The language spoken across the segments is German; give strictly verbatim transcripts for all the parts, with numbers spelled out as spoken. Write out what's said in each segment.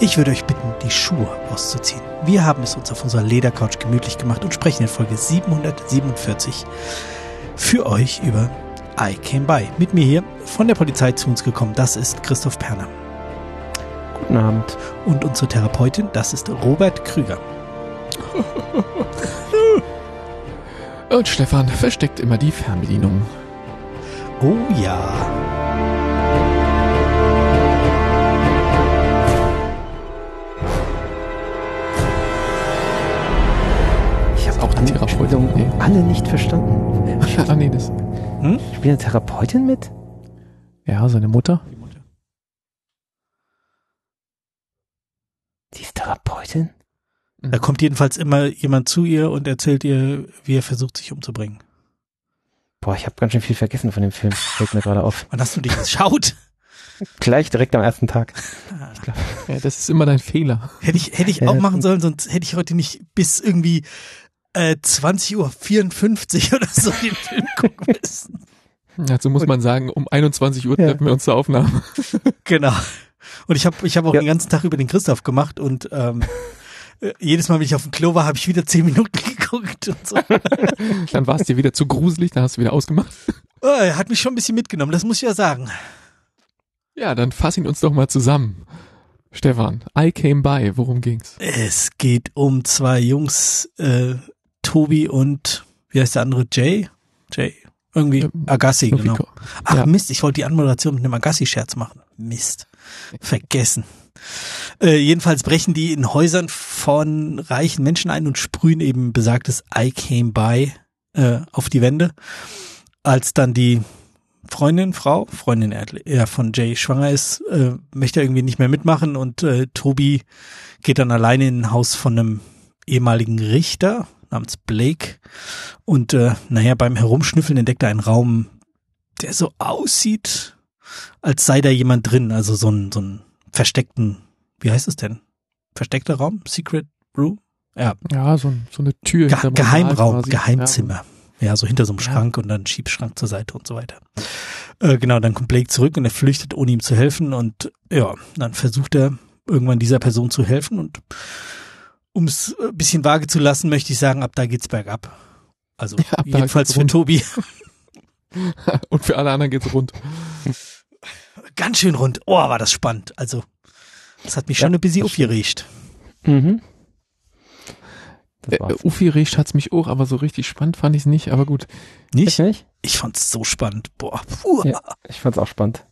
Ich würde euch bitten, die Schuhe auszuziehen. Wir haben es uns auf unserer Ledercouch gemütlich gemacht und sprechen in Folge siebenhundertsiebenundvierzig für euch über I Came By. Mit mir hier von der Polizei zu uns gekommen, das ist Christoph Perner. Guten Abend. Und unsere Therapeutin, das ist Robert Krüger. Und Stefan versteckt immer die Fernbedienung. Oh ja. Ich habe auch die Therapeutin nee. alle nicht verstanden. Ah, nee, das. Hm? Spielt eine Therapeutin mit? Ja, seine Mutter. Die Mutter. Die ist Therapeutin? Da kommt jedenfalls immer jemand zu ihr und erzählt ihr, wie er versucht, sich umzubringen. Boah, ich habe ganz schön viel vergessen von dem Film. Fällt mir gerade auf. Wann hast du dich geschaut? Gleich direkt am ersten Tag. Ich glaub, ja, das ist immer dein Fehler. Hätte ich, hätte ich Ja, auch machen sollen, sonst hätte ich heute nicht bis irgendwie äh, zwanzig Uhr vierundfünfzig oder so den Film gucken müssen. Dazu muss man sagen, um einundzwanzig Uhr Ja. treffen wir uns zur Aufnahme. Genau. Und ich habe ich hab auch Ja. den ganzen Tag über den Christoph gemacht und ähm, äh, jedes Mal, wenn ich auf dem Klo war, habe ich wieder zehn Minuten geguckt und so. Dann war es dir wieder zu gruselig, dann hast du wieder ausgemacht. Oh, er hat mich schon ein bisschen mitgenommen, das muss ich ja sagen. Ja, dann fass ihn uns doch mal zusammen. Stefan, I Came By, worum ging's? Es geht um zwei Jungs, äh, Tobi und, wie heißt der andere, Jay? Jay? Irgendwie, Ähm, Agassi, irgendwie genau. ko- Ach ja. Mist, ich wollte die Anmoderation mit einem Agassi-Scherz machen. Mist. Vergessen. Äh, jedenfalls brechen die in Häusern von reichen Menschen ein und sprühen eben besagtes I Came By äh, auf die Wände. Als dann die Freundin, Frau, Freundin eher von Jay schwanger ist, äh, möchte er irgendwie nicht mehr mitmachen und äh, Tobi geht dann alleine in ein Haus von einem ehemaligen Richter namens Blake und äh, naja, beim Herumschnüffeln entdeckt er einen Raum, der so aussieht, als sei da jemand drin, also so ein so ein versteckten, wie heißt es denn? Versteckter Raum? Secret Room? Ja, Ja, so, so eine Tür. Ge hinterm Geheimraum, Regal quasi. Geheimzimmer. Ja, so hinter so einem Ja. Schrank und dann ein Schiebschrank zur Seite und so weiter. Äh, genau, dann kommt Blake zurück und er flüchtet, ohne ihm zu helfen und ja, dann versucht er irgendwann dieser Person zu helfen und um es ein bisschen vage zu lassen, möchte ich sagen, ab da geht's bergab. Also Ja, ab da jedenfalls geht's für rund. Tobi. Ja. Und für alle anderen geht's rund. Ganz schön rund. Oh, war das spannend. Also das hat mich schon Ja, ein bisschen das stimmt. aufgeregt. Mhm. Das Äh, war's. Ufi Recht hat's mich auch, aber so richtig spannend fand ich's nicht, aber gut. Nicht? Ich nicht? Ich fand's so spannend. Boah, puh. Ja. Ich fand's auch spannend.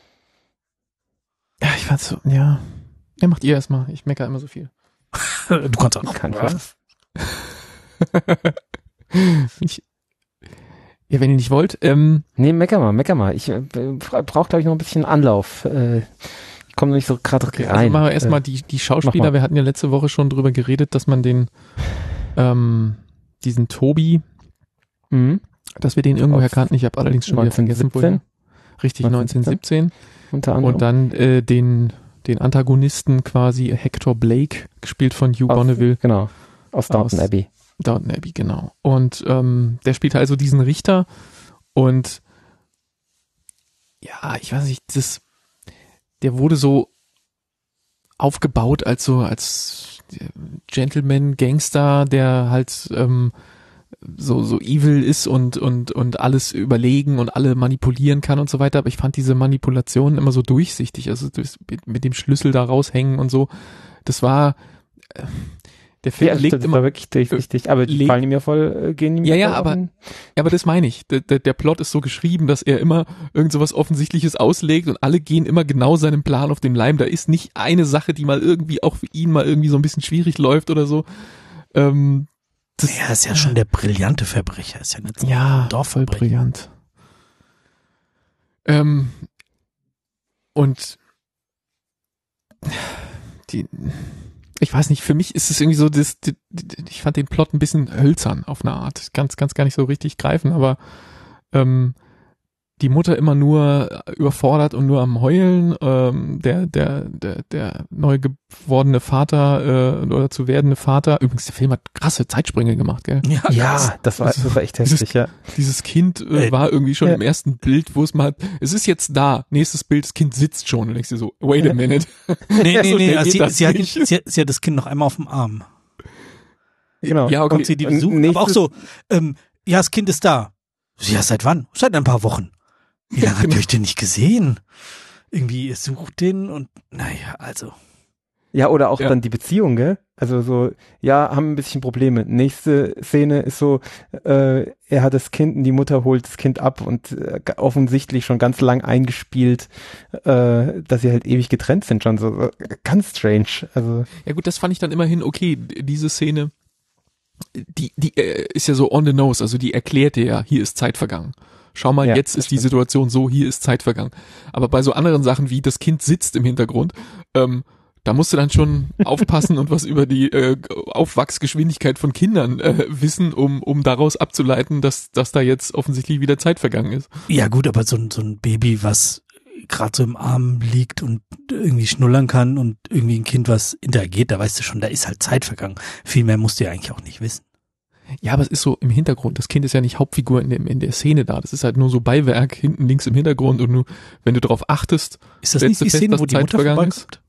Ja, ich fand's so, ja. Ja, macht ihr erstmal. Ich meckere immer so viel. Du kannst auch noch. Kein Fall. ich, ja, wenn ihr nicht wollt, ähm, Nee, mecker mal, mecker mal. Ich äh, brauche, glaube ich, noch ein bisschen Anlauf. Äh, ich komme noch nicht so gerade okay, rein. also machen wir erstmal Äh, die, die mach Schauspieler. mal. Wir hatten ja letzte Woche schon drüber geredet, dass man den, ähm, diesen Tobi, mhm. dass wir den irgendwo Aus erkannt. Ich habe allerdings schon wieder vergessen, woher. neunzehnhundertsiebzehn Richtig, neunzehnhundertsiebzehn. Unter anderem. Und dann äh, den, den Antagonisten quasi Hector Blake, gespielt von Hugh Aus- Bonneville. Genau. Aus Downton Aus- Abbey. Downton Abbey, genau. Und ähm, der spielt also diesen Richter und ja, ich weiß nicht, das, der wurde so aufgebaut als so, als Gentleman-Gangster, der halt ähm, so, so evil ist und, und, und alles überlegen und alle manipulieren kann und so weiter. Aber ich fand diese Manipulationen immer so durchsichtig, also das, mit, mit dem Schlüssel da raushängen und so. Das war, äh, der Film Ja, legt stimmt, das immer, war wirklich durchsichtig. Aber die leg- fallen mir voll, äh, gehen ihm Ja, ja, voll aber- auf den- Ja, aber das meine ich. Der, der, der Plot ist so geschrieben, dass er immer irgend so was Offensichtliches auslegt und alle gehen immer genau seinem Plan auf den Leim. Da ist nicht eine Sache, die mal irgendwie auch für ihn mal irgendwie so ein bisschen schwierig läuft oder so. Ähm, das, Er ist ja schon der brillante Verbrecher. Ist ja nicht so ja, ein voll Dorfverbrecher. brillant. Ähm, und die, ich weiß nicht, für mich ist es irgendwie so, das, die, die, ich fand den Plot ein bisschen hölzern auf eine Art. Ich kann es gar nicht so richtig greifen, aber ähm, die Mutter immer nur überfordert und nur am Heulen, ähm, der, der, der, der neu gewordene Vater äh, oder zu werdende Vater, übrigens der Film hat krasse Zeitsprünge gemacht, gell? Ja, ja das, war, das war echt heftig, dieses, ja. Dieses Kind äh, war irgendwie schon ja. im ersten Bild, wo es mal, es ist jetzt da, nächstes Bild, das Kind sitzt schon und denkst dir so, wait a minute. Nee, nee, so nee, also geht sie, das sie, hat, nicht. sie, hat, sie hat das Kind noch einmal auf dem Arm. Genau. Ja, okay. Kommt sie die besuchen, Nächstes- aber auch so, ähm, ja, das Kind ist da. Ja, seit wann? Seit ein paar Wochen. Wie lange habt ihr euch denn nicht gesehen? Irgendwie, ihr sucht den und, naja, also. Ja, oder auch Ja. dann die Beziehung, gell? Also so, ja, haben ein bisschen Probleme. Nächste Szene ist so, äh, er hat das Kind und die Mutter holt das Kind ab und äh, offensichtlich schon ganz lang eingespielt, äh, dass sie halt ewig getrennt sind schon. So, so ganz strange. Also Ja gut, das fand ich dann immerhin okay, diese Szene, die, die äh, ist ja so on the nose, also die erklärt dir ja, hier ist Zeit vergangen. Schau mal, Ja, jetzt das ist die stimmt. Situation so, hier ist Zeit vergangen. Aber bei so anderen Sachen wie das Kind sitzt im Hintergrund, ähm, da musst du dann schon aufpassen und was über die äh, Aufwachsgeschwindigkeit von Kindern äh, wissen, um um daraus abzuleiten, dass dass da jetzt offensichtlich wieder Zeit vergangen ist. Ja gut, aber so ein, so ein Baby, was gerade so im Arm liegt und irgendwie schnullern kann und irgendwie ein Kind, was interagiert, da weißt du schon, da ist halt Zeit vergangen. Viel mehr musst du ja eigentlich auch nicht wissen. Ja, aber es ist so im Hintergrund. Das Kind ist ja nicht Hauptfigur in, dem, in der Szene da. Das ist halt nur so Beiwerk hinten links im Hintergrund und du, wenn du darauf achtest, Ist das stellst nicht du die fest, Szene, dass wo die Zeit Mutter vergangen ist? vorbeikommt?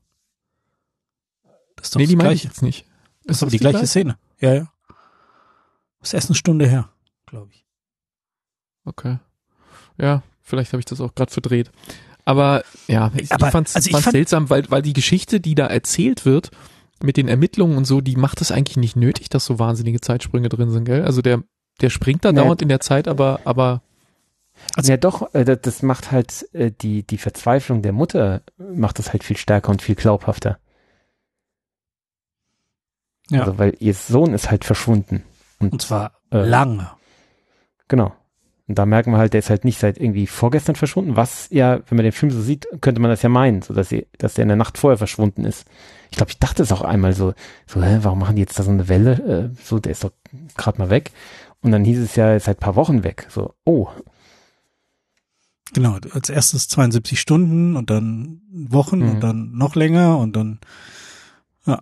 Das ist doch Nee, die das meine ich Gleiche. jetzt nicht. Das ist aber die gleiche Szene. Ja, ja. Das ist erst eine Stunde her, glaube ich. Okay. Ja, vielleicht habe ich das auch gerade verdreht. Aber ja, ich, Aber, ich fand's, also ich fand's fand- seltsam, weil, weil die Geschichte, die da erzählt wird, mit den Ermittlungen und so, die macht es eigentlich nicht nötig, dass so wahnsinnige Zeitsprünge drin sind, gell? Also der, der springt da Nee. dauernd in der Zeit, aber, aber Also, ja doch, äh, das, das macht halt äh, die, die Verzweiflung der Mutter macht das halt viel stärker und viel glaubhafter. Ja. Also weil ihr Sohn ist halt verschwunden. Und zwar Äh, lange. Genau. Und da merken wir halt, der ist halt nicht seit irgendwie vorgestern verschwunden, was ja, wenn man den Film so sieht, könnte man das ja meinen, so dass sie, dass der in der Nacht vorher verschwunden ist. Ich glaube, ich dachte es auch einmal so, so, hä, warum machen die jetzt da so eine Welle? Äh, so, der ist doch gerade mal weg. Und dann hieß es ja, er ist seit ein paar Wochen weg. So, oh, Genau, als erstes zweiundsiebzig Stunden und dann Wochen Mhm. und dann noch länger und dann, ja.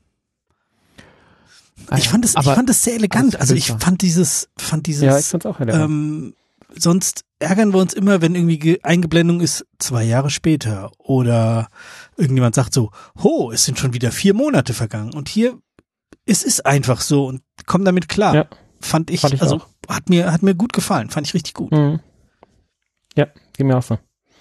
Ich fand es, ich aber fand es sehr elegant. alles Also ich seltsam. fand dieses, fand dieses, ja, ich fand's auch elegant. ähm, sonst ärgern wir uns immer, wenn irgendwie Ge- Eingeblendung ist, zwei Jahre später oder irgendjemand sagt so, ho, es sind schon wieder vier Monate vergangen und hier, es ist einfach so und komm damit klar. Ja. Fand ich, Fand ich also auch. hat mir, hat mir gut gefallen, fand ich richtig gut. Mhm. Ja, geht mir auch so.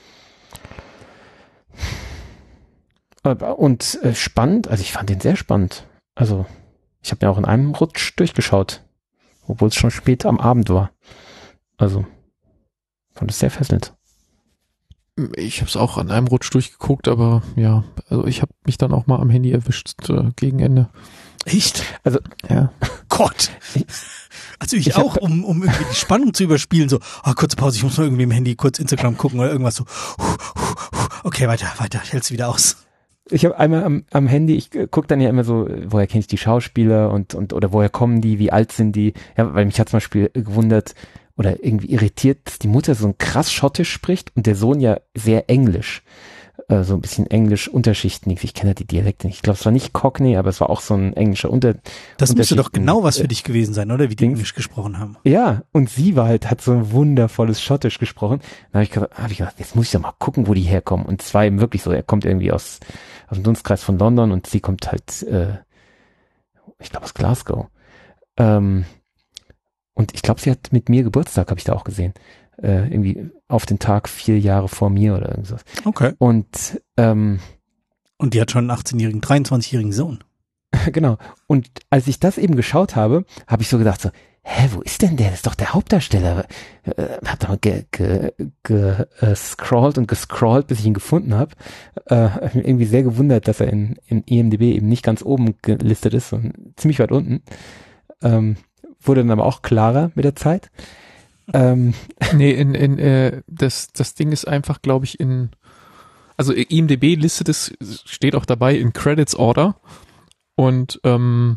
Aber- Und äh, spannend, also ich fand den sehr spannend. Also ich habe mir auch in einem Rutsch durchgeschaut, obwohl es schon spät am Abend war. Also fand es sehr fesselnd. ich habe es auch an einem Rutsch durchgeguckt, aber ja, also ich habe mich dann auch mal am Handy erwischt äh, gegen Ende. Echt? Ja. Gott. Also ich, Ich hab- auch, um, um irgendwie die Spannung zu überspielen, so, ah, kurze Pause, ich muss mal irgendwie im Handy kurz Instagram gucken oder irgendwas so. Okay, weiter, weiter, ich hält's wieder aus. Ich habe einmal am, am Handy, ich äh, gucke dann ja immer so, äh, woher kenne ich die Schauspieler und, und oder woher kommen die, wie alt sind die? Ja, weil mich hat zum Beispiel gewundert oder irgendwie irritiert, dass die Mutter so ein krass Schottisch spricht und der Sohn ja sehr Englisch. Äh, so ein bisschen Englisch-Unterschichten. Ich kenne ja die Dialekte nicht. Ich glaube, es war nicht Cockney, aber es war auch so ein englischer Unter. Das müsste doch Unterschichten. genau was für dich gewesen sein, oder? Wie die Dings. Englisch gesprochen haben. Ja, und sie war halt, hat so ein wundervolles Schottisch gesprochen. Dann habe ich gedacht, hab ich gedacht, jetzt muss ich doch mal gucken, wo die herkommen. Und es war eben wirklich so, er kommt irgendwie aus, aus dem Dunstkreis von London und sie kommt halt, äh, ich glaube aus Glasgow. Ähm, und ich glaube, sie hat mit mir Geburtstag, habe ich da auch gesehen. Äh, irgendwie auf den Tag vier Jahre vor mir oder irgendwas. Okay. Und ähm, Und die hat schon einen achtzehnjährigen, dreiundzwanzigjährigen Sohn. genau. Und als ich das eben geschaut habe, habe ich so gedacht so, hä, wo ist denn der? Das ist doch der Hauptdarsteller. Äh, hab da mal ge, ge, ge, äh, scrollt und gescrollt, bis ich ihn gefunden habe. Äh, hab mich irgendwie sehr gewundert, dass er in, in I M D B eben nicht ganz oben gelistet ist, sondern ziemlich weit unten. Ähm, wurde dann aber auch klarer mit der Zeit. Ähm, Nee, in, in, äh, das, das Ding ist einfach, glaube ich, in, also I M D B listet es, steht auch dabei in Credits Order und ähm,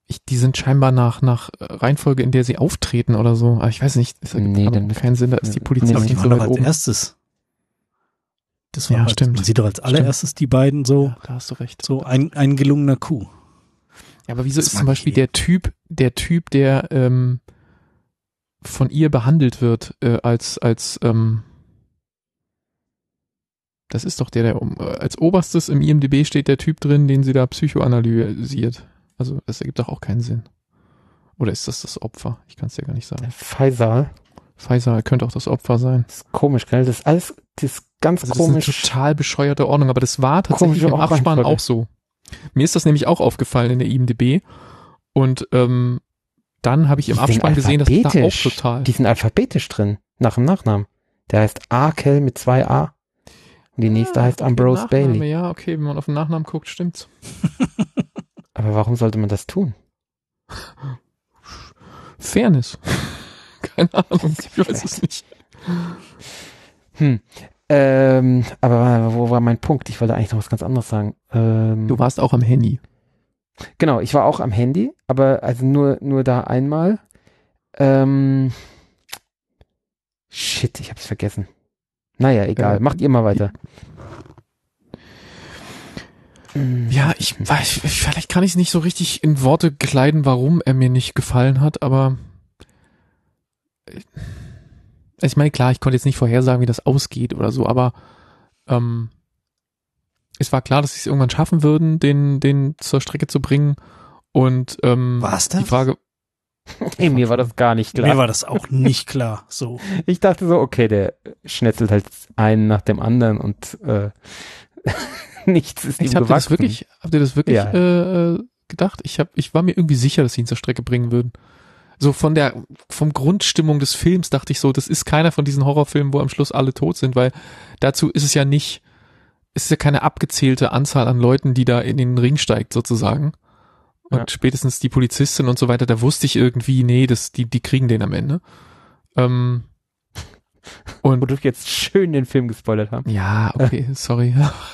ich, die sind scheinbar nach, nach Reihenfolge, in der sie auftreten oder so. Aber ich weiß nicht, das ergibt Nee, aber dann- keinen Sinn, da ist die Polizei Nee, Aber nicht die so waren doch weit als oben. erstes. Das war Ja, halt, stimmt. man sieht doch als allererstes die beiden so, Ja, da hast du recht. so ein, ein gelungener Coup. Ja, aber wieso Das ist mag zum Beispiel ich eh. der Typ, der Typ, der ähm, von ihr behandelt wird, äh, als, als, ähm, das ist doch der, der um, äh, als oberstes im I M D B steht der Typ drin, den sie da psychoanalysiert. Also das ergibt doch auch keinen Sinn. Oder ist das das Opfer? Ich kann es dir gar nicht sagen. Faisal. Faisal könnte auch das Opfer sein. Das ist komisch, gell? Das ist alles, das ist ganz Also komisch. das ist eine total bescheuerte Ordnung, aber das war tatsächlich Komische im Abspann Reihenfolge. auch so. Mir ist das nämlich auch aufgefallen in der I M D B und ähm, dann habe ich im Die sind Abspann gesehen, dass das da auch alphabetisch. total. Die sind alphabetisch drin, nach dem Nachnamen. Der heißt Arkel mit zwei A. Und die nächste Ah, heißt okay, Ambrose Nachname, Bailey. Ja, okay, wenn man auf den Nachnamen guckt, stimmt's. Aber warum sollte man das tun? Fairness. Keine Ahnung, ich weiß es nicht. Hm. Ähm, aber wo war mein Punkt? Ich wollte eigentlich noch was ganz anderes sagen. Ähm, Du warst auch am Handy. Genau, ich war auch am Handy, aber also nur, nur da einmal. Ähm, shit, ich hab's vergessen. Naja, egal. Äh, Macht ihr mal weiter. Ja, ich weiß, vielleicht kann ich es nicht so richtig in Worte kleiden, warum er mir nicht gefallen hat, aber ich meine, klar, ich konnte jetzt nicht vorhersagen, wie das ausgeht oder so, aber ähm, es war klar, dass sie es irgendwann schaffen würden, den, den zur Strecke zu bringen. Und ähm, War's das? die Frage, Hey, mir war das gar nicht klar. Mir war das auch nicht klar. So. Ich dachte so, okay, der schnetzelt halt einen nach dem anderen und äh, nichts ist ihm ich habt ihr gewachsen. das wirklich, habt ihr das wirklich Ja. äh, gedacht? Ich hab, ich war mir irgendwie sicher, dass sie ihn zur Strecke bringen würden. So von der, vom Grundstimmung des Films dachte ich so, das ist keiner von diesen Horrorfilmen, wo am Schluss alle tot sind, weil dazu ist es ja nicht, es ist ja keine abgezählte Anzahl an Leuten, die da in den Ring steigt sozusagen. Und Ja. spätestens die Polizistin und so weiter, da wusste ich irgendwie, nee, das, die, die kriegen den am Ende. Ähm, und Wo du jetzt schön den Film gespoilert haben. ja, okay, sorry.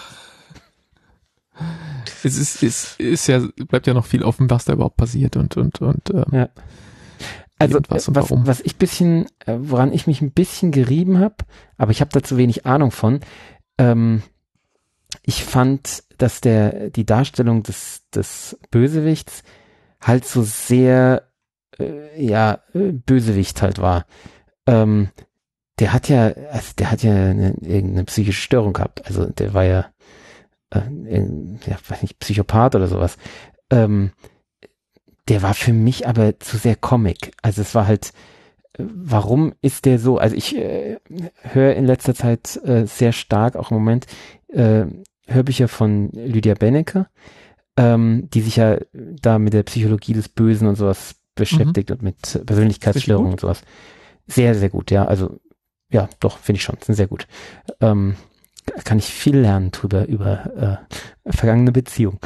es ist, ist, ist ja, bleibt ja noch viel offen, was da überhaupt passiert und, und, und, ähm, Ja. Also und was was, und was, warum. was ich bisschen, äh, woran ich mich ein bisschen gerieben habe, aber ich habe da zu wenig Ahnung von. Ähm, ich fand, dass der die Darstellung des des Bösewichts halt so sehr äh, ja äh, Bösewicht halt war. Ähm, der hat ja, also der hat ja eine, irgendeine psychische Störung gehabt. Also der war ja, äh, irgend- ja weiß nicht, Psychopath oder sowas. Ähm, der war für mich aber zu sehr Comic. Also es war halt, äh, warum ist der so? Also ich äh, höre in letzter Zeit äh, sehr stark, auch im Moment, äh, Hörbücher von Lydia Benecke, ähm, die sich ja da mit der Psychologie des Bösen und sowas beschäftigt und mit Persönlichkeitsstörungen und sowas. Sehr, sehr gut, ja. Also ja, doch, finde ich schon, sind sehr gut. Ähm, kann ich viel lernen drüber, über äh, vergangene Beziehungen.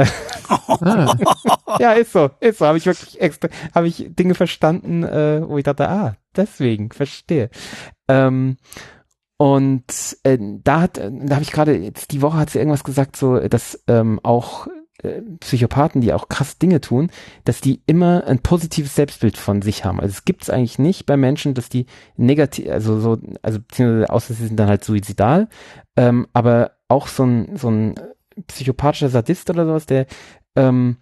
Ah, Ja, ist so, ist so. Habe ich wirklich extra, habe ich Dinge verstanden, äh, wo ich dachte, ah, deswegen, verstehe. Ähm, und äh, da hat, da habe ich gerade, jetzt die Woche hat sie irgendwas gesagt, so, dass ähm, auch äh, Psychopathen, die auch krass Dinge tun, dass die immer ein positives Selbstbild von sich haben. Also es gibt es eigentlich nicht bei Menschen, dass die negativ, also so, also beziehungsweise außer sie sind dann halt suizidal, ähm, aber auch so ein, so ein psychopathischer Sadist oder sowas, der ähm,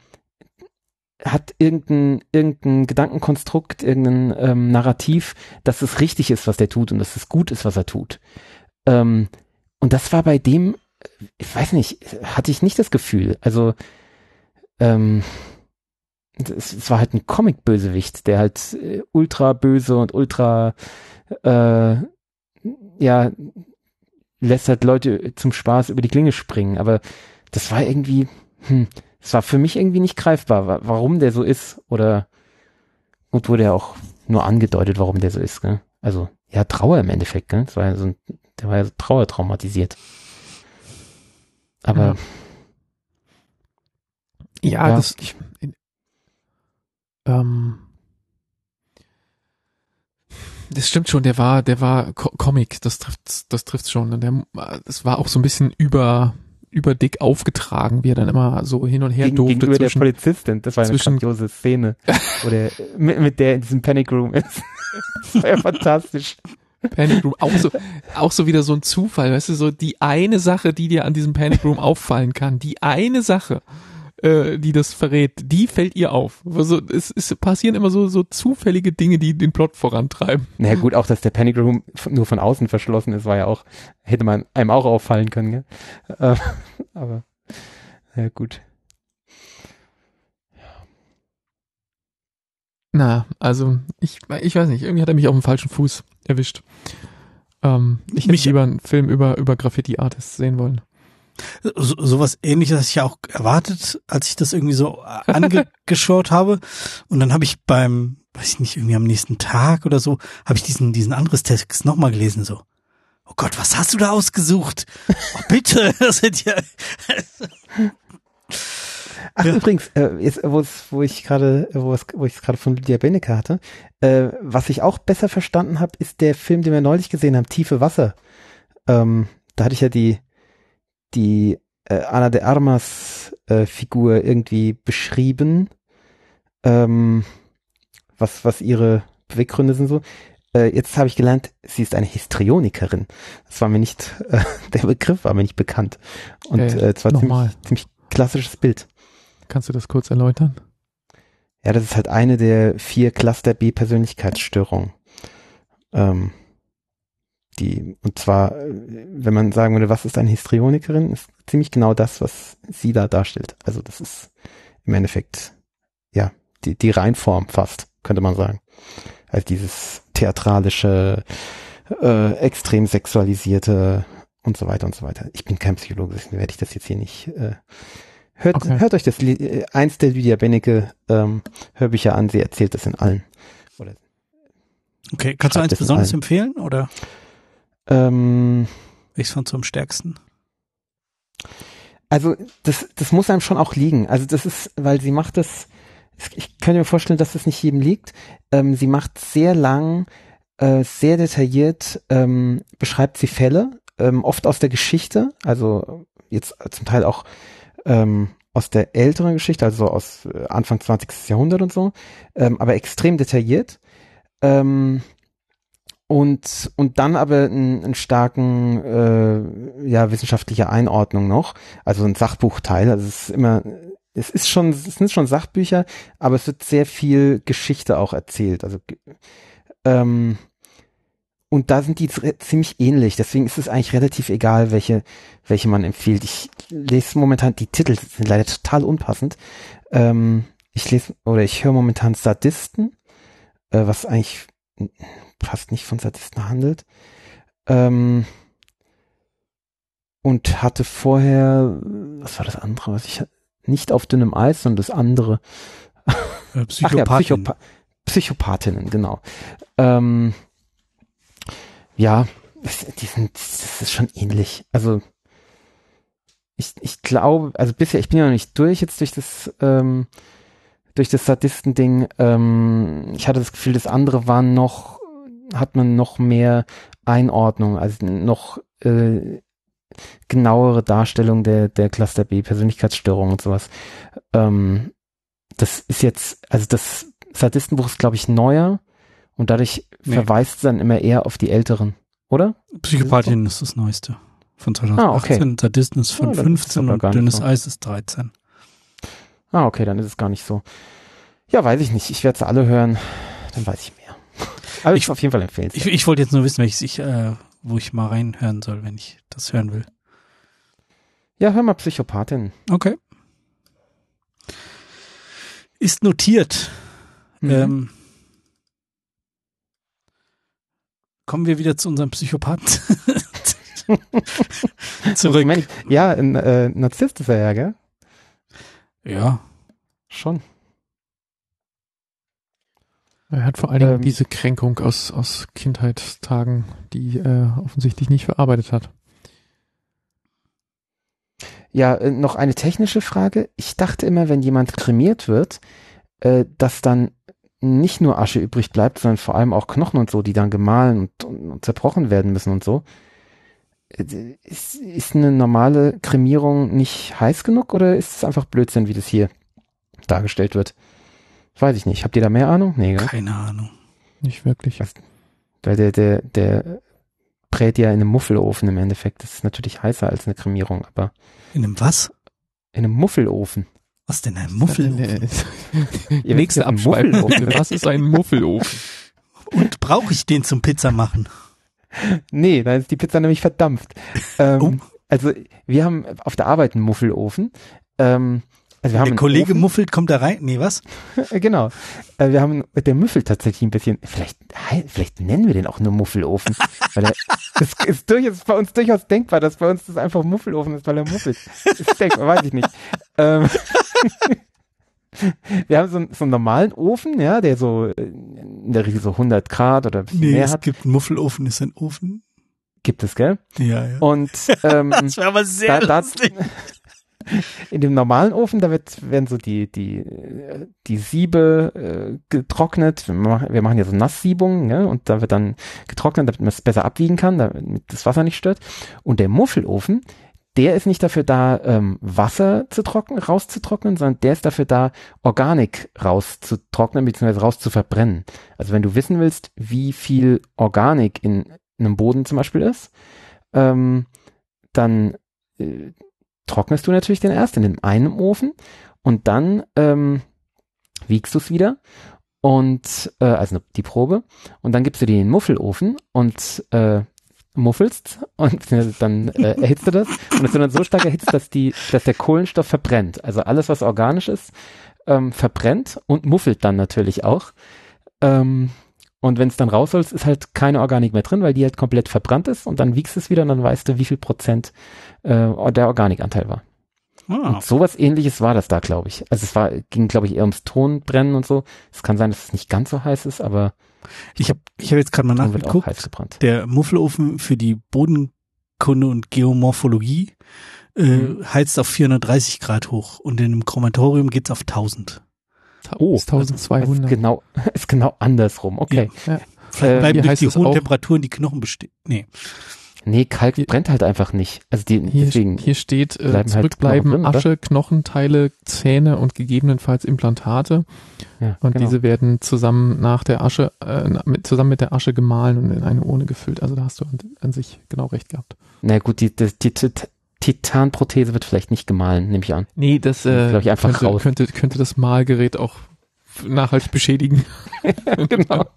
hat irgendein, irgendein Gedankenkonstrukt, irgendein ähm, Narrativ, dass es richtig ist, was der tut und dass es gut ist, was er tut. Ähm, und das war bei dem, ich weiß nicht, hatte ich nicht das Gefühl. Also ähm, es, es war halt ein Comic-Bösewicht, der halt äh, ultra böse und ultra äh, ja lässt halt Leute zum Spaß über die Klinge springen. Aber das war irgendwie, hm, es war für mich irgendwie nicht greifbar, wa- warum der so ist. Oder gut, wurde ja auch nur angedeutet, warum der so ist. Gell? Also ja, Trauer im Endeffekt. Gell? Das war ja so ein, der war ja so trauertraumatisiert. Aber ja, Ja. das, ich, ähm, das stimmt schon, der war, der war Co Comic, das trifft, das trifft schon. Und der, das war auch so ein bisschen über, überdick aufgetragen, wie er dann immer so hin und her Gegen, durfte. gegenüber zwischen, der Polizistin, das war eine zwischen- grandiose Szene, wo der, mit, mit der in diesem Panic Room ist. Das war ja fantastisch. Panic Room, auch so, auch so wieder so ein Zufall, weißt du, so die eine Sache, die dir an diesem Panic Room auffallen kann, die eine Sache, äh, die das verrät, die fällt ihr auf. Also es, es passieren immer so, so zufällige Dinge, die den Plot vorantreiben. Naja gut, auch dass der Panic Room f- nur von außen verschlossen ist, war ja auch, hätte man einem auch auffallen können, gell? Äh, aber, ja gut. Na, also ich, ich weiß nicht, irgendwie hat er mich auf dem falschen Fuß erwischt. Ähm, ich hätte Mich- lieber einen Film über, über Graffiti-Artists sehen wollen. So, sowas ähnliches hatte ich ja auch erwartet, als ich das irgendwie so angeschaut habe. Und dann habe ich beim, weiß ich nicht, irgendwie am nächsten Tag oder so, habe ich diesen, diesen anderes Text nochmal gelesen, so. Oh Gott, was hast du da ausgesucht? Oh, bitte, das sind ja, Ach Ja. übrigens, äh, jetzt, wo es, wo ich gerade, wo es, wo ich es gerade von Lydia Benecke hatte, äh, was ich auch besser verstanden habe, ist der Film, den wir neulich gesehen haben, Tiefe Wasser. Ähm, da hatte ich ja die, die äh, Ana de Armas äh, Figur irgendwie beschrieben, ähm, was, was ihre Beweggründe sind so. Äh, jetzt habe ich gelernt, sie ist eine Histrionikerin. Das war mir nicht, äh, der Begriff war mir nicht bekannt. Und Äh, äh, es war nochmal. ziemlich, ziemlich klassisches Bild. Kannst du das kurz erläutern? Ja, das ist halt eine der vier Cluster B Persönlichkeitsstörungen. Ähm, die, und zwar, äh, wenn man sagen würde, was ist eine Histrionikerin, ist ziemlich genau das, was sie da darstellt. Also das ist im Endeffekt, ja, die, die Reinform fast, könnte man sagen. Also dieses theatralische, äh, extrem sexualisierte und so weiter und so weiter. Ich bin kein Psychologe, deswegen werde ich das jetzt hier nicht, äh, hört, Okay. hört euch das, Li- äh, eins der Lydia Benecke, ähm, Hörbücher an, sie erzählt das in allen. Oder, okay, kannst du Schreibt eins das in besonders allen. empfehlen oder ähm, welches fandst du am stärksten? Also das, das muss einem schon auch liegen. Also das ist, weil sie macht das, ich kann mir vorstellen, dass das nicht jedem liegt. Ähm, sie macht sehr lang, äh, sehr detailliert, ähm, beschreibt sie Fälle, ähm, oft aus der Geschichte, also jetzt zum Teil auch ähm, aus der älteren Geschichte, also aus äh, Anfang zwanzigsten Jahrhundert und so, ähm, aber extrem detailliert. Ähm, Und, und dann aber einen, einen starken, äh, ja, wissenschaftliche Einordnung noch, also ein Sachbuchteil, also es ist immer, es ist schon, es sind schon Sachbücher, aber es wird sehr viel Geschichte auch erzählt, also, ähm, und da sind die z- ziemlich ähnlich, deswegen ist es eigentlich relativ egal, welche, welche man empfiehlt. Ich lese momentan, die Titel sind leider total unpassend, ähm, ich lese, oder ich höre momentan Sadisten, äh, was eigentlich fast nicht von Sadisten handelt. Ähm, und hatte vorher, was war das andere, was ich, nicht auf dünnem Eis, sondern das andere. Äh, Ach ja, Psychopathin. Psychopa Psychopathinnen, genau. Ähm, ja, es- die sind, das ist schon ähnlich. Also, ich, ich glaube, also bisher, ich bin ja noch nicht durch jetzt durch das, ähm, durch das Sadisten-Ding. Ähm, ich hatte das Gefühl, das andere war noch, hat man noch mehr Einordnung, also noch äh, genauere Darstellung der, der Cluster B Persönlichkeitsstörung und sowas. Ähm, das ist jetzt, also das Sadistenbuch ist, glaube ich, neuer und dadurch Nee. verweist es dann immer eher auf die älteren, oder? Psychopathin ist das Neueste von zweitausendachtzehn. Ah, okay. Sadisten ist von Ah, dann ist es fünfzehn aber und gar nicht dünnes so. Eis ist dreizehn. Ah, okay, dann ist es gar nicht so. Ja, weiß ich nicht. Ich werde es alle hören, dann weiß ich mehr. Aber ich Ich- auf jeden Fall empfehlen. Ich, ich wollte jetzt nur wissen, welches ich, äh, wo ich mal reinhören soll, wenn ich das hören will. Ja, hör mal Psychopathin. Okay. Ist notiert. Mhm. Ähm, kommen wir wieder zu unserem Psychopathen zurück. Ich meine, ja, ein äh, Narzisst ist er ja, gell? Ja, Schon. Er hat vor allen Dingen Ähm. diese Kränkung aus, aus Kindheitstagen, die er offensichtlich nicht verarbeitet hat. Ja, äh, noch eine technische Frage. Ich dachte immer, wenn jemand kremiert wird, äh, dass dann nicht nur Asche übrig bleibt, sondern vor allem auch Knochen und so, die dann gemahlen und, und, und zerbrochen werden müssen und so. ist, ist eine normale Kremierung nicht heiß genug oder ist es einfach Blödsinn, wie das hier dargestellt wird? Weiß ich nicht. Habt ihr da mehr Ahnung? Nee, gell? Keine Ahnung. Nicht wirklich. Was? Weil der, der, der brät ja in einem Muffelofen im Endeffekt. Das ist natürlich heißer als eine Kremierung, aber. In einem was? In einem Muffelofen. Was denn ein Muffelofen? Ihr Nächste Abschweifen. Was ist ein Muffelofen? Und brauche ich den zum Pizza machen? Nee, dann ist die Pizza nämlich verdampft. Ähm, Oh. Also wir haben auf der Arbeit einen Muffelofen. Ähm, also wir haben Der einen Kollege Ofen. muffelt, kommt da rein? Nee, was? Genau. Äh, wir haben, der müffelt tatsächlich ein bisschen, vielleicht, hei- vielleicht nennen wir den auch nur Muffelofen. Weil er, es ist, durch, ist bei uns durchaus denkbar, dass bei uns das einfach Muffelofen ist, weil er muffelt. Ist denkbar, weiß ich nicht. Ähm, wir haben so, einen- so einen normalen Ofen, ja, der so äh, in der Regel so hundert Grad oder ein bisschen Nee, mehr es hat. gibt einen Muffelofen, ist ein Ofen. Gibt es, gell? Ja, ja. Und ähm, Das wäre aber sehr da, da, lustig. in dem normalen Ofen, da wird, werden so die, die, äh, die Siebe äh, getrocknet. Wir machen, wir machen ja so Nasssiebungen, ne? Und da wird dann getrocknet, damit man es besser abwiegen kann, damit das Wasser nicht stört. Und der Muffelofen, der ist nicht dafür da, ähm, Wasser zu trocknen, rauszutrocknen, sondern der ist dafür da, Organik rauszutrocknen bzw. rauszuverbrennen. Also wenn du wissen willst, wie viel Organik in einem Boden zum Beispiel ist, ähm, dann äh, trocknest du natürlich den erst in dem einen Ofen und dann ähm, wiegst du es wieder und äh, also die Probe und dann gibst du die in den Muffelofen und äh, muffelst und äh, dann äh, erhitzt du das und es wird dann so stark erhitzt, dass die, dass der Kohlenstoff verbrennt. Also alles, was organisch ist, ähm, verbrennt und muffelt dann natürlich auch. Ähm, und wenn es dann rausholst, ist halt keine Organik mehr drin, weil die halt komplett verbrannt ist und dann wiegst du es wieder und dann weißt du, wie viel Prozent äh, der Organikanteil war. Ah, Und sowas ähnliches war das da, glaube ich. Also es war, ging, glaube ich, eher ums Tonbrennen und so. Es kann sein, dass es nicht ganz so heiß ist, aber ich habe ich hab jetzt gerade mal Ton wird auch heiß nachgeguckt. gebrannt. Der Muffelofen für die Bodenkunde und Geomorphologie äh, Mhm. heizt auf vierhundertdreißig Grad hoch und in einem Chromatorium geht's auf tausend. Oh, Ist eintausendzweihundert. Ist genau, ist genau andersrum. Okay. Ja. Vielleicht Äh, bleiben hier durch heißt die es hohen auch- Temperaturen die Knochen bestehen. Nee. Nee, Kalk Hier- brennt halt einfach nicht. Also die, Hier, deswegen. hier steht, äh, bleiben halt zurückbleiben Knochen drin, oder? Asche, Knochenteile, Zähne und gegebenenfalls Implantate. ja, Und genau. diese werden zusammen nach der Asche, äh, na- mit, zusammen mit der Asche gemahlen und in eine Urne gefüllt. Also da hast du an, an sich genau recht gehabt. Na gut, die, die, die Tit- Titanprothese wird vielleicht nicht gemahlen, nehme ich an. Nee, das Die äh, glaub ich einfach könnte, raus. könnte, könnte das Mahlgerät auch nachhaltig beschädigen. Genau.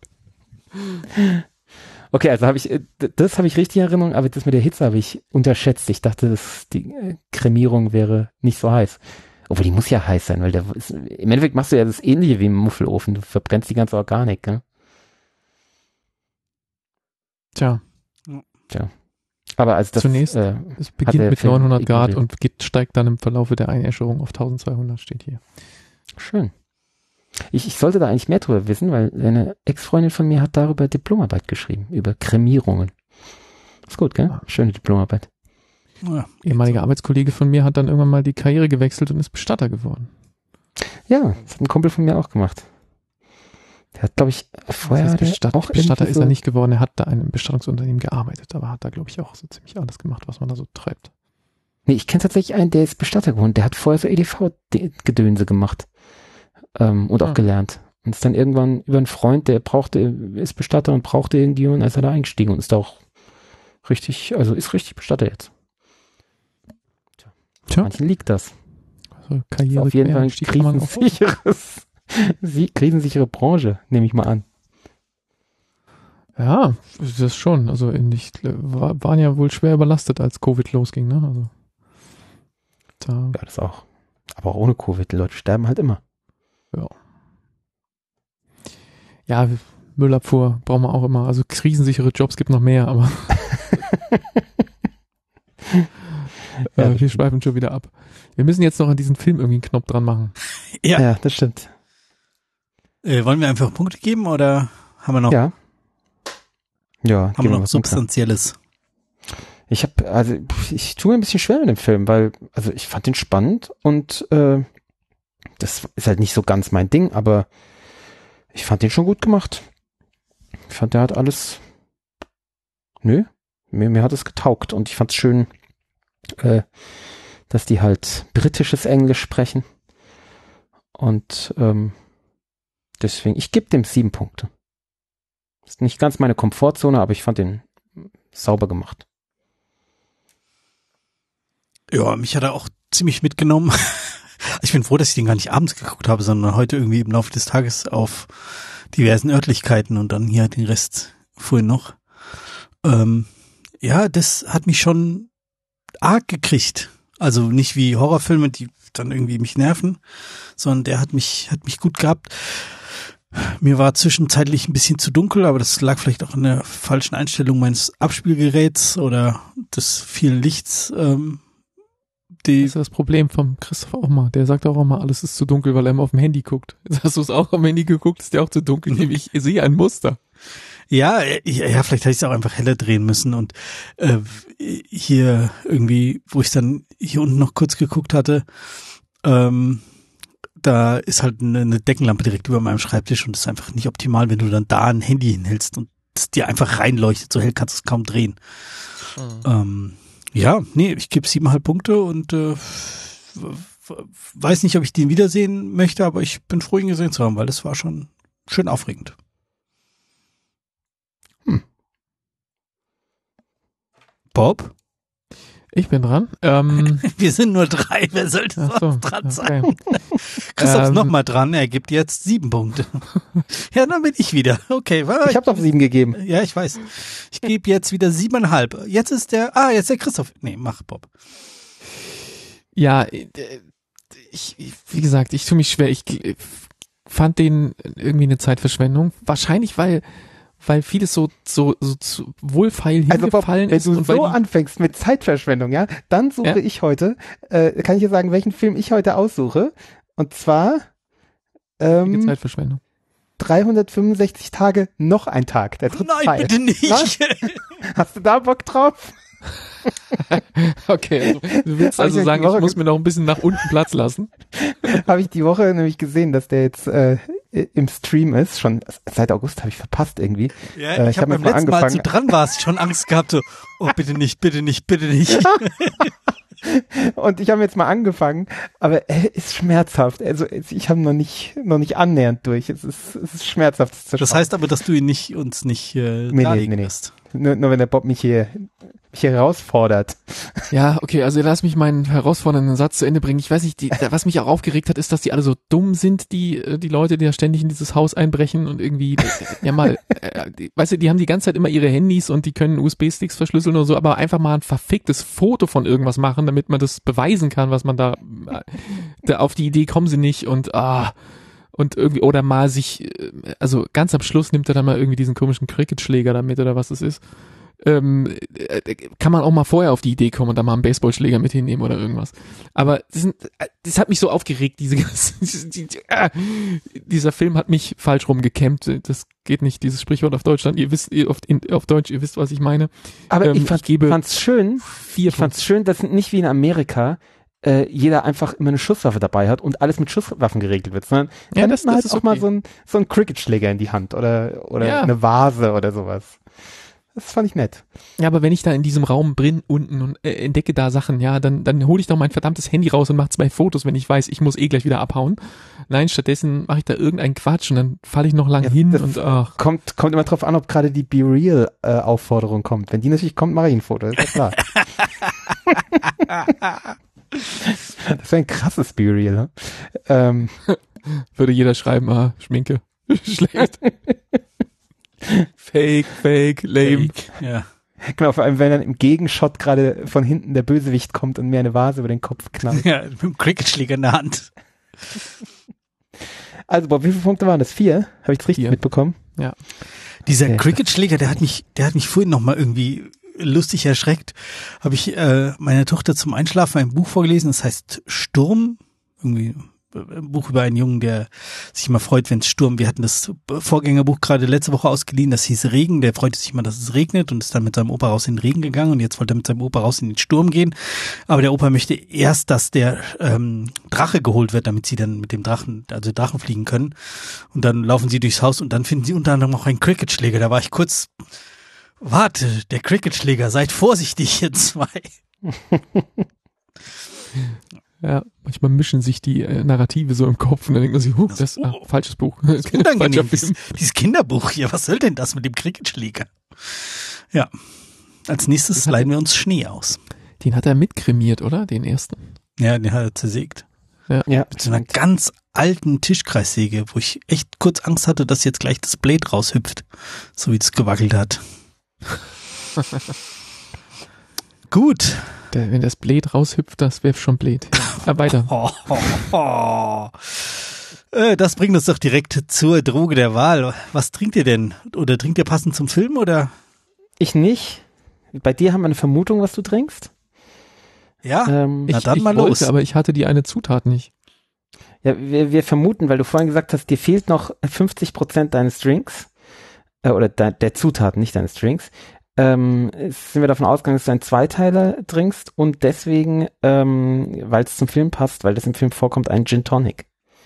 Okay, also habe ich, äh, d- das habe ich richtig in Erinnerung, aber das mit der Hitze habe ich unterschätzt. Ich dachte, dass die äh, Kremierung wäre nicht so heiß. Obwohl, die muss ja heiß sein, weil der ist, im Endeffekt machst du ja das Ähnliche wie im Muffelofen. Du verbrennst die ganze Organik, ne? Tja, Aber also das, Zunächst, äh, es Hat beginnt der mit Film neunhundert Grad ignoriert. und geht, steigt dann im Verlaufe der Einäscherung auf eintausendzweihundert, steht hier. schön. Ich, ich sollte da eigentlich mehr drüber wissen, weil eine Ex-Freundin von mir hat darüber Diplomarbeit geschrieben, über Kremierungen. Ist gut, gell? Ah. Schöne Diplomarbeit. Ja. Ehemaliger Arbeitskollege von mir hat dann irgendwann mal die Karriere gewechselt und ist Bestatter geworden. Ja, das hat ein Kumpel von mir auch gemacht. Der hat, glaube ich, vorher Das heißt, hat er Bestatt, auch Bestatter irgendwie ist so, er nicht geworden, er hat da in einem Bestattungsunternehmen gearbeitet, aber hat da, glaube ich, auch so ziemlich alles gemacht, was man da so treibt. Nee, ich kenne tatsächlich einen, der ist Bestatter geworden. Der hat vorher so E D V-Gedönse gemacht ähm, und auch Ah. gelernt. Und ist dann irgendwann über einen Freund, der brauchte, ist Bestatter und brauchte irgendjemanden, als er da eingestiegen und ist da auch richtig, also ist richtig Bestatter jetzt. Tja, Manchen liegt das. also Ist Karriere auf jeden Fall ein Quereinstieg kann man auch- krisensicheres, sie- krisensichere Branche, nehme ich mal an. Ja, das schon. Also in- ich, war, waren ja wohl schwer überlastet, als Covid losging, ne? Also da, Ja, das auch. Aber auch ohne Covid, die Leute sterben halt immer. ja, Müllabfuhr brauchen wir auch immer. Also krisensichere Jobs gibt noch mehr, aber Ja, äh, das wir schweifen schon wieder ab. Wir müssen jetzt noch an diesen Film irgendwie einen Knopf dran machen. Ja. Ja, das stimmt. Äh, wollen wir einfach Punkte geben oder haben wir noch, Ja. Ja, haben geben wir noch was runter. Substanzielles? Ich habe, also pf, ich tue mir ein bisschen schwer mit dem Film, weil, also ich fand den spannend und äh, das ist halt nicht so ganz mein Ding, aber ich fand den schon gut gemacht. Ich fand, der hat alles. Nö, mir, mir hat es getaugt und ich fand es schön, äh, dass die halt britisches Englisch sprechen. Und ähm, deswegen, ich gebe dem sieben Punkte. Ist nicht ganz meine Komfortzone, aber ich fand den sauber gemacht. Ja, mich hat er auch ziemlich mitgenommen. Ich bin froh, dass ich den gar nicht abends geguckt habe, sondern heute irgendwie im Laufe des Tages auf diversen Örtlichkeiten und dann hier den Rest vorhin noch. Ähm, ja, das hat mich schon arg gekriegt. Also nicht wie Horrorfilme, die dann irgendwie mich nerven, sondern der hat mich, hat mich gut gehabt. Mir war zwischenzeitlich ein bisschen zu dunkel, aber das lag vielleicht auch an der falschen Einstellung meines Abspielgeräts oder des vielen Lichts. Ähm, die Das ist das Problem vom Christoph auch mal. Der sagt auch immer, alles ist zu dunkel, weil er immer auf dem Handy guckt. Jetzt hast du es auch am Handy geguckt, ist dir auch zu dunkel. Ich sehe ein Muster. Ja, ja, vielleicht hätte ich es auch einfach heller drehen müssen und äh, hier irgendwie, wo ich dann hier unten noch kurz geguckt hatte, ähm, da ist halt eine, eine Deckenlampe direkt über meinem Schreibtisch und das ist einfach nicht optimal, wenn du dann da ein Handy hinhältst und es dir einfach reinleuchtet, so hell kannst du es kaum drehen. Mhm. Ähm, ja, nee, ich gebe siebeneinhalb Punkte und äh, weiß nicht, ob ich den wiedersehen möchte, aber ich bin froh, ihn gesehen zu haben, weil das war schon schön aufregend. Hm. Bob? Ich bin dran. Ähm, Wir sind nur drei, wer sollte Ach so, sonst dran okay. sein? Christoph ist Ähm, nochmal dran, er gibt jetzt sieben Punkte. Ja, dann bin ich wieder. Okay, warte. Ich habe doch sieben gegeben. Ja, ich weiß. Ich gebe jetzt wieder siebeneinhalb. Jetzt ist der, ah, jetzt der Christoph. Nee, mach Bob. ja, äh, ich, ich, wie gesagt, ich tue mich schwer. Ich äh, fand den irgendwie eine Zeitverschwendung. Wahrscheinlich, weil weil vieles so so so zu wohlfeil Also Bob, hingefallen wenn ist du und weil so die, anfängst mit Zeitverschwendung, ja, dann suche Ja. ich heute, äh, kann ich dir sagen, welchen Film ich heute aussuche. Und zwar ähm, Zeitverschwendung. dreihundertfünfundsechzig Tage, noch ein Tag, der dritte Nein, Teil. bitte nicht. Was? Hast du da Bock drauf? Okay, also, du willst Hab also ich sagen, die Woche ich muss mir noch ein bisschen nach unten Platz lassen. Habe ich die Woche nämlich gesehen, dass der jetzt äh, im Stream ist. Schon seit August habe ich verpasst irgendwie. Ja, Äh, ich, ich habe hab beim jetzt mal letzten Mal, als du angefangen. dran warst, schon Angst gehabt, so, oh, bitte nicht, bitte nicht, bitte nicht. Und ich habe jetzt mal angefangen, aber er ist schmerzhaft. Also ich habe noch nicht noch nicht annähernd durch. Es ist, es ist schmerzhaft. Das, zu Das schauen. heißt aber, dass du ihn nicht uns nicht äh, nee, darlegen nee, nee. lässt. Nur, nur wenn der Bob mich hier mich hier herausfordert. Ja, okay, also lass mich meinen herausfordernden Satz zu Ende bringen. Ich weiß nicht, die, was mich auch aufgeregt hat, ist, dass die alle so dumm sind, die äh, die Leute, die da ständig in dieses Haus einbrechen und irgendwie, äh, ja mal, äh, die, weißt du, die haben die ganze Zeit immer ihre Handys und die können U S B-Sticks verschlüsseln oder so, aber einfach mal ein verficktes Foto von irgendwas machen, damit man das beweisen kann, was man da, äh, da auf die Idee kommen sie nicht und ah und irgendwie, oder mal sich, äh, also ganz am Schluss nimmt er dann mal irgendwie diesen komischen Cricket-Schläger da mit oder was es ist. Ähm, äh, kann man auch mal vorher auf die Idee kommen und da mal einen Baseballschläger mit hinnehmen oder irgendwas. Aber das, sind, das hat mich so aufgeregt, diese ganze, die, die, äh, dieser Film hat mich falsch rumgekämmt. Das geht nicht, dieses Sprichwort auf Deutschland. Ihr wisst, ihr auf, in, auf Deutsch, ihr wisst, was ich meine. Aber Ähm, ich, fand, ich gebe fand's schön. Vier Ich fand's schön, dass nicht wie in Amerika äh, jeder einfach immer eine Schusswaffe dabei hat und alles mit Schusswaffen geregelt wird, sondern Ja, dann das- nimmt man das halt ist auch mal okay. so ein so ein Cricketschläger in die Hand oder oder Ja. eine Vase oder sowas. Das fand ich nett. Ja, aber wenn ich da in diesem Raum bin unten und äh, entdecke da Sachen, ja, dann dann hole ich doch mein verdammtes Handy raus und mache zwei Fotos, wenn ich weiß, ich muss eh gleich wieder abhauen. Nein, stattdessen mache ich da irgendeinen Quatsch und dann falle ich noch lang Ja, hin das- und ach. Kommt kommt immer drauf an, ob gerade die Be Real äh, Aufforderung kommt. Wenn die natürlich kommt, mache ich ein Foto, ist ja klar. Das wäre ein krasses Be Real. Ne? Ähm, Würde jeder schreiben, ah, Schminke. Schlecht. Fake, fake, lame. Ja. genau, vor allem wenn dann im Gegenshot gerade von hinten der Bösewicht kommt und mir eine Vase über den Kopf knallt. Ja, mit dem Cricketschläger in der Hand. Also Bob, wie viele Punkte waren das? Vier? Habe ich das richtig Vier. mitbekommen? Ja. Dieser Okay. Cricketschläger, der hat mich, der hat mich vorhin noch mal irgendwie lustig erschreckt. Habe ich äh, meiner Tochter zum Einschlafen ein Buch vorgelesen, das heißt Sturm, irgendwie ein Buch über einen Jungen, der sich immer freut, wenn es Sturm. Wir hatten das Vorgängerbuch gerade letzte Woche ausgeliehen, das hieß Regen. Der freute sich immer, dass es regnet und ist dann mit seinem Opa raus in den Regen gegangen und jetzt wollte er mit seinem Opa raus in den Sturm gehen. Aber der Opa möchte erst, dass der ähm, Drache geholt wird, damit sie dann mit dem Drachen, also Drachen fliegen können. Und dann laufen sie durchs Haus und dann finden sie unter anderem auch einen Cricketschläger. Da war ich kurz Warte, der Cricketschläger, seid vorsichtig, ihr zwei. Ja, manchmal mischen sich die äh, Narrative so im Kopf und dann denkt man sich, huh, das ist ah, falsches Buch. Das ist unangenehm, Falscher Film. dieses, dieses Kinderbuch hier, was soll denn das mit dem Cricketschläger? Ja, als nächstes leihen wir uns Schnee aus. Den hat er mitkremiert, oder? Den ersten. Ja, den hat er zersägt. Ja. Ja, Mit so einer ganz alten Tischkreissäge, wo ich echt kurz Angst hatte, dass jetzt gleich das Blade raushüpft, so wie es gewackelt hat. Gut. Der, wenn das Blade raushüpft, das wäre schon Blade. Ja, weiter. Oh, oh, oh. Äh, Das bringt uns doch direkt zur Droge der Wahl. Was trinkt ihr denn? Oder trinkt ihr passend zum Film, oder? ich nicht. Bei dir haben wir eine Vermutung, was du trinkst. Ja, Ähm, na Ich, dann ich mal wollte, los. aber ich hatte die eine Zutat nicht. ja, wir, wir vermuten, weil du vorhin gesagt hast, dir fehlt noch fünfzig Prozent deines Drinks. Äh, oder de, der Zutaten, nicht deines Drinks. Ähm, sind wir davon ausgegangen, dass du einen Zweiteiler trinkst und deswegen, ähm, weil es zum Film passt, weil das im Film vorkommt, einen Gin Tonic.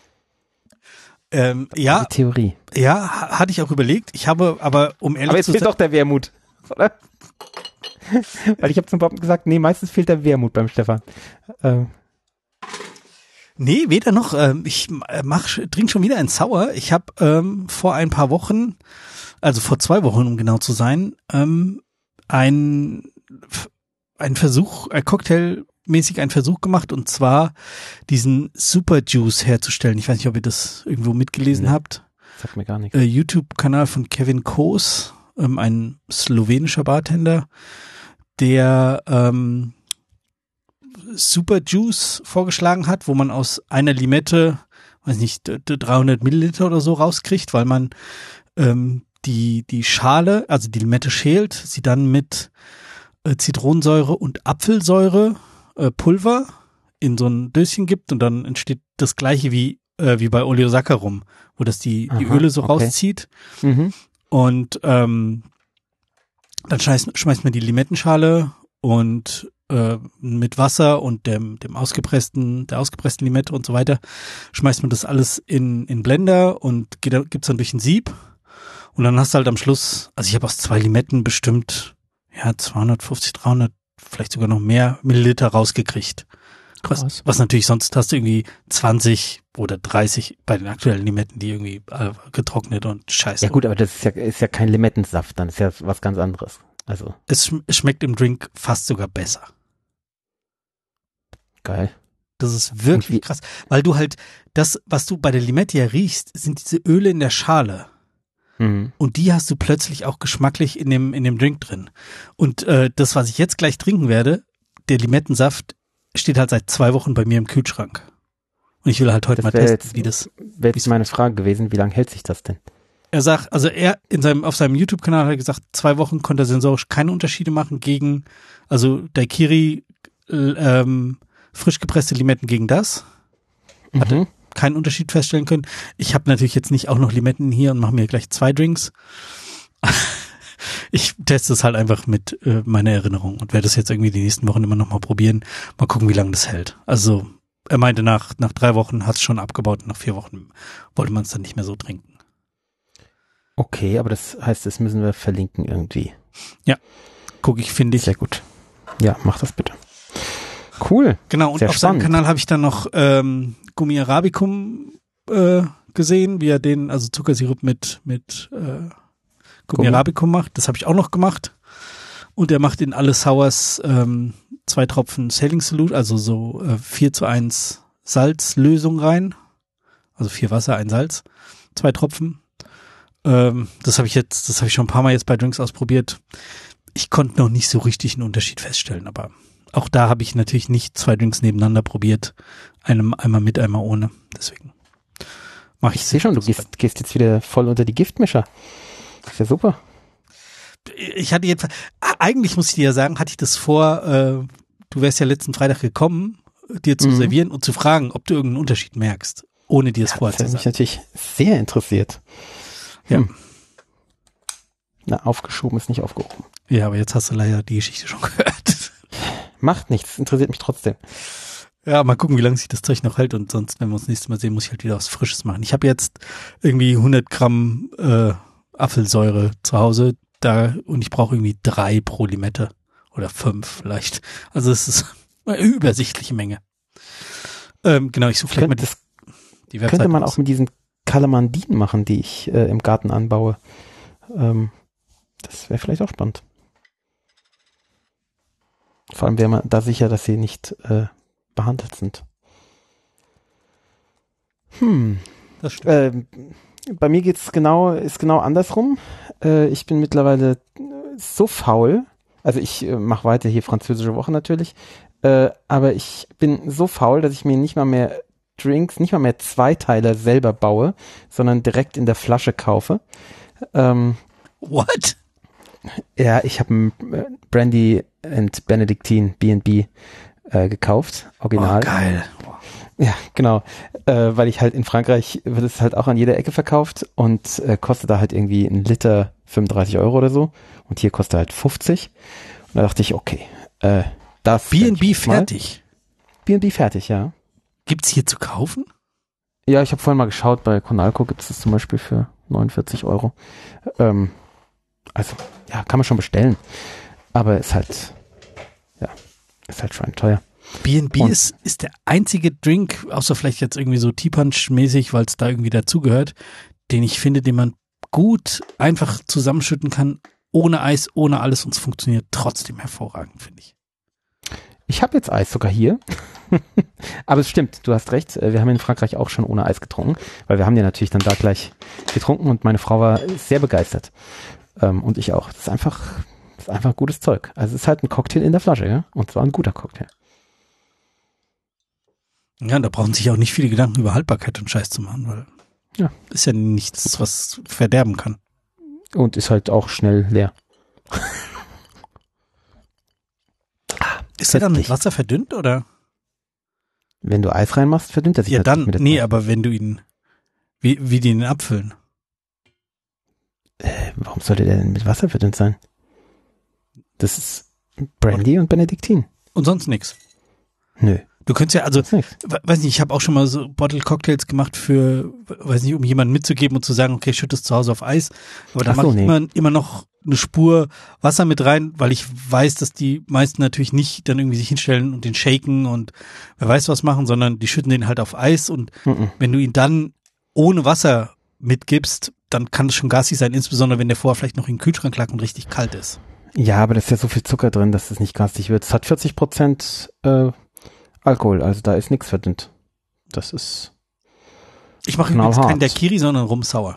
Ähm, ja, Die Theorie. ja, ha- hatte ich auch überlegt. Ich habe aber, um ehrlich Aber jetzt zu fehlt sein, doch der Wermut, oder? Weil ich habe zum Bob gesagt, nee, meistens fehlt der Wermut beim Stefan. Ähm, nee, weder noch. Ähm, ich äh, mach, trink schon wieder ein Sauer. Ich habe ähm, vor ein paar Wochen, also vor zwei Wochen, um genau zu sein, ähm, ein, ein Versuch, ein Cocktailmäßig einen Versuch gemacht, und zwar diesen Super Juice herzustellen. Ich weiß nicht, ob ihr das irgendwo mitgelesen Nee. habt. sagt mir gar nichts. Äh, YouTube-Kanal von Kevin Koos, ähm, ein slowenischer Bartender, der ähm, Super Juice vorgeschlagen hat, wo man aus einer Limette, weiß nicht, d- d- dreihundert Milliliter oder so rauskriegt, weil man ähm, die die Schale, also die Limette schält, sie dann mit äh, Zitronensäure und Apfelsäure äh, Pulver in so ein Döschen gibt, und dann entsteht das gleiche wie äh, wie bei Oleosaccharum, wo das die die Aha, Öle so okay. rauszieht. Mhm. Und ähm, dann schmeißt, schmeißt man die Limettenschale und äh, mit Wasser und dem dem ausgepressten der ausgepressten Limette und so weiter schmeißt man das alles in in Blender und geht, gibt's dann durch ein Sieb, und dann hast du halt am Schluss, also ich habe aus zwei Limetten bestimmt ja zweihundertfünfzig, dreihundert, vielleicht sogar noch mehr Milliliter rausgekriegt. Was, Krass. was natürlich sonst hast du irgendwie zwanzig oder dreißig bei den aktuellen Limetten, die irgendwie äh, getrocknet und scheiße. Ja gut, aber das ist ja, ist ja kein Limettensaft, dann ist ja was ganz anderes. Also, Es, schm- es schmeckt im Drink fast sogar besser. geil. Das ist Und wie- wirklich krass, weil du halt das, was du bei der Limette ja riechst, sind diese Öle in der Schale, Mhm. und die hast du plötzlich auch geschmacklich in dem in dem Drink drin. Und äh, das, was ich jetzt gleich trinken werde, der Limettensaft, steht halt seit zwei Wochen bei mir im Kühlschrank. Und ich will halt heute Das mal wär testen, jetzt- wie das. Wäre jetzt meine Frage gewesen, wie lange hält sich das denn? Er sagt, also er in seinem auf seinem YouTube-Kanal hat er gesagt, zwei Wochen konnte er sensorisch keine Unterschiede machen gegen, also Daiquiri äh, ähm, frisch gepresste Limetten gegen das. Hatte Mhm. keinen Unterschied feststellen können. Ich habe natürlich jetzt nicht auch noch Limetten hier und mache mir gleich zwei Drinks. Ich teste es halt einfach mit äh, meiner Erinnerung und werde es jetzt irgendwie die nächsten Wochen immer noch mal probieren. Mal gucken, wie lange das hält. Also er meinte, nach nach drei Wochen hat es schon abgebaut und nach vier Wochen wollte man es dann nicht mehr so trinken. Okay, aber das heißt, das müssen wir verlinken irgendwie. Guck, ich finde ich. Sehr gut. Ja, mach das bitte. Cool. Genau, und Sehr auf seinem spannend. Kanal habe ich dann noch ähm, Gummi Arabicum äh, gesehen, wie er den, also Zuckersirup mit mit äh, Gummi Gummi. Arabicum macht. Das habe ich auch noch gemacht. Und er macht in alle Sours ähm, zwei Tropfen Sailing Solute, also so äh, vier zu eins Salzlösung rein. Also vier Wasser, ein Salz, zwei Tropfen. Ähm, das habe ich jetzt, das habe ich schon ein paar Mal jetzt bei Drinks ausprobiert. Ich konnte noch nicht so richtig einen Unterschied feststellen, aber auch da habe ich natürlich nicht zwei Drinks nebeneinander probiert. Einem, einmal mit, einmal ohne. Deswegen mache ich Ich sehe schon, du gehst, gehst jetzt wieder voll unter die Giftmischer. Ist ja super. Ich hatte jedenfalls, eigentlich muss ich dir ja sagen, hatte ich das vor, äh, du wärst ja letzten Freitag gekommen, dir zu Mhm. servieren und zu fragen, ob du irgendeinen Unterschied merkst, ohne dir es Ja, vorher das zu hat mich sagen. natürlich sehr interessiert. Ja. Hm. Na, aufgeschoben ist nicht aufgehoben. Ja, aber jetzt hast du leider die Geschichte schon gehört. Macht nichts, interessiert mich trotzdem. Ja, mal gucken, wie lange sich das Zeug noch hält, und sonst, wenn wir uns nächstes Mal sehen, muss ich halt wieder was Frisches machen. Ich habe jetzt irgendwie hundert Gramm äh, Apfelsäure zu Hause, da und ich brauche irgendwie drei pro Limette oder fünf vielleicht. Also es ist eine übersichtliche Menge. Ähm, genau, ich suche vielleicht mal die, Das die Webseite. könnte man aus. auch mit diesen Kalamandinen machen, die ich äh, im Garten anbaue. Ähm, das wäre vielleicht auch spannend. Vor allem wäre man da sicher, dass sie nicht äh, behandelt sind. Hm. Das stimmt. Ähm, bei mir geht's genau, ist genau andersrum. Äh, ich bin mittlerweile so faul. Also ich äh, mache weiter hier französische Woche natürlich. Äh, aber ich bin so faul, dass ich mir nicht mal mehr Drinks, nicht mal mehr Zweiteiler selber baue, sondern direkt in der Flasche kaufe. Ähm, What? ja, ich habe ein äh, Brandy and Benedictine B and B äh, gekauft, original. Oh, geil. Ja, genau, äh, weil ich halt in Frankreich wird es halt auch an jeder Ecke verkauft und äh, kostet da halt irgendwie ein Liter fünfunddreißig Euro oder so und hier kostet halt fünfzig und da dachte ich, okay, äh, das B and B fertig. B and B fertig, ja. Gibt's hier zu kaufen? Ja, ich habe vorhin mal geschaut, bei Conalco gibt es das zum Beispiel für neunundvierzig Euro. Ähm, also, ja, kann man schon bestellen, aber ist halt, ja, ist halt schon teuer. B and B Und- ist, ist der einzige Drink, außer vielleicht jetzt irgendwie so Tea-Punch-mäßig, weil es da irgendwie dazugehört, den ich finde, den man gut einfach zusammenschütten kann, ohne Eis, ohne alles und es funktioniert trotzdem hervorragend, finde ich. Ich habe jetzt Eis sogar hier. Aber es stimmt, du hast recht. Wir haben in Frankreich auch schon ohne Eis getrunken, weil wir haben den natürlich dann da gleich getrunken und meine Frau war sehr begeistert. Ähm, und ich auch. Das ist einfach, das ist einfach gutes Zeug. Also es ist halt ein Cocktail in der Flasche, ja? Und zwar ein guter Cocktail. Ja, da brauchen sich auch nicht viele Gedanken über Haltbarkeit und Scheiß zu machen, weil Ja. ist ja nichts, was verderben kann. Und ist halt auch schnell leer. Ist der dann mit Köstlich. Wasser verdünnt oder? Wenn du Eis reinmachst, verdünnt er sich Ja, halt dann, nicht mit der nee, Zeit. aber wenn du ihn, wie, wie die ihn abfüllen. Äh, warum sollte der denn mit Wasser verdünnt sein? Das ist Brandy und Benediktin. Und sonst nix. Nö, Du könntest ja, also, das ist nichts. we- weiß nicht, ich habe auch schon mal so Bottle-Cocktails gemacht für, weiß nicht, um jemanden mitzugeben und zu sagen, okay, schütt es zu Hause auf Eis. Aber da Ach so, mache ich nee. immer, immer noch eine Spur Wasser mit rein, weil ich weiß, dass die meisten natürlich nicht dann irgendwie sich hinstellen und den shaken und wer weiß was machen, sondern die schütten den halt auf Eis und Mhm. wenn du ihn dann ohne Wasser mitgibst, dann kann es schon garstig sein, insbesondere wenn der vorher vielleicht noch in den Kühlschrank lag und richtig kalt ist. Ja, aber da ist ja so viel Zucker drin, dass es nicht garstig wird. Es hat vierzig Prozent äh, Alkohol, also da ist nichts verdünnt. Das ist, Ich mache übrigens Knallhart. keinen Daiquiri, sondern Rum Sour.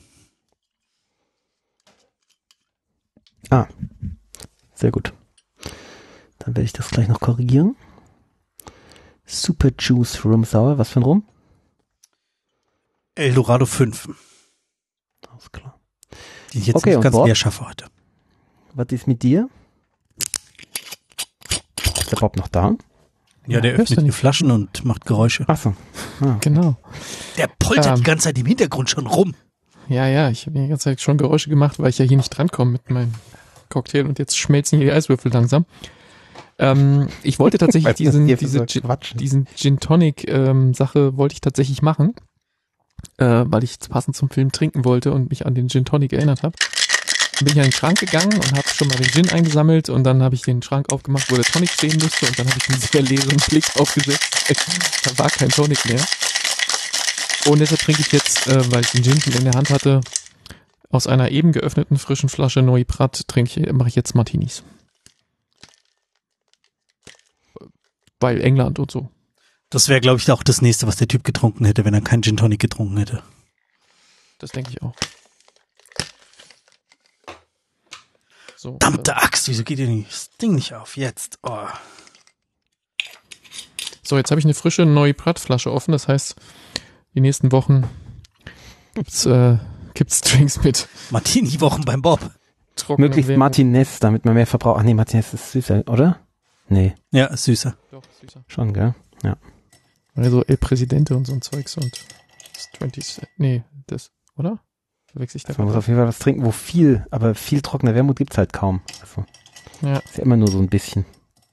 ah, sehr gut. Dann werde ich das gleich noch korrigieren. Super Juice Rum Sour, was für ein Rum? Eldorado fünf, Alles klar. die ich jetzt Okay, nicht und ganz Bob? leer schaffe heute. Was ist mit dir? Ist der Bob noch da? Ja, der hörst du öffnet die nicht. Flaschen und macht Geräusche. Ach so. Ah. Genau. Der poltert Ähm. die ganze Zeit im Hintergrund schon rum. Ja, ja, ich habe die ganze Zeit schon Geräusche gemacht, weil ich ja hier nicht drankomme mit meinem Cocktail und jetzt schmelzen hier die Eiswürfel langsam. Ähm, ich wollte tatsächlich Weil diesen, wir diese so Gin, quatschen. diesen Gin Tonic ähm, Sache wollte ich tatsächlich machen, äh, weil ich passend zum Film trinken wollte und mich an den Gin Tonic erinnert habe. Dann bin ich an den Schrank gegangen und habe schon mal den Gin eingesammelt und dann habe ich den Schrank aufgemacht, wo der Tonic stehen musste und dann habe ich einen sehr leeren Blick aufgesetzt. Da war kein Tonic mehr. Und deshalb trinke ich jetzt, äh, weil ich den Gin schon in der Hand hatte, aus einer eben geöffneten frischen Flasche Noy Prat trinke ich, mache ich jetzt Martinis. Weil England und so. Das wäre, glaube ich, auch das nächste, was der Typ getrunken hätte, wenn er keinen Gin Tonic getrunken hätte. Das denke ich auch. So, Verdammte Axt, wieso geht dir das Ding nicht auf? Jetzt. Oh. So, jetzt habe ich eine frische Noy Prat Flasche offen. Das heißt, die nächsten Wochen gibt's, äh, gibt's Drinks mit Martini-Wochen beim Bob. trockenem Möglichst Wermut. Martinez, damit man mehr verbraucht. Ach nee, Martinez ist süßer, oder? Nee, Ja, ist süßer. Doch, süßer. schon, gell? Also El Presidente und so ein Zeugs und das zwanzig, nee, das, oder? Verwechsel ich da Also man muss gerade? auf jeden Fall was trinken, wo viel, aber viel trockener Wermut gibt's halt kaum. Also, Ja. ist ja immer nur so ein bisschen.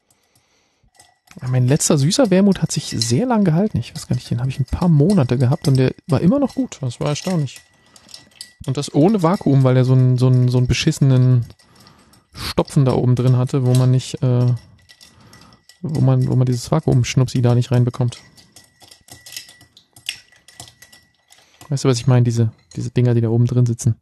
Mein letzter süßer Wermut hat sich sehr lang gehalten. Ich weiß gar nicht, den habe ich ein paar Monate gehabt und der war immer noch gut. Das war erstaunlich. Und das ohne Vakuum, weil er so einen, so einen, so einen beschissenen Stopfen da oben drin hatte, wo man nicht, äh, wo man, wo man dieses Vakuumschnupsi da nicht reinbekommt. Weißt du, was ich meine? Diese, diese Dinger, die da oben drin sitzen.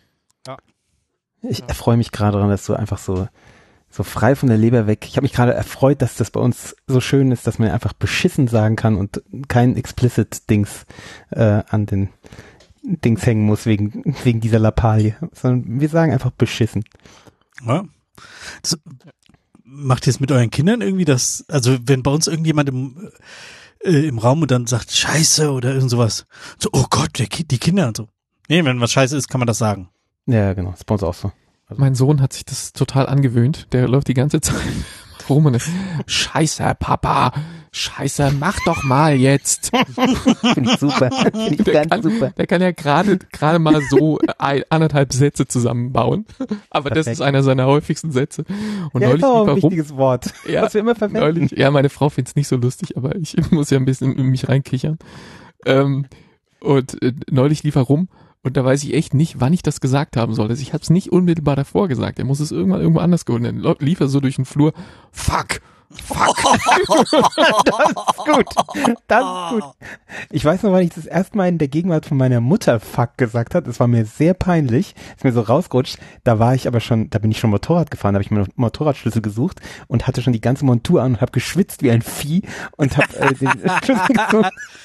Ich ja. erfreue mich gerade daran, dass du einfach so, so frei von der Leber weg. Ich habe mich gerade erfreut, dass das bei uns so schön ist, dass man einfach beschissen sagen kann und kein explicit-Dings äh, an den Dings hängen muss wegen, wegen dieser Lappalie. Sondern wir sagen einfach beschissen. Ja. Das, macht ihr es mit euren Kindern irgendwie das, also wenn bei uns irgendjemand im, äh, im Raum und dann sagt Scheiße oder irgend sowas, so, oh Gott, der, die Kinder und so. Nee, wenn was Scheiße ist, kann man das sagen. Ja, genau, das ist bei uns auch so. Also mein Sohn hat sich das total angewöhnt. Der läuft die ganze Zeit rum und ist, Scheiße, Papa, Scheiße, mach doch mal jetzt. Finde ich super, finde ich der ganz kann, super. Der kann ja gerade gerade mal so ein, anderthalb Sätze zusammenbauen. Aber Perfekt. Das ist einer seiner häufigsten Sätze. Und ja, neulich ist auch lief er ein rum. wichtiges Wort, ja, was wir immer verwenden. Neulich, ja, meine Frau findet es nicht so lustig, aber ich muss ja ein bisschen in mich reinkichern. Ähm, und äh, neulich lief er rum. Und da weiß ich echt nicht, wann ich das gesagt haben soll. Also ich habe es nicht unmittelbar davor gesagt. Er muss es irgendwann irgendwo anders geholt. Dann lief er so durch den Flur. Fuck! Fuck! Das ist gut. Das ist gut. Ich weiß noch, wann ich das erste Mal in der Gegenwart von meiner Mutter Fuck gesagt habe. Das war mir sehr peinlich. Ist mir so rausgerutscht. Da war ich aber schon, da bin ich schon Motorrad gefahren. Da habe ich meinen Motorradschlüssel gesucht und hatte schon die ganze Montur an und habe geschwitzt wie ein Vieh und habe äh, den Schlüssel gezogen.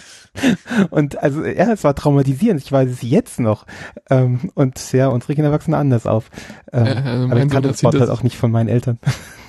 Und also, ja, es war traumatisierend, ich weiß es jetzt noch. Ähm, und ja, unsere Kinder wachsen anders auf. Ähm, ja, also aber ich kannte das Wort halt auch nicht von meinen Eltern.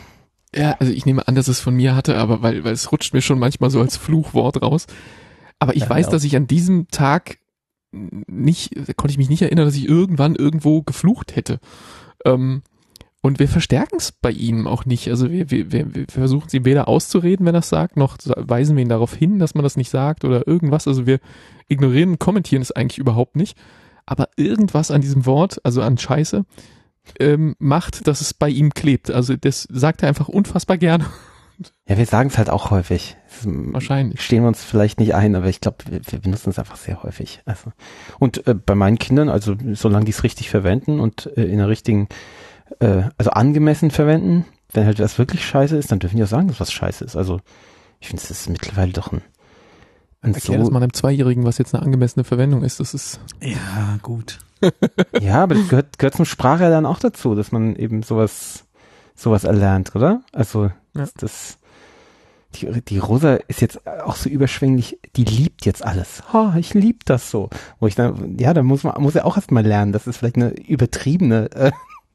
Ja, also ich nehme an, dass es von mir hatte, aber weil, weil es rutscht mir schon manchmal so als Fluchwort raus. Aber ich ja, weiß, ja. dass ich an diesem Tag nicht, konnte ich mich nicht erinnern, dass ich irgendwann irgendwo geflucht hätte. Ähm, Und wir verstärken es bei ihm auch nicht. Also wir, wir, wir versuchen es ihm weder auszureden, wenn er es sagt, noch weisen wir ihn darauf hin, dass man das nicht sagt oder irgendwas. Also wir ignorieren und kommentieren es eigentlich überhaupt nicht. Aber irgendwas an diesem Wort, also an Scheiße, ähm, macht, dass es bei ihm klebt. Also das sagt er einfach unfassbar gerne. Ja, wir sagen es halt auch häufig. Wahrscheinlich. Stehen wir uns vielleicht nicht ein, aber ich glaube, wir, wir benutzen es einfach sehr häufig. Also und äh, bei meinen Kindern, also solange die es richtig verwenden und äh, in der richtigen also angemessen verwenden. Wenn halt was wirklich scheiße ist, dann dürfen die auch sagen, dass was scheiße ist. Also ich finde, es ist mittlerweile doch ein, ein Erklär so das mal einem Zweijährigen, was jetzt eine angemessene Verwendung ist. Das ist ja gut. Ja, aber das gehört, gehört zum Spracherlernen auch dazu, dass man eben sowas sowas erlernt, oder? Also ja. das die, die Rosa ist jetzt auch so überschwänglich, die liebt jetzt alles. Ha, oh, ich lieb das so. Wo ich dann, ja, da muss man muss ja auch erstmal lernen, das ist vielleicht eine übertriebene äh,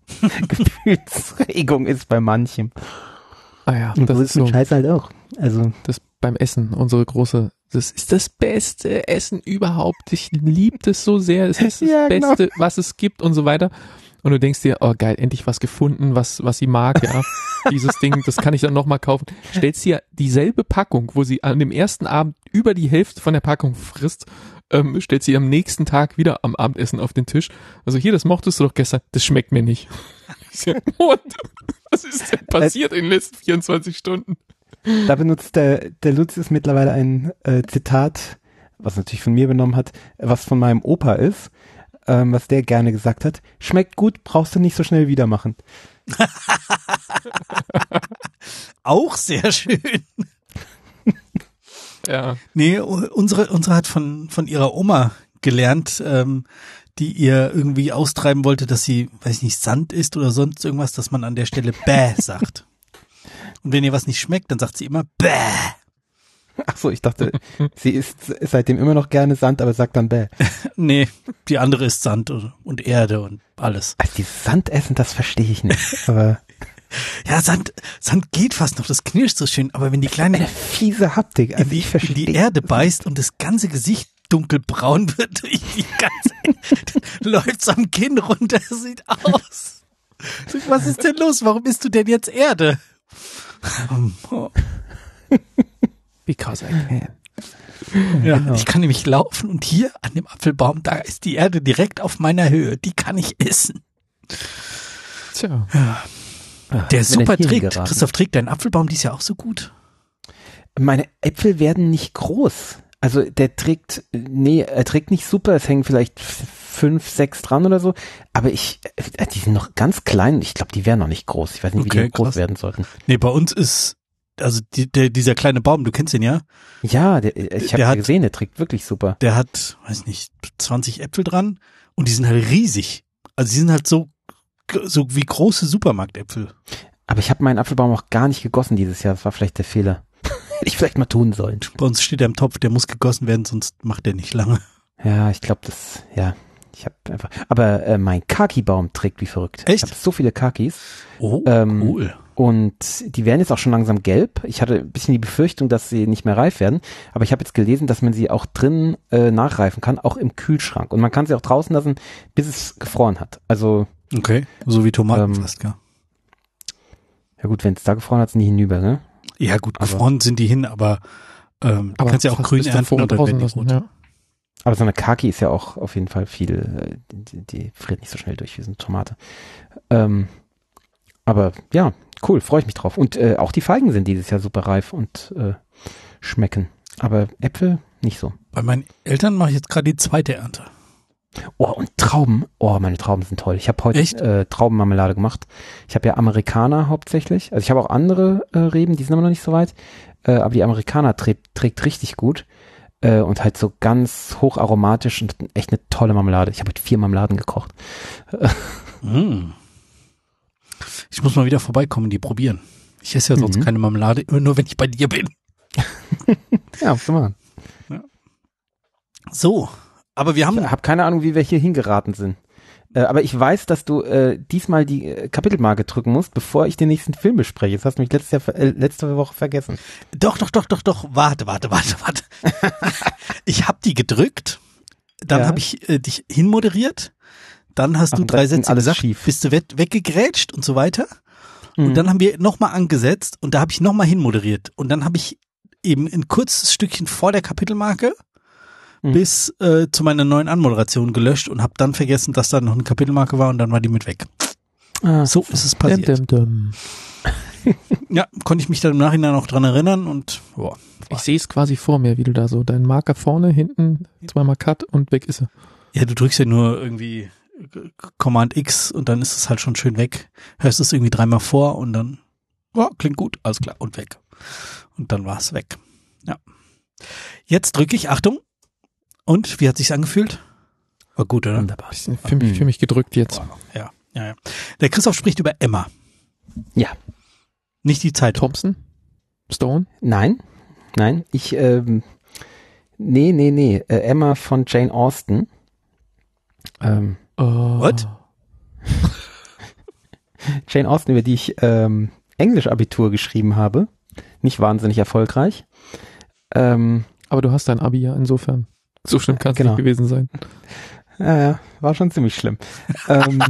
Gefühlsregung ist bei manchem. Ah ja, und das so ist ist mit so. Scheiß halt auch. Also das beim Essen, unsere große, das ist das beste Essen überhaupt. Ich liebe das so sehr. Es ist das ja, Beste, genau. was es gibt und so weiter. Und du denkst dir, oh geil, endlich was gefunden, was was sie mag, ja. Dieses Ding, das kann ich dann nochmal kaufen. Stellst dir dieselbe Packung, wo sie an dem ersten Abend über die Hälfte von der Packung frisst, ähm, stellt sie am nächsten Tag wieder am Abendessen auf den Tisch. Also hier, das mochtest du doch gestern, das schmeckt mir nicht. Und was ist denn passiert in den letzten vierundzwanzig Stunden? Da benutzt der, der Lucius mittlerweile ein äh, Zitat, was natürlich von mir übernommen hat, was von meinem Opa ist, ähm, was der gerne gesagt hat. Schmeckt gut, brauchst du nicht so schnell wieder machen. Auch sehr schön. Ja. Nee, unsere, unsere hat von, von ihrer Oma gelernt, ähm, die ihr irgendwie austreiben wollte, dass sie, weiß ich nicht, Sand isst oder sonst irgendwas, dass man an der Stelle bäh sagt. Und wenn ihr was nicht schmeckt, dann sagt sie immer bäh. Ach so, ich dachte, sie isst seitdem immer noch gerne Sand, aber sagt dann bäh. Nee, die andere isst Sand und, und Erde und alles. Also die Sand essen, das verstehe ich nicht, aber ja, Sand, Sand geht fast noch, das knirscht so schön, aber wenn die kleine eine fiese Haptik, also in, die, ich verstehe in die Erde beißt und das ganze Gesicht dunkelbraun wird durch die ganze, läuft's am Kinn runter, sieht aus. Was ist denn los? Warum isst du denn jetzt Erde? Because I can. Ja, genau. Ich kann nämlich laufen und hier an dem Apfelbaum, da ist die Erde direkt auf meiner Höhe, die kann ich essen. Tja. Ja. Der Wenn super er hier trägt. geraten. Christoph, trägt dein Apfelbaum dies Jahr auch so gut? Meine Äpfel werden nicht groß. Also der trägt, nee, er trägt nicht super, es hängen vielleicht f- fünf, sechs dran oder so, aber ich, äh, die sind noch ganz klein, ich glaube, die wären noch nicht groß. Ich weiß nicht, wie Okay, die groß krass. werden sollten. Nee, bei uns ist, also die, der, dieser kleine Baum, du kennst ihn ja, Ja, der, ich Der habe hat- gesehen, der trägt wirklich super. der hat, weiß nicht, zwanzig Äpfel dran und die sind halt riesig. Also die sind halt so, so wie große Supermarktäpfel. Aber ich habe meinen Apfelbaum auch gar nicht gegossen dieses Jahr, das war vielleicht der Fehler. Hätte ich vielleicht mal tun sollen. Bei uns steht er im Topf, der muss gegossen werden, sonst macht er nicht lange. Ja, ich glaube, das, ja, ich habe einfach, aber äh, mein Kaki-Baum trägt wie verrückt. Echt? Ich habe so viele Kakis. Oh, Ähm, cool. Und die werden jetzt auch schon langsam gelb. Ich hatte ein bisschen die Befürchtung, dass sie nicht mehr reif werden. Aber ich habe jetzt gelesen, dass man sie auch drinnen äh, nachreifen kann, auch im Kühlschrank. Und man kann sie auch draußen lassen, bis es gefroren hat. Also, Okay, so wie Tomaten ähm, fast, ja. ja gut, wenn es da gefroren hat, sind die hinüber, ne? Ja gut, aber- gefroren sind die hin, aber ähm, du kannst ja auch fast grün bis ernten davor und dann draußen werden die lassen, rot. ja. Aber so eine Kaki ist ja auch auf jeden Fall viel, äh, die, die friert nicht so schnell durch wie so eine Tomate. Ähm, aber ja, cool, freue ich mich drauf. Und äh, auch die Feigen sind dieses Jahr super reif und äh, schmecken. Aber Äpfel nicht so. Bei meinen Eltern mache ich jetzt gerade die zweite Ernte. Oh, und Trauben. Oh, meine Trauben sind toll. Ich habe heute Echt? äh, Traubenmarmelade gemacht. Ich habe ja Amerikaner hauptsächlich. Also ich habe auch andere äh, Reben, die sind aber noch nicht so weit. Äh, aber die Amerikaner trägt, trägt richtig gut. Äh, und halt so ganz hocharomatisch und echt eine tolle Marmelade. Ich habe heute vier Marmeladen gekocht. Mm. Ich muss mal wieder vorbeikommen, die probieren. Ich esse ja sonst Mhm. keine Marmelade, immer nur wenn ich bei dir bin. Ja, was machen. So, aber wir haben, Ich habe keine Ahnung, wie wir hier hingeraten sind. Äh, aber ich weiß, dass du äh, diesmal die äh, Kapitelmarke drücken musst, bevor ich den nächsten Film bespreche. Das hast du mich letztes Jahr, ver- äh, letzte Woche vergessen. doch, doch, doch, doch, doch, warte, warte, warte, warte. Ich habe die gedrückt, dann Ja. habe ich äh, dich hinmoderiert, dann hast Ach, du und drei dann ging Sätze alles gesagt, schief. bist du we- weggegrätscht und so weiter. Und Mhm. dann haben wir nochmal angesetzt und da habe ich nochmal hinmoderiert. Und dann habe ich eben ein kurzes Stückchen vor der Kapitelmarke Mhm. bis äh, zu meiner neuen Anmoderation gelöscht und habe dann vergessen, dass da noch eine Kapitelmarke war und dann war die mit weg. Ah, So ist es passiert. Dum, dum, dum. Ja, konnte ich mich dann im Nachhinein auch dran erinnern und boah. Ich sehe es quasi vor mir, wie du da so deinen Marker vorne, hinten, zweimal Cut und weg ist er. Ja, du drückst ja nur irgendwie Command X und dann ist es halt schon schön weg. Hörst es irgendwie dreimal vor und dann, ja, klingt gut, alles klar, und weg. Und dann war es weg. Ja. Jetzt drücke ich, Achtung. Und, wie hat sich's angefühlt? War gut, oder? Wunderbar. Bisschen für mich, für mich gedrückt jetzt. Boah, ja, ja, ja. Der Christoph spricht über Emma, Ja. nicht die Zeitung. Thompson? Stone? Nein, nein, ich, ähm, nee, nee, nee, äh, Emma von Jane Austen. Ähm, Uh, What? Jane Austen, über die ich ähm, Englisch-Abitur geschrieben habe. Nicht wahnsinnig erfolgreich. Ähm, Aber du hast dein Abi ja insofern. So schlimm kann es Genau. nicht gewesen sein. ja, ja, war schon ziemlich schlimm. ähm,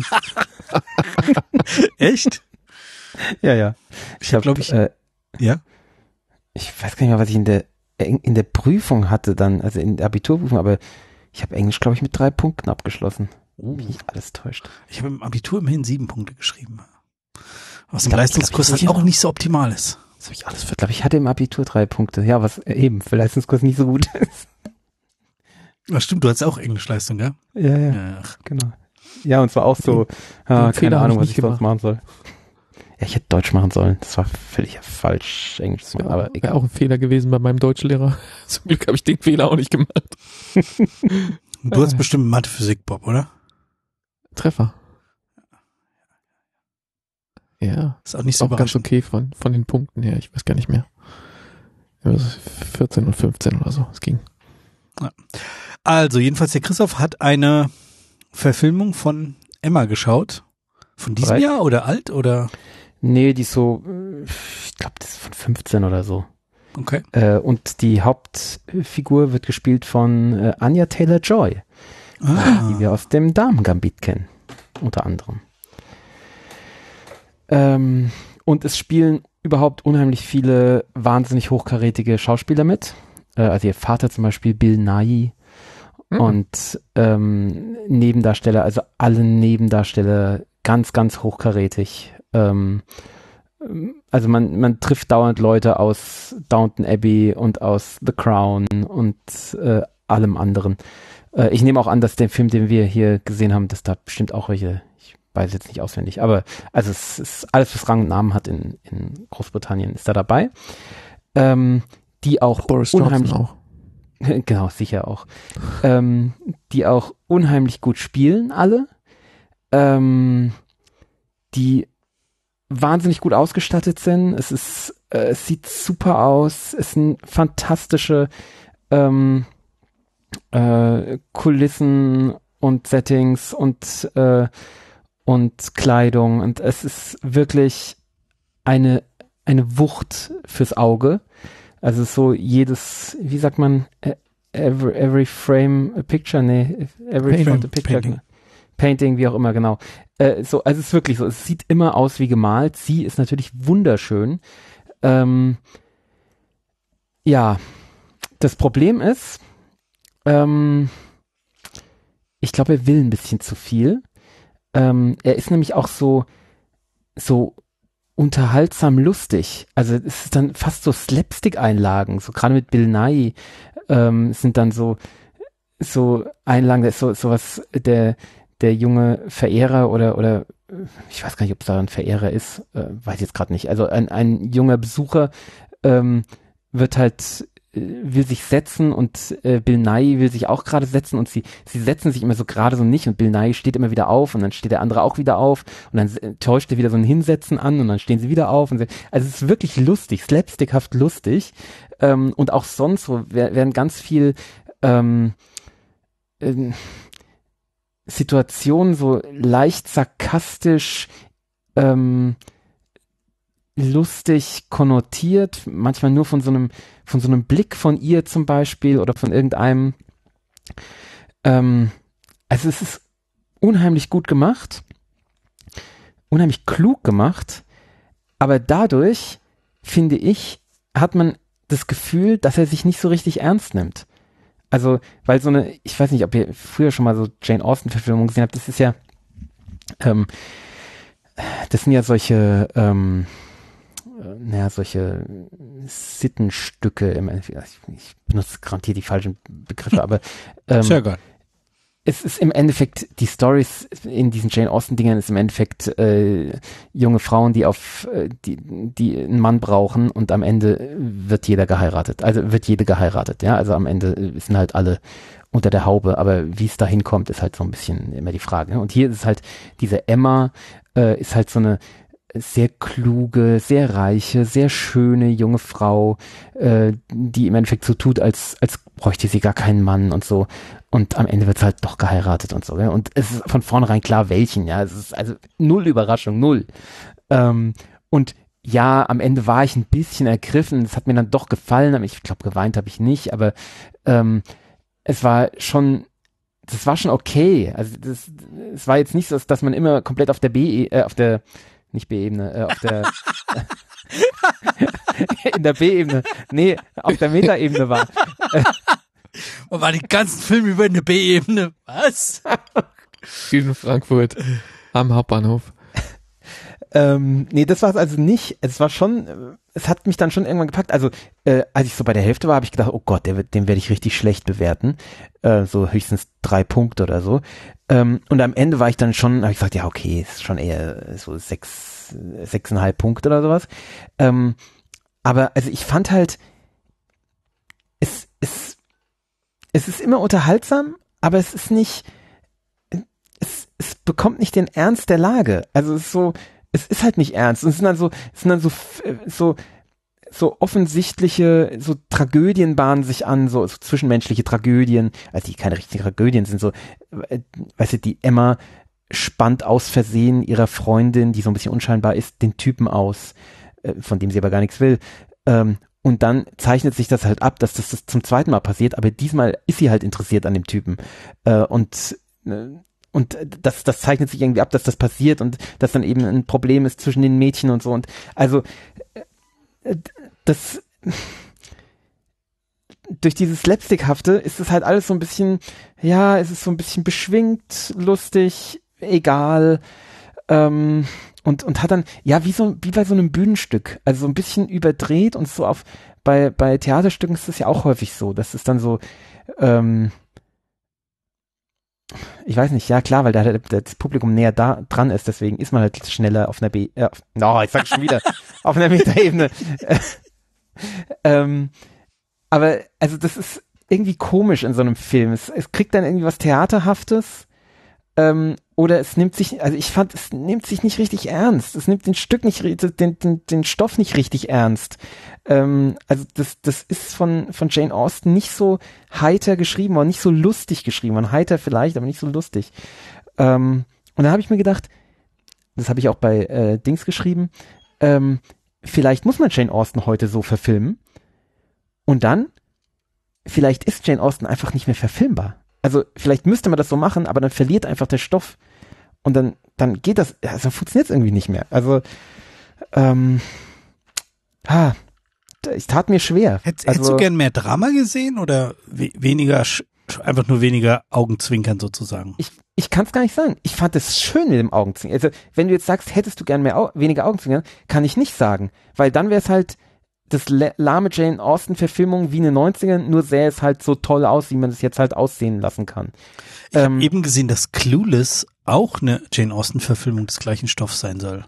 Echt? ja, ja. Ich habe, glaube ich, äh, ja. ich weiß gar nicht mehr, was ich in der in der Prüfung hatte dann, also in der Abiturprüfung, aber ich habe Englisch, glaube ich, mit drei Punkten abgeschlossen. Oh. Wie alles täuscht. Ich habe im Abitur immerhin sieben Punkte geschrieben. Was im glaub, Leistungskurs ich glaub, ich halt auch noch- nicht so optimal ist. Das habe ich alles für, glaube ich, hatte im Abitur drei Punkte. Ja, was äh, eben für Leistungskurs nicht so gut ist. Ach stimmt, du hattest auch Englischleistung, gell? Ja, ja, Ach, genau. Ja, und zwar auch so, ah, Den Fehler keine hab Ahnung, ich was nicht ich sonst gemacht. machen soll. Ja, ich hätte Deutsch machen sollen. Das war völlig falsch, Englisch zu machen, aber Wäre egal. auch ein Fehler gewesen bei meinem Deutschlehrer. Zum Glück habe ich den Fehler auch nicht gemacht. du hast bestimmt Mathe, Physik, Bob, oder? Treffer. Ja, Ist auch nicht ist so auch ganz überraschend. okay von, von den Punkten her. Ich weiß gar nicht mehr. Ja, so vierzehn und fünfzehn oder so. Es ging. Also, jedenfalls, der Christoph hat eine Verfilmung von Emma geschaut. Von diesem Korrekt. Jahr oder alt oder? Nee, die ist so, äh, ich glaube, das ist von fünfzehn oder so. Okay. Äh, und die Hauptfigur wird gespielt von äh, Anya Taylor-Joy, die Ah, wir aus dem Damen-Gambit kennen, unter anderem. Ähm, und es spielen überhaupt unheimlich viele wahnsinnig hochkarätige Schauspieler mit. Äh, also ihr Vater zum Beispiel, Bill Nighy, Mhm. und ähm, Nebendarsteller, also alle Nebendarsteller ganz, ganz hochkarätig. Ähm, also man, man trifft dauernd Leute aus Downton Abbey und aus The Crown und äh, allem anderen. Äh, ich nehme auch an, dass der Film, den wir hier gesehen haben, dass da bestimmt auch welche, ich weiß jetzt nicht auswendig, aber also es ist alles, was Rang und Namen hat in, in Großbritannien, ist da dabei. Ähm, die auch Boris unheimlich Johnson auch. Genau, sicher auch. Ähm, die auch unheimlich gut spielen, alle. Ähm, die wahnsinnig gut ausgestattet sind. Es ist, äh, es sieht super aus. Es sind fantastische ähm, äh, Kulissen und Settings und äh, und Kleidung. Und es ist wirklich eine eine Wucht fürs Auge. Also so jedes, wie sagt man, every, every frame a picture, nee, every Painting, frame a picture. Painting. Painting, wie auch immer, genau. Äh, so, also es ist wirklich so, es sieht immer aus wie gemalt. Sie ist natürlich wunderschön. Ähm, ja, das Problem ist, ähm, ich glaube, er will ein bisschen zu viel. Ähm, er ist nämlich auch so, so unterhaltsam lustig. Also es ist dann fast so Slapstick-Einlagen, so gerade mit Bill Nighy ähm, sind dann so so Einlagen, da ist so sowas, der der junge Verehrer oder oder ich weiß gar nicht, ob es da ein Verehrer ist, äh, weiß jetzt gerade nicht. Also ein, ein junger Besucher ähm, wird halt will sich setzen und äh, Bill Nighy will sich auch gerade setzen und sie sie setzen sich immer so gerade so nicht und Bill Nighy steht immer wieder auf und dann steht der andere auch wieder auf und dann äh, täuscht er wieder so ein Hinsetzen an und dann stehen sie wieder auf und sie, also es ist wirklich lustig, slapstickhaft lustig ähm, und auch sonst so wer, werden ganz viel ähm, äh, Situationen so leicht sarkastisch ähm, lustig konnotiert, manchmal nur von so einem von so einem Blick von ihr zum Beispiel oder von irgendeinem. Ähm, also es ist unheimlich gut gemacht, unheimlich klug gemacht, aber dadurch, finde ich, hat man das Gefühl, dass er sich nicht so richtig ernst nimmt. Also, weil so eine, ich weiß nicht, ob ihr früher schon mal so Jane Austen-Verfilmungen gesehen habt, das ist ja, ähm, das sind ja solche, ähm, naja, solche Sittenstücke im Endeffekt. Ich benutze garantiert die falschen Begriffe, aber ähm, sehr geil. Es ist im Endeffekt, die Storys in diesen Jane Austen-Dingern ist im Endeffekt äh, junge Frauen, die auf äh, die, die einen Mann brauchen und am Ende wird jeder geheiratet. Also wird jede geheiratet, ja. Also am Ende sind halt alle unter der Haube, aber wie es da hinkommt, ist halt so ein bisschen immer die Frage. Ne? Und hier ist es halt, diese Emma äh, ist halt so eine sehr kluge, sehr reiche, sehr schöne junge Frau, äh, die im Endeffekt so tut, als als bräuchte sie gar keinen Mann und so. Und am Ende wird sie halt doch geheiratet und so. Ja? Und es ist von vornherein klar, welchen. Ja, es ist also null Überraschung, null. Ähm, und ja, am Ende war ich ein bisschen ergriffen. Es hat mir dann doch gefallen, aber ich glaube, geweint habe ich nicht. Aber ähm, es war schon das war schon okay. Also das, es war jetzt nicht so, dass man immer komplett auf der B, äh, auf der nicht B-Ebene, äh, auf der in der B-Ebene, nee, auf der Meta-Ebene war. Und war die ganzen Filme über eine B-Ebene. Was? In Frankfurt am Hauptbahnhof. Ähm, nee, das war es also nicht. Es war schon, es hat mich dann schon irgendwann gepackt. Also, äh, als ich so bei der Hälfte war, habe ich gedacht, oh Gott, der wird, den werde ich richtig schlecht bewerten. Äh, so höchstens drei Punkte oder so. Ähm, und am Ende war ich dann schon, habe ich gesagt, ja, okay, ist schon eher so sechs, sechseinhalb Punkte oder sowas. Ähm, aber, also ich fand halt, es, es, es ist immer unterhaltsam, aber es ist nicht, es, es bekommt nicht den Ernst der Lage. Also es ist so, es ist halt nicht ernst. Und es sind dann so, es sind dann so, so, so offensichtliche, so Tragödien bahnen sich an, so, so zwischenmenschliche Tragödien, also die keine richtigen Tragödien sind, so, äh, weißt du, die Emma spannt aus Versehen ihrer Freundin, die so ein bisschen unscheinbar ist, den Typen aus, äh, von dem sie aber gar nichts will. Ähm, und dann zeichnet sich das halt ab, dass das, das zum zweiten Mal passiert, aber diesmal ist sie halt interessiert an dem Typen. Äh, und äh, Und das, das zeichnet sich irgendwie ab, dass das passiert und dass dann eben ein Problem ist zwischen den Mädchen und so. Und also das durch dieses Slapstickhafte ist es halt alles so ein bisschen, ja, es ist so ein bisschen beschwingt, lustig, egal. Ähm, und, und hat dann, ja, wie so, wie bei so einem Bühnenstück, also so ein bisschen überdreht und so auf, bei, bei Theaterstücken ist das ja auch häufig so, dass es dann so, ähm, ich weiß nicht, ja klar, weil da das Publikum näher da dran ist, deswegen ist man halt schneller auf einer B, äh, auf, no, ich sag schon wieder, auf einer Metaebene. ähm, aber, also das ist irgendwie komisch in so einem Film. Es, es kriegt dann irgendwie was Theaterhaftes, ähm, oder es nimmt sich, also ich fand, es nimmt sich nicht richtig ernst. Es nimmt den Stück nicht, den, den, den Stoff nicht richtig ernst. Ähm, also das, das ist von, von Jane Austen nicht so heiter geschrieben oder nicht so lustig geschrieben. Man heiter vielleicht, aber nicht so lustig. Ähm, und da habe ich mir gedacht, das habe ich auch bei äh, Dings geschrieben, ähm, vielleicht muss man Jane Austen heute so verfilmen. Und dann, vielleicht ist Jane Austen einfach nicht mehr verfilmbar. Also vielleicht müsste man das so machen, aber dann verliert einfach der Stoff. Und dann, dann geht das, also funktioniert es irgendwie nicht mehr. Also, ähm, ha, es tat mir schwer. Hätt, also, hättest du gern mehr Drama gesehen oder we weniger, einfach nur weniger Augenzwinkern sozusagen? Ich, ich kann es gar nicht sagen. Ich fand es schön mit dem Augenzwinkern. Also wenn du jetzt sagst, hättest du gern mehr Au weniger Augenzwinkern, kann ich nicht sagen. Weil dann wäre es halt das lahme Jane Austen-Verfilmung wie in den neunzigern, nur sähe es halt so toll aus, wie man es jetzt halt aussehen lassen kann. Ich ähm, habe Ähm, eben gesehen, dass Clueless auch eine Jane Austen-Verfilmung des gleichen Stoffs sein soll.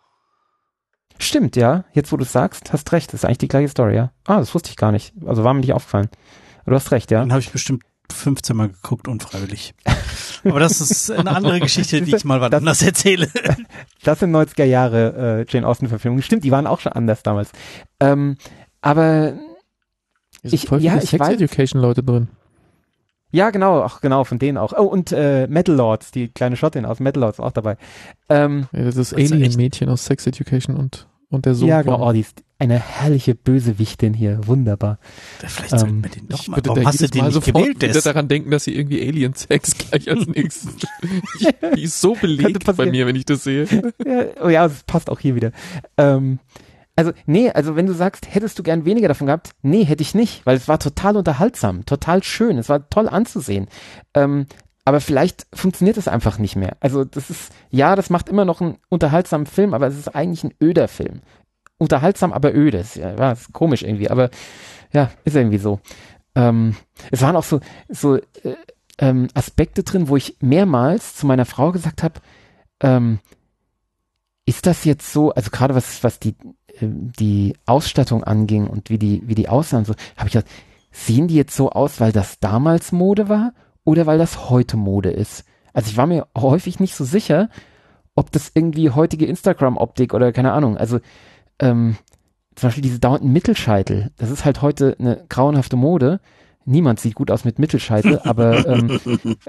Stimmt, ja. Jetzt, wo du es sagst, hast recht. Das ist eigentlich die gleiche Story, ja. Ah, das wusste ich gar nicht. Also war mir nicht aufgefallen. Du hast recht, ja. Den habe ich bestimmt fünfzehn Mal geguckt, unfreiwillig. Aber das ist eine andere Geschichte, die ich mal wann anders erzähle. Das sind neunziger Jahre äh, Jane Austen-Verfilmungen. Stimmt, die waren auch schon anders damals. Ähm, aber Hier sind ich, voll viele ja, ich Sex weiß, Education Leute drin. ja, genau, ach genau, von denen auch. Oh, und äh, Metal Lords, die kleine Schottin aus Metal Lords auch dabei. Ähm, Ja, das ist Das ist Alien-Mädchen aus Sex Education und, und der Sohn ja, genau, von. oh, die ist eine herrliche Bösewichtin hier, wunderbar. Vielleicht sollten Ähm, wir den Ich noch mal. würde Warum da hast du jedes den Mal nicht sofort gewählt? Der wieder ist, daran denken, dass sie irgendwie Alien-Sex gleich als nächstes. Ich, die ist so belegt Könnte bei passieren. mir, wenn ich das sehe. Ja, oh ja, das passt auch hier wieder. Ähm, also, nee, also wenn du sagst, hättest du gern weniger davon gehabt, nee, hätte ich nicht, weil es war total unterhaltsam, total schön, es war toll anzusehen. Ähm, aber vielleicht funktioniert es einfach nicht mehr. Also das ist, ja, das macht immer noch einen unterhaltsamen Film, aber es ist eigentlich ein öder Film. Unterhaltsam, aber öde. Ist, ja, ja, ist komisch irgendwie, aber ja, ist irgendwie so. Ähm, es waren auch so, so äh, ähm, Aspekte drin, wo ich mehrmals zu meiner Frau gesagt habe, ähm, ist das jetzt so, also gerade was, was die, äh, die Ausstattung anging und wie die, wie die aussahen, so, habe ich gedacht, sehen die jetzt so aus, weil das damals Mode war oder weil das heute Mode ist? Also ich war mir häufig nicht so sicher, ob das irgendwie heutige Instagram-Optik oder keine Ahnung, also ähm, zum Beispiel diese dauernden Mittelscheitel, das ist halt heute eine grauenhafte Mode. Niemand sieht gut aus mit Mittelscheitel, aber ähm,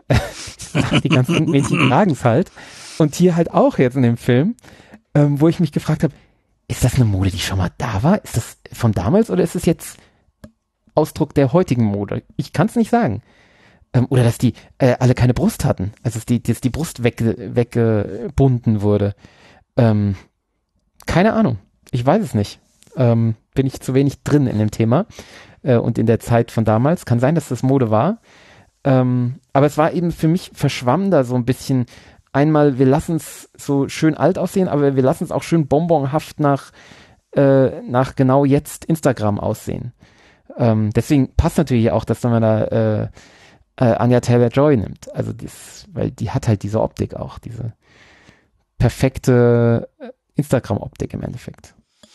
die ganzen Mädchen tragen es halt. Und hier halt auch jetzt in dem Film, ähm, wo ich mich gefragt habe, ist das eine Mode, die schon mal da war? Ist das von damals oder ist es jetzt Ausdruck der heutigen Mode? Ich kann es nicht sagen. Ähm, oder dass die äh, alle keine Brust hatten, also dass die, dass die Brust wegge, weggebunden wurde. Ähm, keine Ahnung. Ich weiß es nicht. Ähm, bin ich zu wenig drin in dem Thema äh, und in der Zeit von damals. Kann sein, dass das Mode war. Ähm, aber es war eben für mich verschwamm da so ein bisschen. Einmal, wir lassen es so schön alt aussehen, aber wir lassen es auch schön bonbonhaft nach, äh, nach genau jetzt Instagram aussehen. Ähm, deswegen passt natürlich auch, dass man da äh, äh, Anya Taylor-Joy nimmt. Also das, weil die hat halt diese Optik auch, diese perfekte Instagram-Optik im Endeffekt.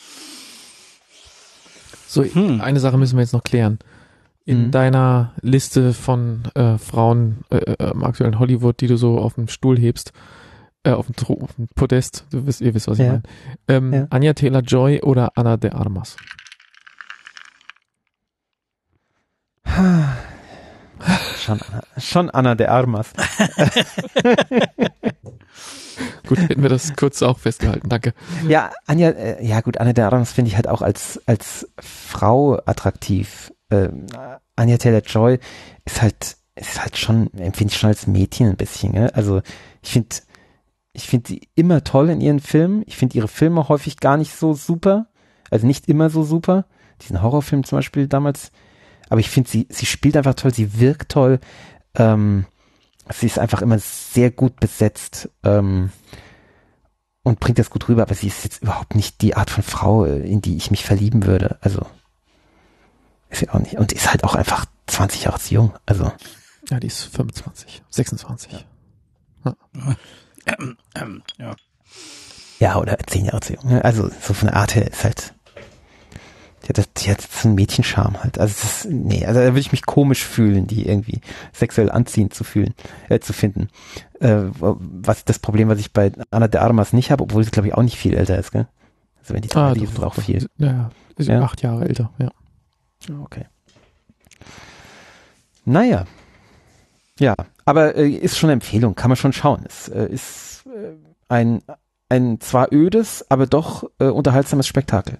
So, Hm. eine Sache müssen wir jetzt noch klären. In Mhm. deiner Liste von äh, Frauen äh, äh, im aktuellen Hollywood, die du so auf dem Stuhl hebst, äh, auf dem, Tro- auf dem Podest, du wisst, ihr wisst, was ich Ja. meine. Ähm, Ja. Anya Taylor-Joy oder Ana de Armas? Schon, schon Ana de Armas. Gut, hätten wir das kurz auch festgehalten, danke. Ja, Anja, äh, ja gut, Ana de Armas finde ich halt auch als, als Frau attraktiv. Ähm, Anya Taylor-Joy ist halt, ist halt schon, empfinde ich schon als Mädchen ein bisschen, ne? Also ich finde, ich finde sie immer toll in ihren Filmen. Ich finde ihre Filme häufig gar nicht so super. Also nicht immer so super. Diesen Horrorfilm zum Beispiel damals. Aber ich finde, sie, sie spielt einfach toll, sie wirkt toll. Ähm, sie ist einfach immer sehr gut besetzt. Ähm, und bringt das gut rüber, aber sie ist jetzt überhaupt nicht die Art von Frau, in die ich mich verlieben würde. Also ist sie auch nicht. Und ist halt auch einfach zwanzig Jahre zu jung. Also Ja, die ist fünfundzwanzig, sechsundzwanzig. Ja. Ähm, ähm, ja. ja, oder zehn Jahre zu jung. Also so von der Art her ist halt, die hat, die hat so einen Mädchenscharme halt. Also das ist, nee, also da würde ich mich komisch fühlen, die irgendwie sexuell anziehend zu fühlen, äh, zu finden. Äh, was das Problem, was ich bei Ana de Armas nicht habe, obwohl sie, glaube ich, auch nicht viel älter ist, gell? Also wenn die Ah, die doch, ist doch, auch doch. viel. Ja, ist Ja. acht Jahre älter, ja. Okay. Naja. Ja, aber äh, ist schon eine Empfehlung, kann man schon schauen. Es äh, ist äh, ein, ein zwar ödes, aber doch äh, unterhaltsames Spektakel.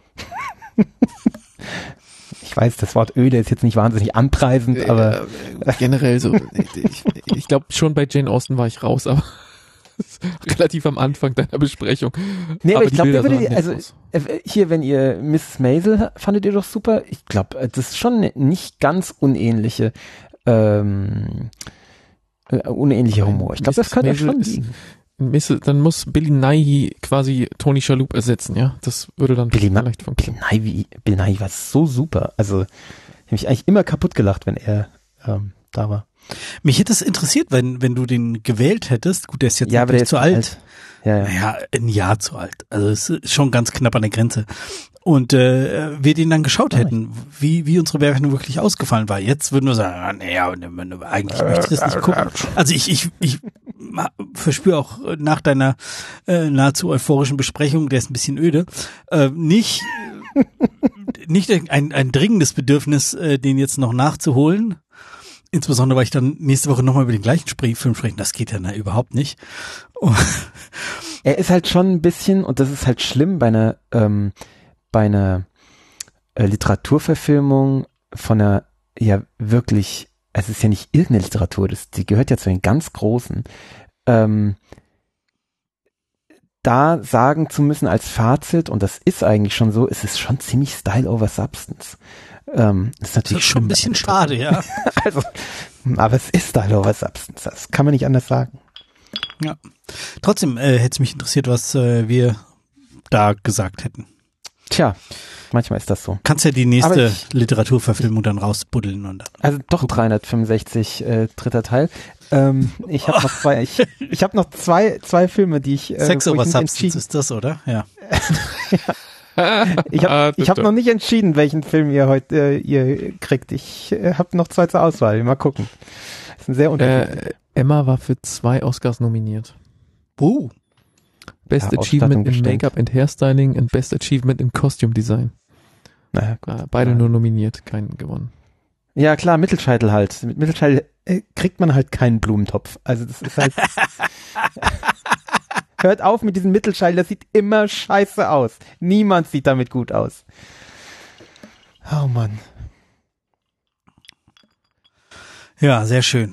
Ich weiß, das Wort öde ist jetzt nicht wahnsinnig anpreisend, aber äh, generell so, ich, ich glaube schon bei Jane Austen war ich raus, aber relativ am Anfang deiner Besprechung. nee, aber, aber ich die glaube, Bilder würdet sahen ihr, also nett aus. äh, hier, wenn ihr Misses Maisel fandet ihr doch super. Ich glaube, äh, das ist schon eine nicht ganz unähnliche ähm, äh, unähnlicher Humor. Ich glaube, das Misses könnte Maisel schon ist- liegen. Miss- Dann muss Billy Nighy quasi Tony Shalhoub ersetzen, ja? Das würde dann Billy Ma- vielleicht Bill funktionieren. Nighy, Bill Nighy war so super. Also ich habe mich eigentlich immer kaputt gelacht, wenn er ähm, da war. Mich hätte es interessiert, wenn, wenn du den gewählt hättest. Gut, der ist jetzt Ja, aber natürlich der zu ist alt. Ja, ja. Naja, ein Jahr zu alt. Also es ist schon ganz knapp an der Grenze. Und äh, wir den dann geschaut hätten, wie wie unsere Bewertung wirklich ausgefallen war. Jetzt würden wir sagen, ah, naja, eigentlich möchte ich das nicht gucken. Also ich ich ich verspüre auch nach deiner äh, nahezu euphorischen Besprechung, der ist ein bisschen öde, äh, nicht nicht ein ein dringendes Bedürfnis, äh, den jetzt noch nachzuholen. Insbesondere, weil ich dann nächste Woche nochmal über den gleichen Spre- Film sprechen. Das geht ja na, überhaupt nicht. Er ist halt schon ein bisschen, und das ist halt schlimm bei einer, ähm, bei einer äh, Literaturverfilmung von einer, ja wirklich, es ist ja nicht irgendeine Literatur, das, die gehört ja zu den ganz Großen, ähm, da sagen zu müssen als Fazit, und das ist eigentlich schon so, es ist schon ziemlich Style over Substance. Ähm, das ist Das natürlich ist schon ein bisschen schade, ja. Also, aber es ist Style over Substance, das kann man nicht anders sagen. Ja. Trotzdem äh, hätte es mich interessiert, was äh, wir da gesagt hätten. Tja, manchmal ist das so. Kannst ja die Aber nächste ich- Literaturverfilmung dann rausbuddeln und dann. Also doch dreihundertfünfundsechzig äh, dritter Teil. Ähm, ich habe noch zwei. Ich, ich habe noch zwei zwei Filme, die ich. Äh, Sex wo over ich nicht Substance entschieden. ist das, oder? Ja. Ich habe ich hab noch nicht entschieden, welchen Film ihr heute äh, ihr kriegt. Ich äh, habe noch zwei zur Auswahl. Mal gucken. Das sind sehr unterschiedlich. Äh, Emma war für zwei Oscars nominiert. Uh. Best Ja, Achievement Ausstattung in bestimmt. Make-up and Hairstyling und Best Achievement in Costume Design. Naja, gut. Äh, beide Ja. nur nominiert, keinen gewonnen. Ja klar, Mittelscheitel halt. Mit Mittelscheitel äh, kriegt man halt keinen Blumentopf. Also das ist halt. Hört auf mit diesem Mittelscheitel, das sieht immer scheiße aus. Niemand sieht damit gut aus. Oh Mann. Ja, sehr schön.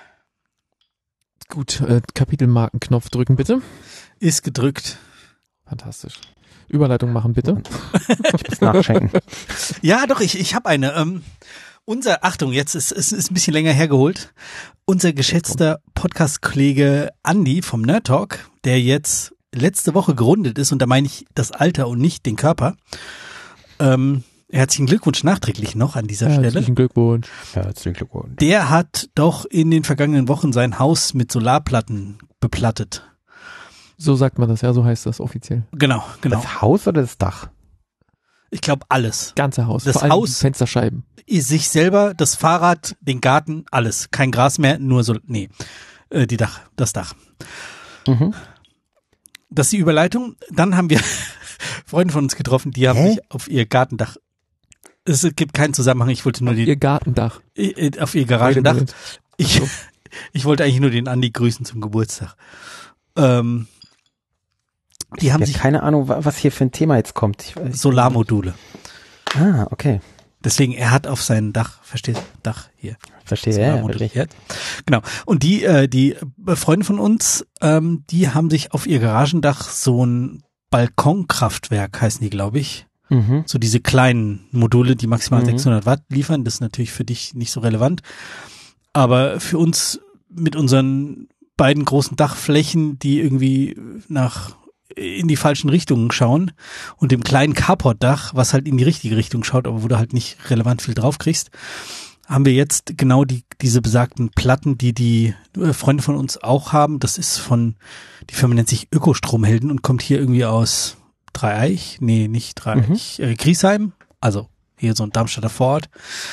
Gut, äh, Kapitelmarkenknopf drücken bitte. Ist gedrückt. Fantastisch. Überleitung machen bitte. Ich muss nachschenken. Ja, doch, ich, ich habe eine. Ähm, unser, Achtung, jetzt ist es ist, ist ein bisschen länger hergeholt. Unser geschätzter Podcast-Kollege Andi vom Nerd Talk, der jetzt letzte Woche gerundet ist, und da meine ich das Alter und nicht den Körper. Ähm, herzlichen Glückwunsch nachträglich noch an dieser Stelle. Herzlichen Glückwunsch. Herzlichen Glückwunsch. Der hat doch in den vergangenen Wochen sein Haus mit Solarplatten beplattet. So sagt man das, ja, so heißt das offiziell. Genau, genau. Das Haus oder das Dach? Ich glaube alles. Ganze Haus. Das vor allem Haus- die Fensterscheiben. Sich selber, das Fahrrad, den Garten, alles. Kein Gras mehr, nur so, nee, äh, die Dach, das Dach. Mhm. Das ist die Überleitung. Dann haben wir Freunde von uns getroffen, die haben Hä? sich auf ihr Gartendach, es gibt keinen Zusammenhang, ich wollte nur den, Ihr Gartendach. äh, auf ihr Garagendach. Ich, ich wollte eigentlich nur den Andi grüßen zum Geburtstag. Ähm, die haben Ich sich habe keine Ahnung, wa- was hier für ein Thema jetzt kommt. Ich, weiß- Solarmodule. Ah, okay. Deswegen, er hat auf sein Dach, verstehst du, Dach hier. Verstehe. Ja, ja, Solarmodule. wirklich. Ja. Genau. Und die, äh, die Freunde von uns, ähm, die haben sich auf ihr Garagendach so ein Balkonkraftwerk, heißen die, glaube ich. Mhm. So diese kleinen Module, die maximal Mhm. sechshundert Watt liefern. Das ist natürlich für dich nicht so relevant. Aber für uns mit unseren beiden großen Dachflächen, die irgendwie nach in die falschen Richtungen schauen und dem kleinen Carportdach, was halt in die richtige Richtung schaut, aber wo du halt nicht relevant viel drauf kriegst, haben wir jetzt genau die diese besagten Platten, die die äh, Freunde von uns auch haben. Das ist von, die Firma nennt sich Ökostromhelden und kommt hier irgendwie aus Dreieich, nee, nicht Dreieich, mhm. äh, Griesheim, also hier so ein Darmstädter Vorort.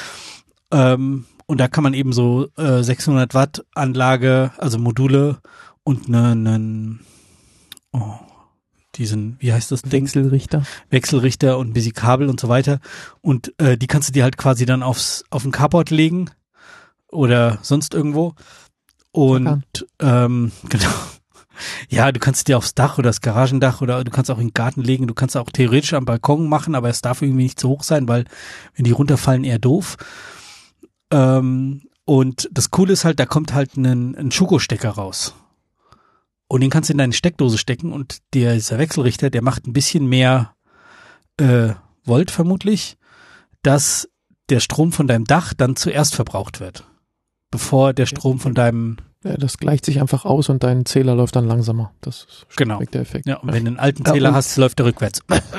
Ähm, und da kann man eben so äh, sechshundert Watt Anlage, also Module und einen, ne, oh, diesen, wie heißt das Ding? Wechselrichter. Wechselrichter und ein bisschen Kabel und so weiter. Und äh, die kannst du dir halt quasi dann aufs auf den Carport legen oder sonst irgendwo. Und okay. ähm, genau. Ja, du kannst dir aufs Dach oder das Garagendach oder du kannst auch in den Garten legen. Du kannst auch theoretisch am Balkon machen, aber es darf irgendwie nicht zu hoch sein, weil wenn die runterfallen, eher doof. Ähm, und das Coole ist halt, da kommt halt ein, ein Schuko-Stecker raus. Und den kannst du in deine Steckdose stecken und der, dieser Wechselrichter, der macht ein bisschen mehr äh, Volt vermutlich, dass der Strom von deinem Dach dann zuerst verbraucht wird, bevor der Strom von deinem... Ja, das gleicht sich einfach aus und dein Zähler läuft dann langsamer. Das ist genau der Effekt. Ja, und wenn du einen alten Zähler ja, hast, läuft der rückwärts.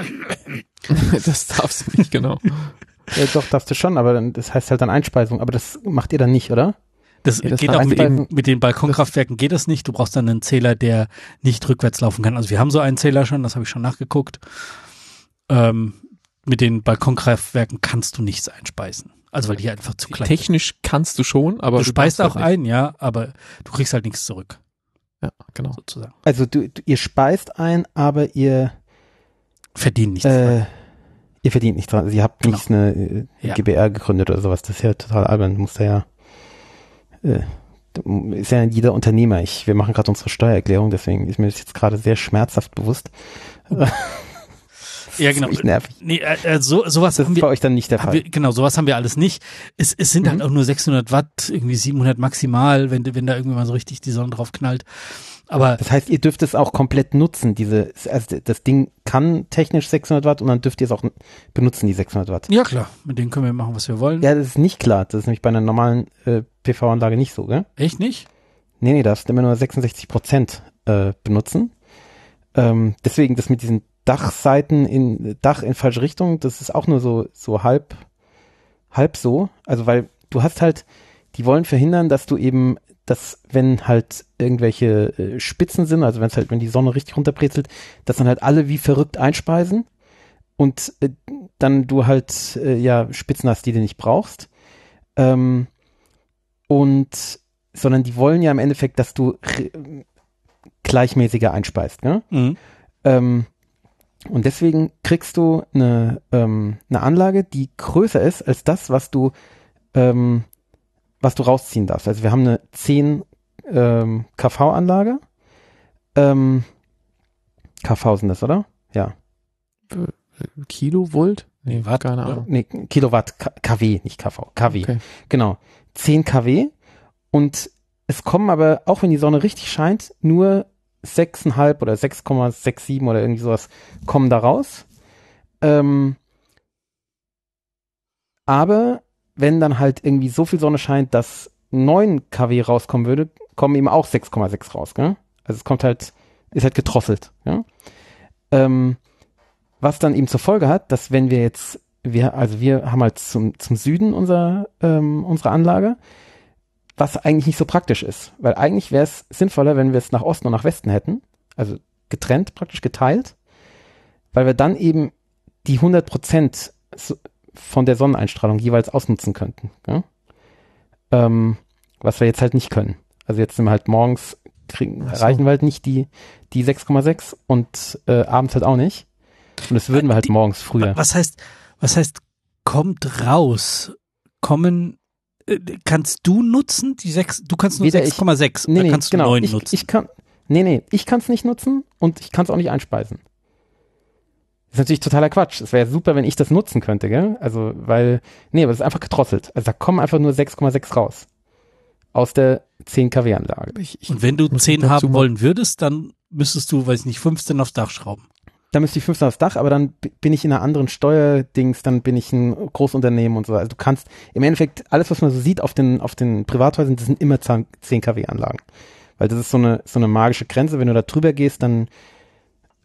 Das darfst du nicht, genau. Ja, doch, darfst du schon, aber dann, das heißt halt dann Einspeisung. Aber das macht ihr dann nicht, oder? Das, ja, das geht auch mit den, mit den Balkonkraftwerken geht das nicht. Du brauchst dann einen Zähler, der nicht rückwärts laufen kann. Also wir haben so einen Zähler schon, das habe ich schon nachgeguckt. Ähm, mit den Balkonkraftwerken kannst du nichts einspeisen. Also weil die einfach zu klein sind. Technisch kannst du schon, aber du, du speist auch halt ein, ja, aber du kriegst halt nichts zurück. Ja, genau. Sozusagen. Also du, du ihr speist ein, aber ihr verdient nichts äh, dran. Ihr verdient nichts dran. Also ihr habt genau. nicht eine äh, ja. G b R gegründet oder sowas. Das ist ja total albern. Du musst da ja äh, ist ja jeder Unternehmer. Ich, wir machen gerade unsere Steuererklärung, deswegen ist mir das jetzt gerade sehr schmerzhaft bewusst. Ja, genau. Nervig. Nee, äh, so, sowas das haben ist wir, bei euch dann nicht der Fall. Wir, genau, sowas haben wir alles nicht. Es, es sind mhm. halt auch nur sechshundert Watt, irgendwie siebenhundert maximal, wenn, wenn da irgendwann mal so richtig die Sonne drauf knallt. Aber das heißt, ihr dürft es auch komplett nutzen. Diese, also das Ding kann technisch sechshundert Watt und dann dürft ihr es auch benutzen, die sechshundert Watt. Ja, klar. Mit denen können wir machen, was wir wollen. Ja, das ist nicht klar. Das ist nämlich bei einer normalen äh, P V-Anlage nicht so, gell? Echt nicht? Nee, nee, da darfst du immer nur sechsundsechzig Prozent äh, benutzen. Ähm, deswegen das mit diesen Dachseiten in Dach in falsche Richtung, das ist auch nur so so halb halb so, also weil du hast halt, die wollen verhindern, dass du eben, dass wenn halt irgendwelche äh, Spitzen sind, also wenn es halt, wenn die Sonne richtig runterbrezelt, dass dann halt alle wie verrückt einspeisen und äh, dann du halt äh, ja Spitzen hast, die du nicht brauchst. Ähm, und sondern die wollen ja im Endeffekt, dass du re- gleichmäßiger einspeist, ne? Mhm. Ähm, Und deswegen kriegst du eine, ähm, eine Anlage, die größer ist als das, was du, ähm, was du rausziehen darfst. Also wir haben eine zehn ähm, K V-Anlage. Ähm, K V sind das, oder? Ja. Kilovolt? Nee, Watt, keine Ahnung. Nee, Kilowatt, K- KW, nicht K V, K W. Okay. Genau. zehn K W. Und es kommen aber, auch wenn die Sonne richtig scheint, nur sechs Komma fünf oder sechs Komma siebenundsechzig oder irgendwie sowas kommen da raus. Ähm, aber wenn dann halt irgendwie so viel Sonne scheint, dass neun K W rauskommen würde, kommen eben auch sechs Komma sechs raus, gell? Also es kommt halt, ist halt gedrosselt, ja? Ähm, was dann eben zur Folge hat, dass wenn wir jetzt, wir, also wir haben halt zum, zum Süden unser, ähm, unsere Anlage, was eigentlich nicht so praktisch ist, weil eigentlich wäre es sinnvoller, wenn wir es nach Osten und nach Westen hätten, also getrennt, praktisch geteilt, weil wir dann eben die hundert Prozent von der Sonneneinstrahlung jeweils ausnutzen könnten, ja? ähm, was wir jetzt halt nicht können. Also jetzt sind wir halt morgens, kriegen, so. erreichen wir halt nicht die, die sechs Komma sechs und äh, abends halt auch nicht. Und das würden wir halt die, morgens früher. Was heißt, was heißt, kommt raus, kommen kannst du nutzen, die sechs, du kannst nur sechs Komma sechs, nee, oder nee, kannst genau, du neun ich, nutzen? Ich kann, nee, nee, ich kann es nicht nutzen und ich kann es auch nicht einspeisen. Das ist natürlich totaler Quatsch. Es wäre super, wenn ich das nutzen könnte, gell? Also, weil, nee, aber es ist einfach gedrosselt. Also da kommen einfach nur sechs Komma sechs raus. Aus der zehn K W-Anlage. Und wenn du zehn haben wollen würdest, dann müsstest du, weiß ich nicht, fünfzehn aufs Dach schrauben. Dann müsste ich fünfzehn aufs Dach, aber dann bin ich in einer anderen Steuerdings, dann bin ich ein Großunternehmen und so. Also du kannst, im Endeffekt, alles, was man so sieht auf den, auf den Privathäusern, das sind immer zehn K W-Anlagen. Weil das ist so eine, so eine magische Grenze. Wenn du da drüber gehst, dann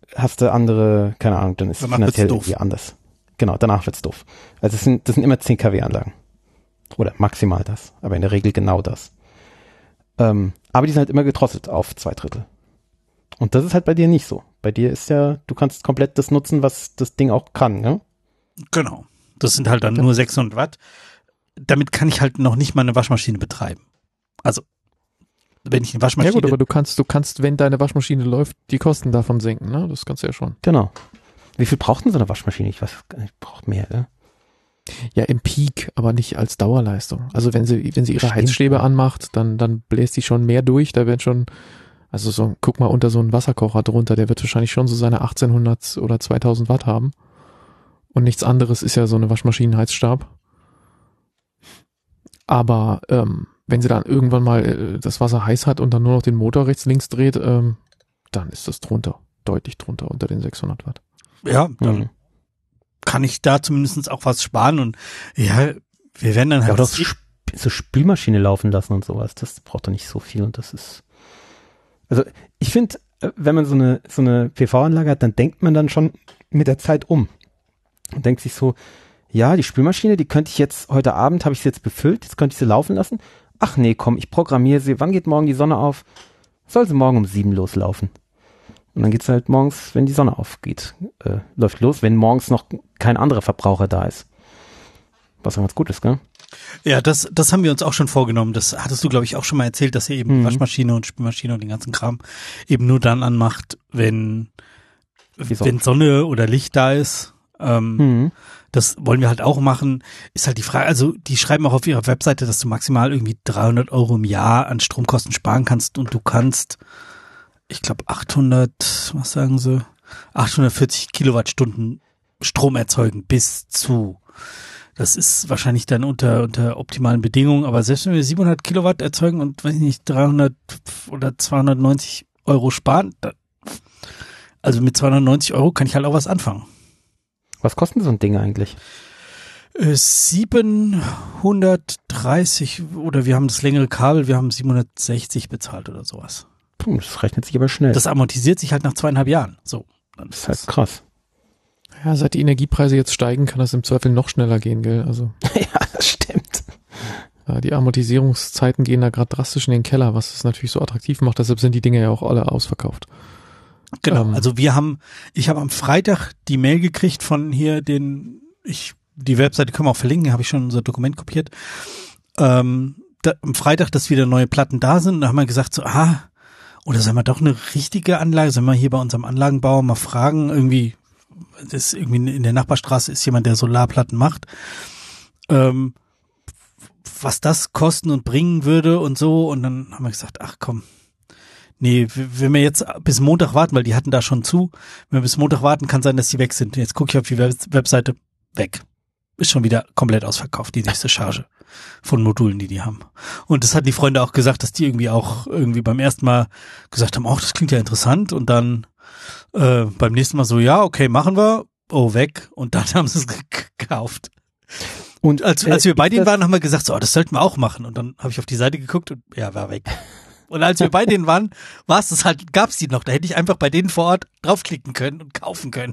hast du andere, keine Ahnung, dann ist es Danach finanziell wird's doof. irgendwie anders. Genau, danach wird's doof. Also es sind, das sind immer zehn Kilowatt Anlagen. Oder maximal das, aber in der Regel genau das. Ähm, aber die sind halt immer gedrosselt auf zwei Drittel. Und das ist halt bei dir nicht so. Bei dir ist ja, du kannst komplett das nutzen, was das Ding auch kann, ne? Genau. Das sind halt dann nur sechshundert Watt. Damit kann ich halt noch nicht mal eine Waschmaschine betreiben. Also, wenn ich eine Waschmaschine... Ja gut, aber du kannst, du kannst, wenn deine Waschmaschine läuft, die Kosten davon senken, ne? Das kannst du ja schon. Genau. Wie viel braucht denn so eine Waschmaschine? Ich weiß gar nicht, braucht mehr, ne? Ja, im Peak, aber nicht als Dauerleistung. Also wenn sie, wenn sie ihre Stimmt. Heizstäbe anmacht, dann, dann bläst die schon mehr durch. Da wird schon, also so, guck mal unter so einen Wasserkocher drunter, der wird wahrscheinlich schon so seine achtzehnhundert oder zweitausend Watt haben. Und nichts anderes ist ja so eine Waschmaschinenheizstab. Aber ähm, wenn sie dann irgendwann mal äh, das Wasser heiß hat und dann nur noch den Motor rechts, links dreht, ähm, dann ist das drunter, deutlich drunter, unter den sechshundert Watt. Ja, dann Mhm. kann ich da zumindest auch was sparen und ja, wir werden dann Ja, halt... aber doch so, Sp- so Spülmaschine laufen lassen und sowas, das braucht doch nicht so viel und das ist, also ich finde, wenn man so eine, so eine P V-Anlage hat, dann denkt man dann schon mit der Zeit um und denkt sich so, ja, die Spülmaschine, die könnte ich jetzt, heute Abend habe ich sie jetzt befüllt, jetzt könnte ich sie laufen lassen. Ach nee, komm, ich programmiere sie, wann geht morgen die Sonne auf? Soll sie morgen um sieben loslaufen. Und dann geht's halt morgens, wenn die Sonne aufgeht, äh, läuft los, wenn morgens noch kein anderer Verbraucher da ist. Was auch ganz gut ist, gell? Ja, das, das haben wir uns auch schon vorgenommen. Das hattest du, glaube ich, auch schon mal erzählt, dass ihr eben Mhm. Waschmaschine und Spülmaschine und den ganzen Kram eben nur dann anmacht, wenn, Wieso? wenn Sonne oder Licht da ist. Ähm, Mhm. Das wollen wir halt auch machen. Ist halt die Frage, also die schreiben auch auf ihrer Webseite, dass du maximal irgendwie dreihundert Euro im Jahr an Stromkosten sparen kannst und du kannst, ich glaube, achthundert, was sagen sie, achthundertvierzig Kilowattstunden Strom erzeugen bis zu. Das ist wahrscheinlich dann unter, unter optimalen Bedingungen, aber selbst wenn wir siebenhundert Kilowatt erzeugen und, weiß ich nicht, dreihundert oder zweihundertneunzig Euro sparen, dann, also mit zweihundertneunzig Euro kann ich halt auch was anfangen. Was kostet so ein Ding eigentlich? Äh, siebenhundertdreißig oder wir haben das längere Kabel, wir haben siebenhundertsechzig bezahlt oder sowas. Puh, das rechnet sich aber schnell. Das amortisiert sich halt nach zweieinhalb Jahren. So, dann ist halt krass. Ja, seit die Energiepreise jetzt steigen, kann das im Zweifel noch schneller gehen, gell? Also Ja, das stimmt. ja, die Amortisierungszeiten gehen da gerade drastisch in den Keller, was es natürlich so attraktiv macht. Deshalb sind die Dinge ja auch alle ausverkauft. Genau, Ähm. also wir haben, ich habe am Freitag die Mail gekriegt von hier den, ich, die Webseite können wir auch verlinken, habe ich schon unser Dokument kopiert. Ähm, da, am Freitag, dass wieder neue Platten da sind, und da haben wir gesagt so, ah, oder sollen wir doch eine richtige Anlage, sollen wir hier bei unserem Anlagenbauer mal fragen, irgendwie, das ist irgendwie in der Nachbarstraße ist jemand, der Solarplatten macht, ähm, was das kosten und bringen würde und so, und dann haben wir gesagt, ach komm, nee, wenn wir jetzt bis Montag warten, weil die hatten da schon zu, wenn wir bis Montag warten, kann sein, dass die weg sind. Jetzt gucke ich auf die Web- Webseite, weg. Ist schon wieder komplett ausverkauft, die nächste Charge von Modulen, die die haben. Und das hatten die Freunde auch gesagt, dass die irgendwie auch irgendwie beim ersten Mal gesagt haben, ach, das klingt ja interessant, und dann äh, beim nächsten Mal so, ja, okay, machen wir, oh, weg, und dann haben sie es ge- gekauft. Und als, als wir bei denen waren, haben wir gesagt, so, oh, das sollten wir auch machen, und dann habe ich auf die Seite geguckt und ja, war weg. Und als wir bei denen waren, war es das halt, gab's die noch. Da hätte ich einfach bei denen vor Ort draufklicken können und kaufen können.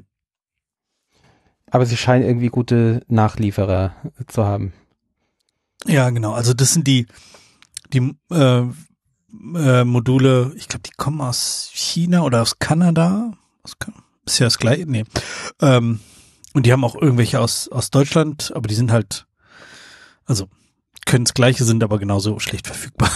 Aber sie scheinen irgendwie gute Nachlieferer zu haben. Ja, genau. Also das sind die, die äh, äh, Module, ich glaube, die kommen aus China oder aus Kanada. Aus kan- ist ja das gleiche, nee. Ähm, und die haben auch irgendwelche aus, aus Deutschland, aber die sind halt, also können das Gleiche, sind aber genauso schlecht verfügbar.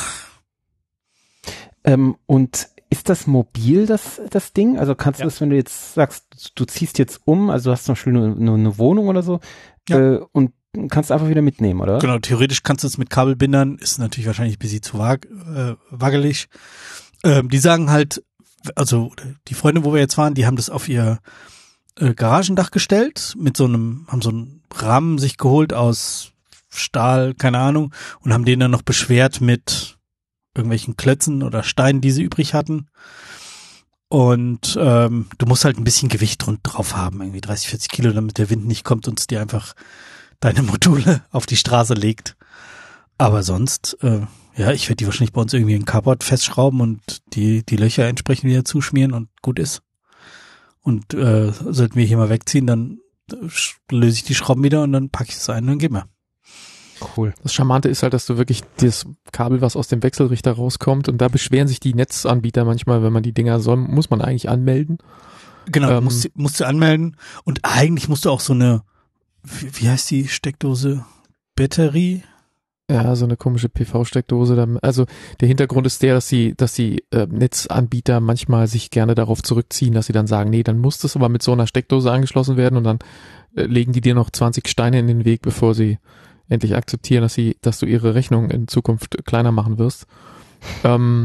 Ähm, und ist das mobil, das, das Ding? Also kannst du Ja. das, wenn du jetzt sagst, du ziehst jetzt um, also du hast zum Beispiel nur, nur eine Wohnung oder so, Ja. äh, und kannst einfach wieder mitnehmen, oder? Genau, theoretisch kannst du es mit Kabelbindern, ist natürlich wahrscheinlich ein bisschen zu wag, äh, wackelig. Ähm, die sagen halt, also die Freunde, wo wir jetzt waren, die haben das auf ihr äh, Garagendach gestellt, mit so einem, haben so einen Rahmen sich geholt aus Stahl, keine Ahnung, und haben den dann noch beschwert mit irgendwelchen Klötzen oder Steinen, die sie übrig hatten. Und ähm, du musst halt ein bisschen Gewicht rund drauf haben, irgendwie dreißig, vierzig Kilo, damit der Wind nicht kommt und es dir einfach deine Module auf die Straße legt. Aber sonst, äh, ja, ich werde die wahrscheinlich bei uns irgendwie in Carport festschrauben und die die Löcher entsprechend wieder zuschmieren und gut ist. Und äh, sollten wir hier mal wegziehen, dann löse ich die Schrauben wieder und dann packe ich es ein und dann gehen wir. Cool. Das Charmante ist halt, dass du wirklich das Kabel, was aus dem Wechselrichter rauskommt, und da beschweren sich die Netzanbieter manchmal, wenn man die Dinger soll, muss man eigentlich anmelden. Genau, Ähm, du musst, musst du anmelden und eigentlich musst du auch so eine, wie, wie heißt die Steckdose? Batterie? Ja, so eine komische P V-Steckdose. Da, also der Hintergrund ist der, dass die, dass die äh, Netzanbieter manchmal sich gerne darauf zurückziehen, dass sie dann sagen, nee, dann muss das aber mit so einer Steckdose angeschlossen werden, und dann äh, legen die dir noch zwanzig Steine in den Weg, bevor sie endlich akzeptieren, dass sie, dass du ihre Rechnung in Zukunft kleiner machen wirst. ähm,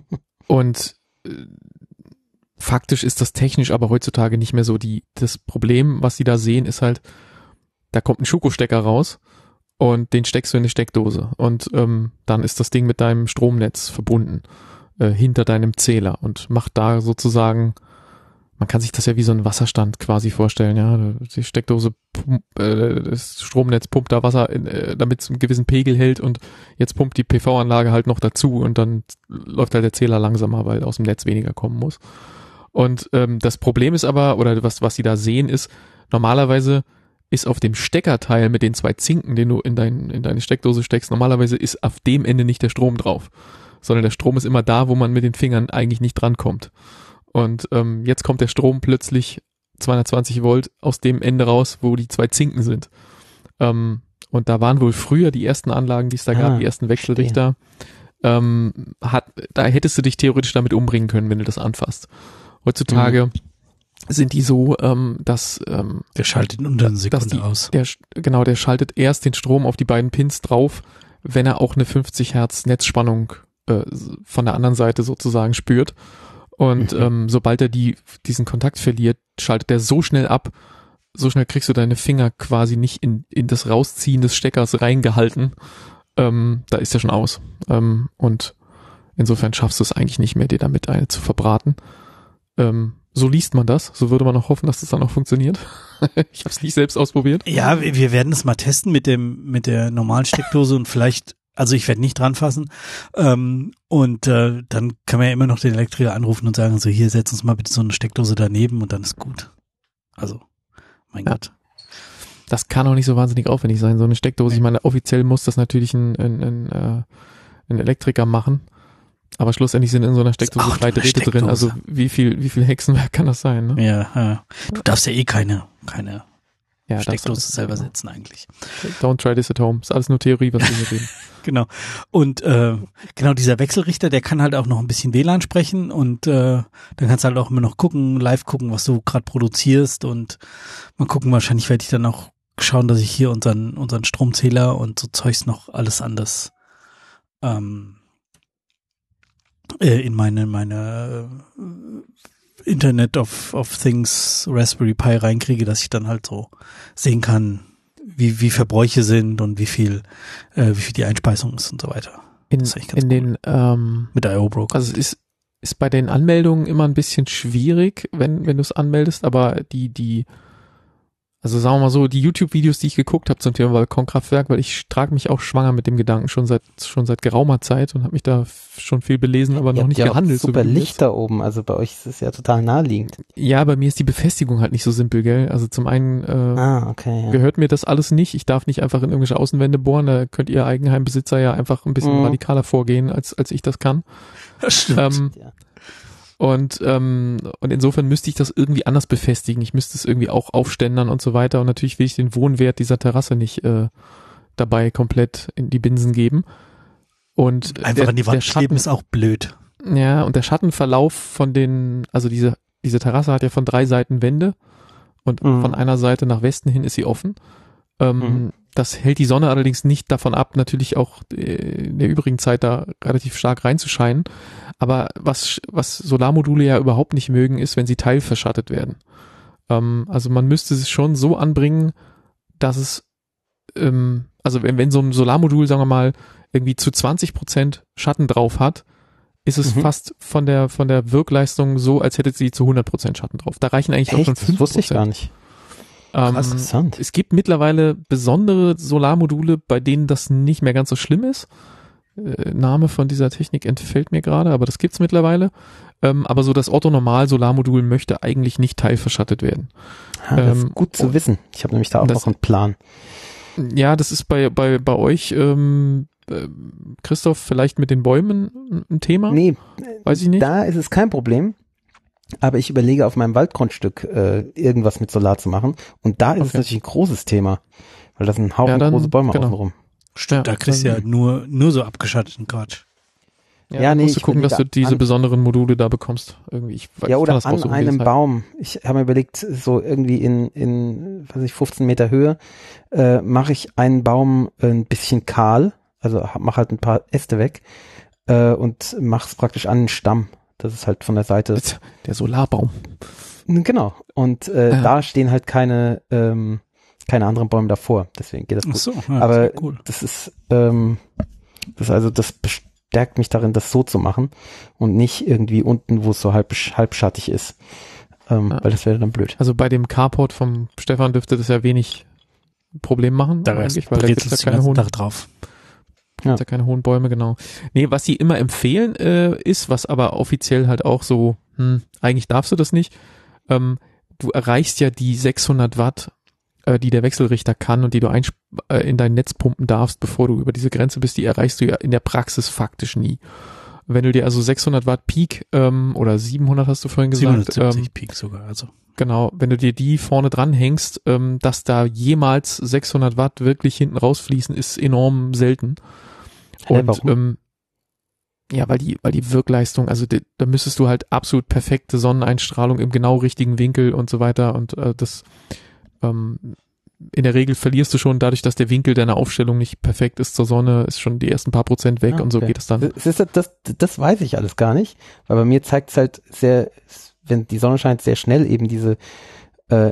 und äh, faktisch ist das technisch aber heutzutage nicht mehr so. Die, das Problem, was sie da sehen, ist halt, da kommt ein Schuko-Stecker raus und den steckst du in eine Steckdose, und ähm, dann ist das Ding mit deinem Stromnetz verbunden, äh, hinter deinem Zähler, und macht da sozusagen, man kann sich das ja wie so ein Wasserstand quasi vorstellen, ja, die Steckdose, pump, äh, das Stromnetz pumpt da Wasser, in, äh, damit es einen gewissen Pegel hält, und jetzt pumpt die P V-Anlage halt noch dazu, und dann läuft halt der Zähler langsamer, weil aus dem Netz weniger kommen muss. Und ähm, das Problem ist aber, oder was was sie da sehen, ist, normalerweise ist auf dem Steckerteil mit den zwei Zinken, den du in, dein, in deine Steckdose steckst, normalerweise ist auf dem Ende nicht der Strom drauf, sondern der Strom ist immer da, wo man mit den Fingern eigentlich nicht drankommt. Und ähm, jetzt kommt der Strom plötzlich zweihundertzwanzig Volt aus dem Ende raus, wo die zwei Zinken sind. Ähm, und da waren wohl früher die ersten Anlagen, die es da Ah, gab, die ersten Wechselrichter. Ähm, hat, da hättest du dich theoretisch damit umbringen können, wenn du das anfasst. Heutzutage mhm. sind die so, ähm, dass ähm, der schaltet in unter einer dass Sekunde die, aus. Der, genau, der schaltet erst den Strom auf die beiden Pins drauf, wenn er auch eine fünfzig Hertz Netzspannung äh, von der anderen Seite sozusagen spürt. Und mhm. ähm, sobald er die diesen Kontakt verliert, schaltet er so schnell ab, so schnell kriegst du deine Finger quasi nicht in in das Rausziehen des Steckers reingehalten. Ähm, da ist er schon aus. Ähm, und insofern schaffst du es eigentlich nicht mehr, dir damit eine zu verbraten. Ähm, so liest man das. So würde man auch hoffen, dass das dann auch funktioniert. Ich habe es nicht selbst ausprobiert. Ja, wir, wir werden es mal testen mit dem mit der normalen Steckdose und vielleicht, also ich werde nicht dran fassen. Ähm, und äh, dann kann man ja immer noch den Elektriker anrufen und sagen, so hier, setz uns mal bitte so eine Steckdose daneben und dann ist gut. Also, mein ja. Gott. Das kann auch nicht so wahnsinnig aufwendig sein, so eine Steckdose. Ich meine, offiziell muss das natürlich ein, ein, ein, äh, ein Elektriker machen. Aber schlussendlich sind in so einer Steckdose drei Drähte drin. Also wie viel wie viel Hexenwerk kann das sein? Ne? Ja, ja. Du darfst ja eh keine keine ja, Steckdose selber setzen eigentlich. Don't try this at home. Ist alles nur Theorie, was wir hier reden. Genau. Und äh, genau dieser Wechselrichter, der kann halt auch noch ein bisschen W L A N sprechen, und äh, dann kannst du halt auch immer noch gucken, live gucken, was du gerade produzierst, und mal gucken, wahrscheinlich werde ich dann auch schauen, dass ich hier unseren unseren Stromzähler und so Zeugs noch alles anders ähm, in meine meine Internet of of Things Raspberry Pi reinkriege, dass ich dann halt so sehen kann, wie wie Verbräuche sind und wie viel äh, wie viel die Einspeisung ist und so weiter. In, in cool. den ähm, mit I O Broker. Also es ist ist bei den Anmeldungen immer ein bisschen schwierig, wenn wenn du es anmeldest, aber die die Also sagen wir mal so, die YouTube-Videos, die ich geguckt habe zum Thema Balkonkraftwerk, weil ich trage mich auch schwanger mit dem Gedanken schon seit schon seit geraumer Zeit und habe mich da schon viel belesen, aber noch nicht ja gehandelt. Super so Licht da oben, also bei euch ist es ja total naheliegend. Ja, bei mir ist die Befestigung halt nicht so simpel, gell? Also zum einen äh, ah, okay, ja. gehört mir das alles nicht. Ich darf nicht einfach in irgendwelche Außenwände bohren. Da könnt ihr Eigenheimbesitzer ja einfach ein bisschen mhm. radikaler vorgehen, als als ich das kann. Das stimmt. Ähm, ja. Und ähm, und insofern müsste ich das irgendwie anders befestigen. Ich müsste es irgendwie auch aufständern und so weiter. Und natürlich will ich den Wohnwert dieser Terrasse nicht äh, dabei komplett in die Binsen geben. Und einfach der, an die Wand kleben ist auch blöd. Ja, und der Schattenverlauf von den, also diese diese Terrasse hat ja von drei Seiten Wände und mhm. von einer Seite nach Westen hin ist sie offen. Ähm, mhm. Das hält die Sonne allerdings nicht davon ab, natürlich auch in der übrigen Zeit da relativ stark reinzuscheinen. Aber was, was Solarmodule ja überhaupt nicht mögen, ist, wenn sie teilverschattet werden. Ähm, also man müsste es schon so anbringen, dass es, ähm, also wenn, wenn so ein Solarmodul, sagen wir mal, irgendwie zu zwanzig Prozent Schatten drauf hat, ist es mhm. fast von der, von der Wirkleistung so, als hätte sie zu hundert Prozent Schatten drauf. Da reichen eigentlich Echt? auch schon fünf Prozent. Das wusste ich gar nicht. Ähm, Krass, interessant. Es gibt mittlerweile besondere Solarmodule, bei denen das nicht mehr ganz so schlimm ist. äh, Name von dieser Technik entfällt mir gerade, aber das gibt's mittlerweile. Ähm, aber so das Otto-Normal-Solarmodul möchte eigentlich nicht teilverschattet werden. Ah, das Ähm, ist gut zu wissen. Ich habe nämlich da auch das- noch einen Plan. Ja, das ist bei bei bei euch, ähm, äh, Christoph, vielleicht mit den Bäumen ein Thema? Nee, Weiß ich nicht. da ist es kein Problem. Aber ich überlege, auf meinem Waldgrundstück äh, irgendwas mit Solar zu machen. Und da ist es Okay. natürlich ein großes Thema. Weil das sind ein Haufen Ja, dann- große Bäume genau. außenrum. Stimmt, da kriegst du ja dann- nur, nur so abgeschatteten Quatsch. Ja, Ja, dann nee, musst du ich gucken, dass du überlege diese an- besonderen Module da bekommst. Irgendwie. Ich, weiß- Ja, ich oder kann das an raussuchen, wie das einem heißt. Baum. Ich habe mir überlegt, so irgendwie in, in weiß ich, fünfzehn Meter Höhe äh, mache ich einen Baum äh, ein bisschen kahl, also mache halt ein paar Äste weg äh, und mache es praktisch an den Stamm. Das ist halt von der Seite. Der Solarbaum. Genau. Und äh, Ja. da stehen halt keine ähm, keine anderen Bäume davor. Deswegen geht das Ach gut. so, ja, Aber das ist ja cool. das ist ähm, das ist also das bestärkt mich darin, das so zu machen und nicht irgendwie unten, wo es so halb halbschattig ist, ähm, Ja. weil das wäre dann blöd. Also bei dem Carport vom Stefan dürfte das ja wenig Problem machen, Da eigentlich, weil da gibt es ja den keine ganzen hohen, Tag drauf. Ja. gibt's ja keine hohen Bäume, genau. Nee, was sie immer empfehlen äh, ist, was aber offiziell halt auch so, hm, eigentlich darfst du das nicht, ähm, du erreichst ja die sechshundert Watt, äh, die der Wechselrichter kann und die du einsp- äh, in dein Netz pumpen darfst, bevor du über diese Grenze bist, die erreichst du ja in der Praxis faktisch nie. Wenn du dir also sechshundert Watt Peak ähm, oder siebenhundert hast du vorhin gesagt, siebenhundertsiebzig ähm, Peak sogar, also. genau, wenn du dir die vorne dran hängst, ähm, dass da jemals sechshundert Watt wirklich hinten rausfließen, ist enorm selten. Hä, Und warum? ähm, ja, weil die, weil die Wirkleistung, also die, da müsstest du halt absolut perfekte Sonneneinstrahlung im genau richtigen Winkel und so weiter und äh, das ähm, in der Regel verlierst du schon dadurch, dass der Winkel deiner Aufstellung nicht perfekt ist zur Sonne, ist schon die ersten paar Prozent weg Ah, und so okay. geht es dann. Das, ist, das, das weiß ich alles gar nicht, weil bei mir zeigt es halt sehr, wenn die Sonne scheint, sehr schnell eben diese äh,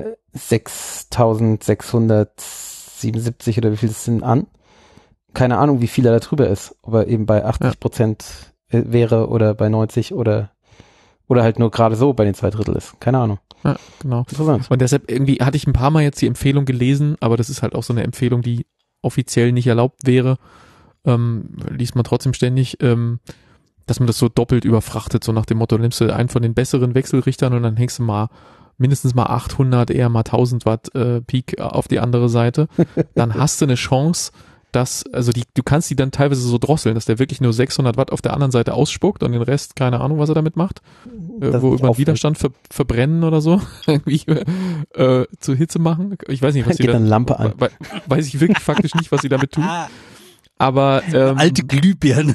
sechstausendsechshundertsiebenundsiebzig oder wie viel das sind an. Keine Ahnung, wie viel er da drüber ist, ob er eben bei achtzig Prozent äh, wäre oder bei neunzig oder oder halt nur gerade so bei den zwei Drittel ist. Keine Ahnung. Ja, genau. Interessant. Und deshalb irgendwie hatte ich ein paar Mal jetzt die Empfehlung gelesen, aber das ist halt auch so eine Empfehlung, die offiziell nicht erlaubt wäre. Ähm, liest man trotzdem ständig, ähm, dass man das so doppelt überfrachtet, so nach dem Motto, nimmst du einen von den besseren Wechselrichtern und dann hängst du mal mindestens mal achthundert, eher mal tausend Watt äh, Peak auf die andere Seite. Dann hast du eine Chance, dass, also die, du kannst die dann teilweise so drosseln, dass der wirklich nur sechshundert Watt auf der anderen Seite ausspuckt und den Rest, keine Ahnung, was er damit macht, äh, Das wo nicht über den auffällt. Widerstand ver, verbrennen oder so, irgendwie äh, zu Hitze machen. Ich weiß nicht, was sie Geht da, dann Lampe an. we- weiß ich wirklich faktisch nicht, was sie damit tun. Aber ähm, Alte Glühbirne.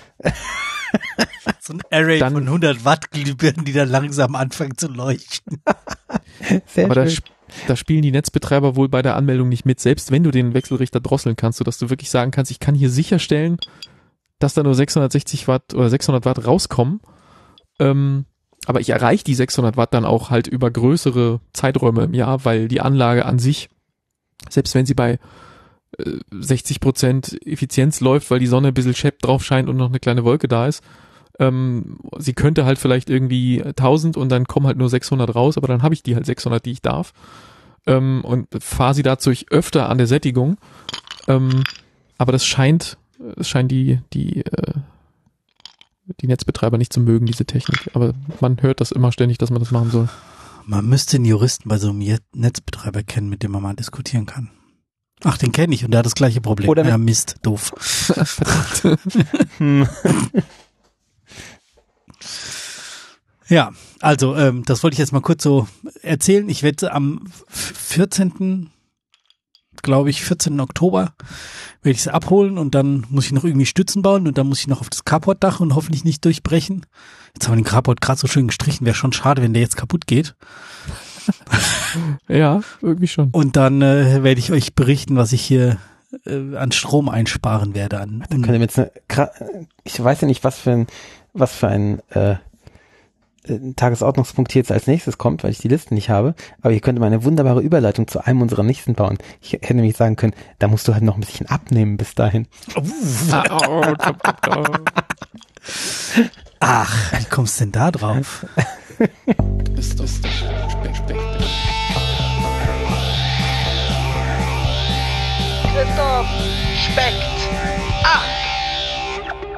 So ein Array Dann- von hundert Watt Glühbirnen, die dann langsam anfangen zu leuchten. Sehr aber da, schön. sp- da spielen die Netzbetreiber wohl bei der Anmeldung nicht mit, selbst wenn du den Wechselrichter drosseln kannst, sodass du wirklich sagen kannst, ich kann hier sicherstellen, dass da nur sechshundertsechzig Watt oder sechshundert Watt rauskommen. Ähm, aber ich erreiche die sechshundert Watt dann auch halt über größere Zeiträume im Jahr, weil die Anlage an sich, selbst wenn sie bei äh, sechzig Prozent Effizienz läuft, weil die Sonne ein bisschen schepp drauf scheint und noch eine kleine Wolke da ist, ähm, sie könnte halt vielleicht irgendwie tausend und dann kommen halt nur sechshundert raus, aber dann habe ich die halt sechshundert, die ich darf. Ähm, und fahre sie dadurch öfter an der Sättigung. Ähm, aber das scheint, es scheint die, die, äh, die Netzbetreiber nicht zu mögen, diese Technik. Aber man hört das immer ständig, dass man das machen soll. Man müsste einen Juristen bei so einem Je- Netzbetreiber kennen, mit dem man mal diskutieren kann. Ach, den kenne ich und der hat das gleiche Problem. Oder mit- ja, Mist, doof. Hm. Ja, also ähm, das wollte ich jetzt mal kurz so erzählen. Ich werde am vierzehnten glaube ich, vierzehnten Oktober werde ich es abholen und dann muss ich noch irgendwie Stützen bauen und dann muss ich noch auf das Carportdach und hoffentlich nicht durchbrechen. Jetzt haben wir den Carport gerade so schön gestrichen, wäre schon schade, wenn der jetzt kaputt geht. Ja, irgendwie schon. Und dann äh, werde ich euch berichten, was ich hier äh, an Strom einsparen werde. An, Dann könnt ihr jetzt eine, gra- ich weiß ja nicht, was für ein, was für ein, äh, ein Tagesordnungspunkt hier jetzt als nächstes kommt, weil ich die Liste nicht habe. Aber hier könnte man eine wunderbare Überleitung zu einem unserer nächsten bauen. Ich hätte nämlich sagen können, da musst du halt noch ein bisschen abnehmen bis dahin. Ach, wie kommst du denn da drauf? Ist das Speck, Speck, Christoph speckt ab.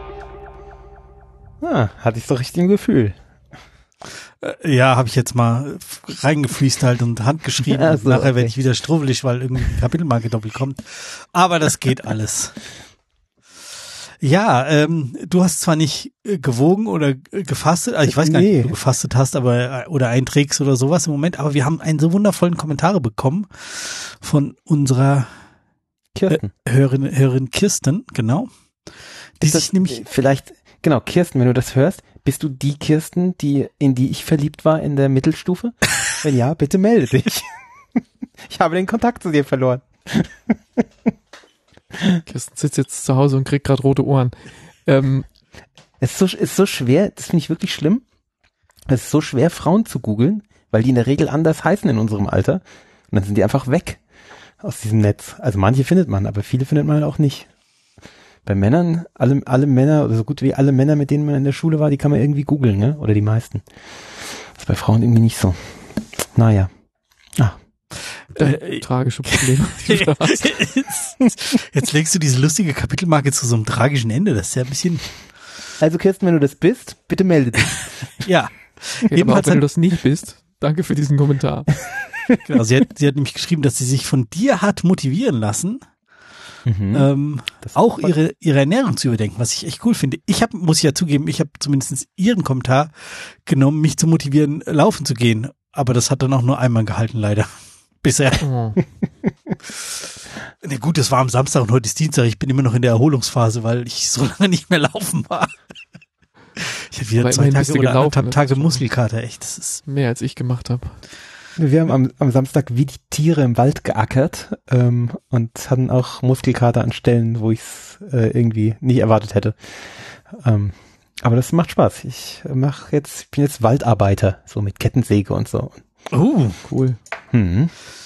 Ah, hatte ich so richtig ein Gefühl. Äh, ja, habe ich jetzt mal reingefreestylt und handgeschrieben. Ach Und so, nachher okay. werde ich wieder strubbelig, weil irgendwie die Kapitelmarke doppelt kommt. Aber das geht alles. Ja, ähm, du hast zwar nicht äh, gewogen oder äh, gefastet, also ich weiß gar nicht, Nee. ob du gefastet hast, aber äh, oder einträgst oder sowas im Moment, aber wir haben einen so wundervollen Kommentar bekommen von unserer Kirsten. äh, Hörerin, Hörerin Kirsten, genau. Die Ist sich das nämlich vielleicht, genau, Kirsten, wenn du das hörst, bist du die Kirsten, die, in die ich verliebt war in der Mittelstufe? Wenn ja, bitte melde dich. Ich habe den Kontakt zu dir verloren. Kirsten sitzt jetzt zu Hause und kriegt gerade rote Ohren. Ähm, Es ist so, ist so schwer, das finde ich wirklich schlimm. Es ist so schwer, Frauen zu googeln, weil die in der Regel anders heißen in unserem Alter. Und dann sind die einfach weg aus diesem Netz. Also manche findet man, aber viele findet man halt auch nicht. Bei Männern, alle, alle Männer, oder so gut wie alle Männer, mit denen man in der Schule war, die kann man irgendwie googeln, ne? Oder die meisten. Das ist bei Frauen irgendwie nicht so. Naja. Ah. äh, tragische Probleme, die du da hast. Jetzt legst du diese lustige Kapitelmarke zu so einem tragischen Ende. Das ist ja ein bisschen, Also Kirsten, wenn du das bist, bitte melde dich. ja. Okay, aber auch Jedenfalls wenn hat, du das nicht bist, danke für diesen Kommentar. genau, sie, hat, sie hat nämlich geschrieben, dass sie sich von dir hat motivieren lassen, Mhm. ähm, Das- auch ihre ihre Ernährung zu überdenken, was ich echt cool finde. Ich habe, muss ich ja zugeben, ich habe zumindest ihren Kommentar genommen, mich zu motivieren, laufen zu gehen. Aber das hat dann auch nur einmal gehalten, leider. Bisher. Oh. Na gut, das war am Samstag und heute ist Dienstag. Ich bin immer noch in der Erholungsphase, weil ich so lange nicht mehr laufen war. Ich hatte wieder Aber zwei immerhin bist Tage du oder gelaufen, anderthalb das Tage ist schon- Muskelkater. Echt, das ist Mehr als ich gemacht habe. Wir haben am, am Samstag wie die Tiere im Wald geackert ähm, und hatten auch Muskelkater an Stellen, wo ich es äh, irgendwie nicht erwartet hätte. Ähm, aber das macht Spaß. Ich mach jetzt, ich bin jetzt Waldarbeiter, so mit Kettensäge und so. oh, Cool. Hm.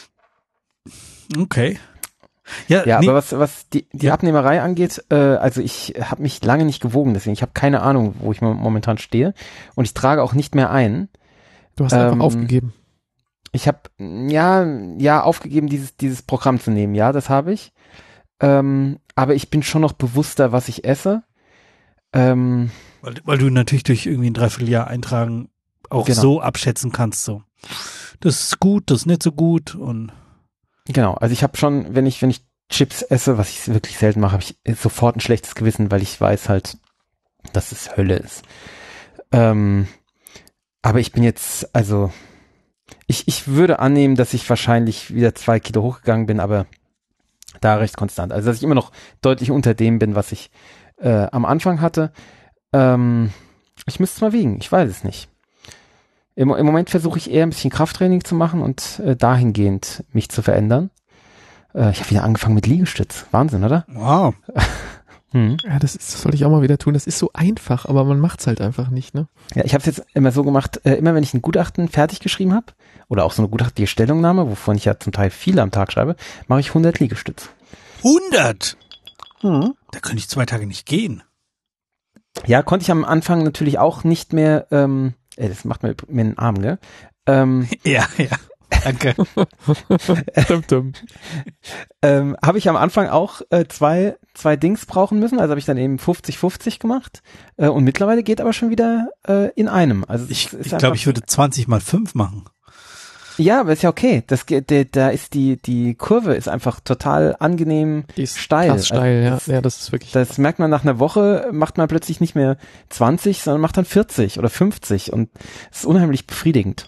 okay. Ja, Ja, nee, aber was, was die, die Ja. Abnehmerei angeht, äh, also ich habe mich lange nicht gewogen, deswegen ich habe keine Ahnung, wo ich mo- momentan stehe und ich trage auch nicht mehr ein. Du hast Ähm, einfach aufgegeben. Ich habe ja ja aufgegeben, dieses dieses Programm zu nehmen. Ja, das habe ich. Ähm, aber ich bin schon noch bewusster, was ich esse. Ähm, weil, weil du natürlich durch irgendwie ein Dreivierteljahr eintragen auch Genau. so abschätzen kannst. So, das ist gut, das ist nicht so gut und genau. Also ich habe schon, wenn ich wenn ich Chips esse, was ich wirklich selten mache, habe ich sofort ein schlechtes Gewissen, weil ich weiß halt, dass es Hölle ist. Ähm, aber ich bin jetzt also Ich, ich würde annehmen, dass ich wahrscheinlich wieder zwei Kilo hochgegangen bin, aber da recht konstant. Also, dass ich immer noch deutlich unter dem bin, was ich äh, am Anfang hatte. Ähm, ich müsste es mal wiegen. Ich weiß es nicht. Im, im Moment versuche ich eher ein bisschen Krafttraining zu machen und äh, dahingehend mich zu verändern. Äh, ich habe wieder angefangen mit Liegestütz. Wahnsinn, oder? wow. Hm. Ja, das, ist, das soll ich auch mal wieder tun. Das ist so einfach, aber man macht's halt einfach nicht, ne? Ja, ich habe es jetzt immer so gemacht, äh, immer wenn ich ein Gutachten fertig geschrieben habe, oder auch so eine gutachtige Stellungnahme, wovon ich ja zum Teil viele am Tag schreibe, mache ich hundert Liegestütz. hundert. Mhm. Da könnte ich zwei Tage nicht gehen. Ja, konnte ich am Anfang natürlich auch nicht mehr, ähm, ey, das macht mir, mir einen Arm, gell? Ähm, Ja, ja. Danke. Dum, dum. ähm, habe ich am Anfang auch äh, zwei, zwei Dings brauchen müssen, also habe ich dann eben fünfzig fünfzig gemacht äh, und mittlerweile geht aber schon wieder äh, in einem. Also es Ich, ist ich einfach- glaube, ich würde zwanzig mal fünf machen. Ja, aber ist ja okay. Das geht, der, da ist die, die Kurve ist einfach total angenehm Die ist steil. krass steil, ja. Also das, Ja, das ist wirklich. das merkt man nach einer Woche, macht man plötzlich nicht mehr zwanzig, sondern macht dann vierzig oder fünfzig und es ist unheimlich befriedigend.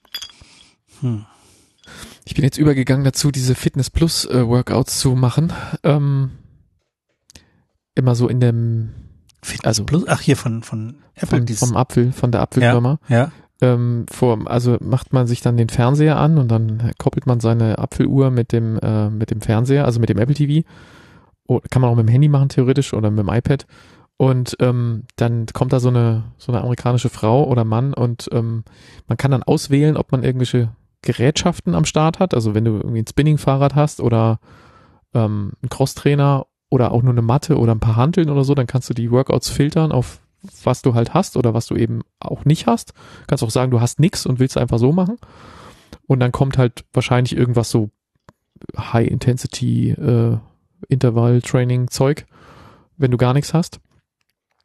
Hm. Ich bin jetzt übergegangen dazu, diese Fitness Plus äh, Workouts zu machen. Ähm, immer so in dem, Fitness Also- Plus, ach hier von von Apple von, dieses, vom Apfel, von der Apfelfirma. ja. Ähm, vor, also macht man sich dann den Fernseher an und dann koppelt man seine Apfeluhr mit dem, äh, mit dem Fernseher, also mit dem Apple T V. Oh, kann man auch mit dem Handy machen, theoretisch, oder mit dem iPad. Und ähm, dann kommt da so eine, so eine amerikanische Frau oder Mann und ähm, man kann dann auswählen, ob man irgendwelche Gerätschaften am Start hat. Also wenn du irgendwie ein Spinning-Fahrrad hast oder ähm, einen Crosstrainer oder auch nur eine Matte oder ein paar Hanteln oder so, dann kannst du die Workouts filtern auf was du halt hast oder was du eben auch nicht hast. Kannst auch sagen, du hast nix und willst einfach so machen. Und dann kommt halt wahrscheinlich irgendwas so High-Intensity äh, Intervall-Training-Zeug, wenn du gar nichts hast.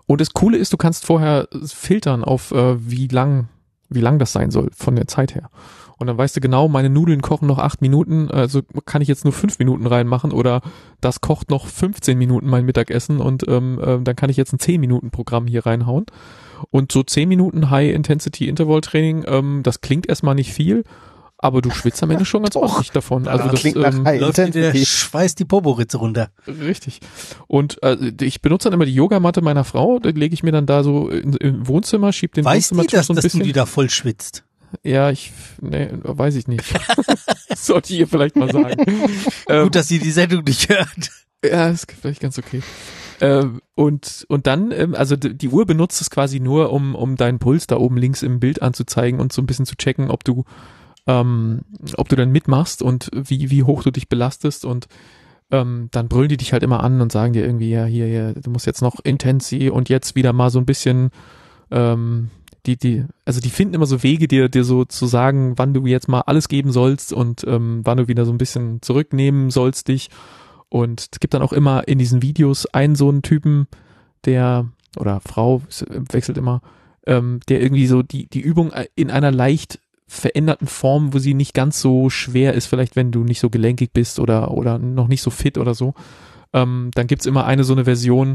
Und das Coole ist, du kannst vorher filtern auf äh, wie lang, wie lang das sein soll von der Zeit her. Und dann weißt du genau, meine Nudeln kochen noch acht Minuten, also kann ich jetzt nur fünf Minuten reinmachen oder das kocht noch fünfzehn Minuten mein Mittagessen und ähm, äh, dann kann ich jetzt ein zehn Minuten Programm hier reinhauen. Und so zehn Minuten High-Intensity-Interval-Training, ähm, das klingt erstmal nicht viel, aber du schwitzt am Ende schon ganz ordentlich davon. Also das klingt nach ähm, High Läuft dir der Intensity. Schweiß die Poporitze runter. Richtig. Und äh, ich benutze dann immer die Yogamatte meiner Frau, da lege ich mir dann da so in, im Wohnzimmer, schieb den Weißt du, Wohnzimmertisch dass, so ein dass bisschen. du die da voll schwitzt? Ja, ich, nee, weiß ich nicht. Sollte ich ihr vielleicht mal sagen. ähm, Gut, dass sie die Sendung nicht hört. Ja, ist vielleicht ganz okay. Ähm, und und dann, ähm, also d- die Uhr benutzt es quasi nur, um um deinen Puls da oben links im Bild anzuzeigen und so ein bisschen zu checken, ob du ähm, ob du dann mitmachst und wie wie hoch du dich belastest und ähm, dann brüllen die dich halt immer an und sagen dir irgendwie, ja, hier, hier, du musst jetzt noch Intensi und jetzt wieder mal so ein bisschen ähm, die, die, also die finden immer so Wege, dir, dir so zu sagen, wann du jetzt mal alles geben sollst und ähm, wann du wieder so ein bisschen zurücknehmen sollst dich. Und es gibt dann auch immer in diesen Videos einen so einen Typen, der, oder Frau, es wechselt immer, ähm, der irgendwie so die, die Übung in einer leicht veränderten Form, wo sie nicht ganz so schwer ist, vielleicht wenn du nicht so gelenkig bist oder, oder noch nicht so fit oder so. Ähm, dann gibt's immer eine so eine Version,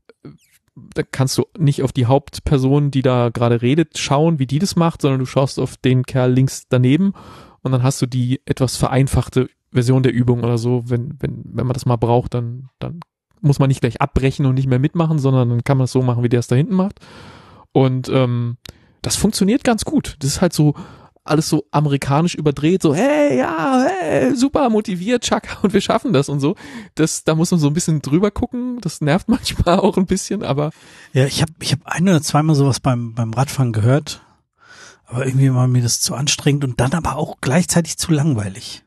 da kannst du nicht auf die Hauptperson, die da gerade redet, schauen, wie die das macht, sondern du schaust auf den Kerl links daneben und dann hast du die etwas vereinfachte Version der Übung oder so. Wenn, wenn, wenn man das mal braucht, dann, dann muss man nicht gleich abbrechen und nicht mehr mitmachen, sondern dann kann man es so machen, wie der es da hinten macht. Und ähm, das funktioniert ganz gut. Das ist halt so alles so amerikanisch überdreht, so hey, ja, hey, super motiviert, Chaka, und wir schaffen das und so. Das, da muss man so ein bisschen drüber gucken. Das nervt manchmal auch ein bisschen, aber Ja, ich habe ich hab ein oder zweimal sowas beim beim Radfahren gehört, aber irgendwie war mir das zu anstrengend und dann aber auch gleichzeitig zu langweilig.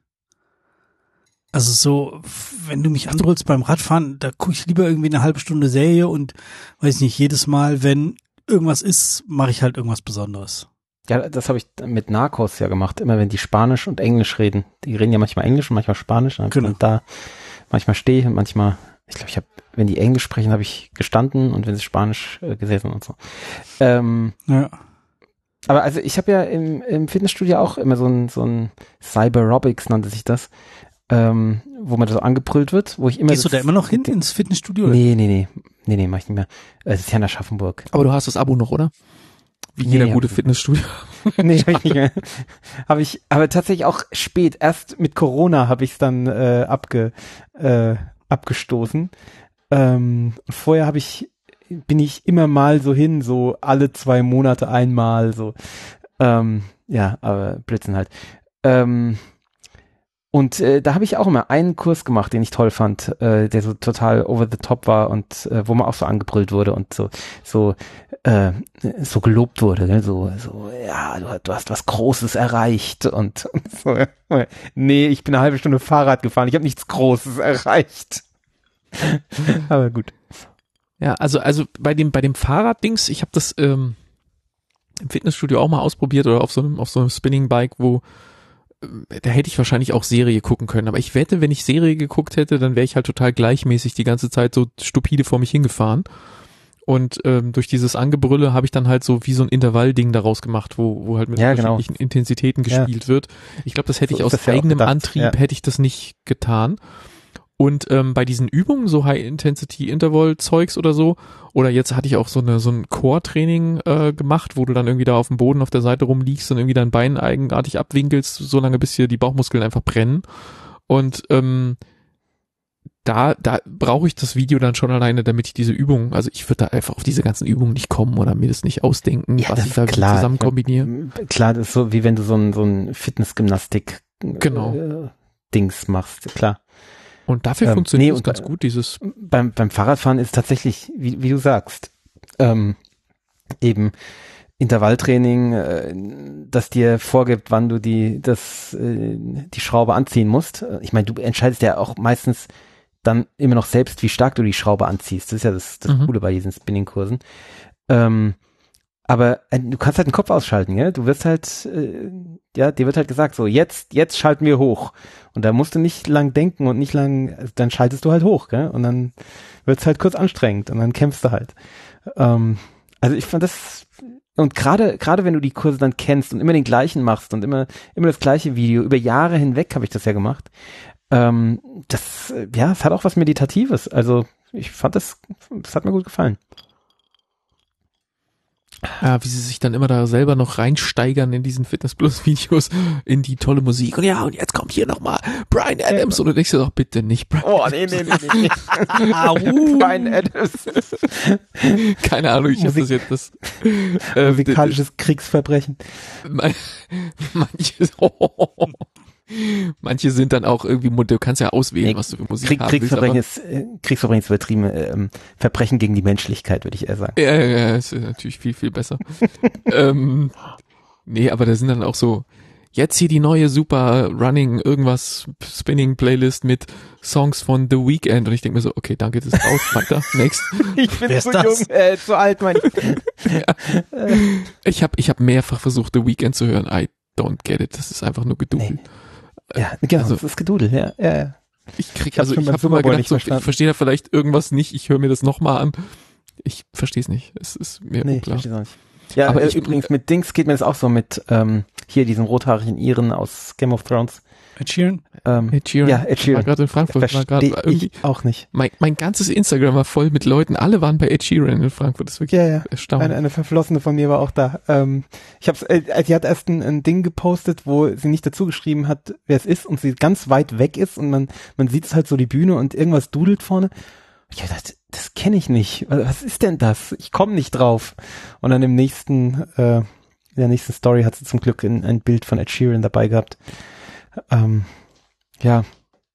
Also so, wenn du mich anbrüllst beim Radfahren, da gucke ich lieber irgendwie eine halbe Stunde Serie und weiß nicht, jedes Mal, wenn irgendwas ist, mache ich halt irgendwas Besonderes. Ja, das habe ich mit Narcos ja gemacht. Immer wenn die Spanisch und Englisch reden. Die reden ja manchmal Englisch und manchmal Spanisch. Und Genau. da manchmal stehe ich und manchmal, ich glaube, ich habe, wenn die Englisch sprechen, habe ich gestanden und wenn sie Spanisch äh, gesessen und so. Ähm, Ja. aber also ich habe ja im, im Fitnessstudio auch immer so ein, so ein Cyberobics nannte sich das, ähm, wo man so angebrüllt wird, wo ich immer. Gehst du das, da immer noch hin ins Fitnessstudio? Nee, nee, nee. Nee, nee, mach ich nicht mehr. Äh, Das ist ja in Aschaffenburg. aber du hast das Abo noch, oder? Wie Nee, jeder hab gute ich- Fitnessstudio. Nee, hab ich nicht mehr. Habe ich, aber tatsächlich auch spät. Erst mit Corona habe ich es dann äh, abge, äh, abgestoßen. Ähm, vorher habe ich, bin ich immer mal so hin, so alle zwei Monate einmal, so. Ähm, ja, aber Blödsinn halt. Ähm, und äh, da habe ich auch immer einen Kurs gemacht, den ich toll fand, äh, der so total over the top war und äh, wo man auch so angebrüllt wurde und so so äh, so gelobt wurde, gell? so so ja, du, du hast was Großes erreicht und, und so. Nee, ich bin eine halbe Stunde Fahrrad gefahren, ich habe nichts Großes erreicht. Aber gut. Ja, also also bei dem bei dem Fahrraddings, ich habe das ähm, im Fitnessstudio auch mal ausprobiert oder auf so einem auf so einem Spinning Bike, wo äh, da hätte ich wahrscheinlich auch Serie gucken können, aber ich wette, wenn ich Serie geguckt hätte, dann wäre ich halt total gleichmäßig die ganze Zeit so stupide vor mich hingefahren. Und ähm, durch dieses Angebrülle habe ich dann halt so wie so ein Intervallding daraus gemacht, wo wo halt mit Ja, genau. unterschiedlichen Intensitäten gespielt wird. Ich glaube, das hätte So ich ist aus das ja auch eigenem gedacht, Antrieb ja. hätte ich das nicht getan. Und ähm, bei diesen Übungen, so High-Intensity-Interval-Zeugs oder so, oder jetzt hatte ich auch so eine so ein Core-Training äh, gemacht, wo du dann irgendwie da auf dem Boden auf der Seite rumliegst und irgendwie dein Bein eigenartig abwinkelst, so lange bis hier die Bauchmuskeln einfach brennen. Und ähm, da da brauche ich das Video dann schon alleine, damit ich diese Übungen, also ich würde da einfach auf diese ganzen Übungen nicht kommen oder mir das nicht ausdenken, Ja, was das ich da ist klar. zusammen kombiniere. Klar, das ist so, wie wenn du so ein, so ein Fitnessgymnastik Genau. äh, Dings machst, klar. Und dafür Ähm, funktioniert nee, es und ganz bei- gut, dieses Beim, beim Fahrradfahren ist tatsächlich, wie, wie du sagst, ähm, eben Intervalltraining, äh, das dir vorgibt, wann du die, das, äh, die Schraube anziehen musst. Ich meine, du entscheidest ja auch meistens dann immer noch selbst, wie stark du die Schraube anziehst. Das ist ja das, das Mhm. Coole bei diesen Spinning-Kursen. Ähm, Aber äh, du kannst halt den Kopf ausschalten, ja. Du wirst halt, äh, ja, dir wird halt gesagt, so jetzt, jetzt schalten wir hoch. Und da musst du nicht lang denken und nicht lang, dann schaltest du halt hoch, gell? Und dann wird's halt kurz anstrengend und dann kämpfst du halt. Ähm, also ich fand das, und gerade gerade wenn du die Kurse dann kennst und immer den gleichen machst und immer immer das gleiche Video, über Jahre hinweg habe ich das ja gemacht. Ähm, das, ja, es hat auch was Meditatives. Also ich fand das, das hat mir gut gefallen. Ja, wie sie sich dann immer da selber noch reinsteigern in diesen Fitness-Plus-Videos, in die tolle Musik. Und ja, und jetzt kommt hier nochmal Bryan Adams. Und du denkst dir doch, bitte nicht Bryan Oh, nee, nee, nee, nee. Bryan Adams. Keine Ahnung, ich habe das jetzt das äh, musikalisches Kriegsverbrechen. Manche, oh, manche sind dann auch irgendwie, du kannst ja auswählen, nee, was du für Musik Krieg, haben Kriegsverbrechen willst. Ist, äh, Kriegsverbrechen ist übertrieben, ähm, Verbrechen gegen die Menschlichkeit, würde ich eher sagen. Ja, ja, ja, ist natürlich viel, viel besser. ähm, nee, aber da sind dann auch so, jetzt hier die neue super Running irgendwas Spinning Playlist mit Songs von The Weeknd und ich denke mir so, okay, danke, das ist raus, weiter, next. Ich bin Wer zu ist das? jung, äh, zu alt, mein ich. Ja. Ich habe ich hab mehrfach versucht, The Weeknd zu hören. I don't get it. Das ist einfach nur Gedudel. Nee. Ja, genau, Also, das ist Gedudel, ja, ja, ja. Ich krieg, Ich hab's also schon ich beim habe Super immer Bowl gedacht, nicht so, ich verstanden. verstehe da vielleicht irgendwas nicht, ich höre mir das nochmal an. Ich verstehe es nicht. Es ist mir Nee, ich unklar. verstehe auch nicht. Ja, Aber aber äh, ich- übrigens mit Dings geht mir das auch so mit ähm, hier diesen rothaarigen Iren aus Game of Thrones. Ed Sheeran? Ähm, Ed Sheeran, ja, Ed Sheeran. war gerade in Frankfurt, war gerade Verstehe irgendwie, ich auch nicht. mein, mein ganzes Instagram war voll mit Leuten, alle waren bei Ed Sheeran in Frankfurt, das ist wirklich Ja, ja. erstaunlich. Eine, eine Verflossene von mir war auch da. Ähm, ich hab's, äh, die hat erst ein, ein Ding gepostet, wo sie nicht dazu geschrieben hat, wer es ist und sie ganz weit weg ist und man man sieht es halt so die Bühne und irgendwas dudelt vorne. Ich hab gedacht, das kenne ich nicht. Was ist denn das? Ich komme nicht drauf. Und dann im nächsten, äh, in der nächsten Story hat sie zum Glück ein, ein Bild von Ed Sheeran dabei gehabt. Ähm, ja,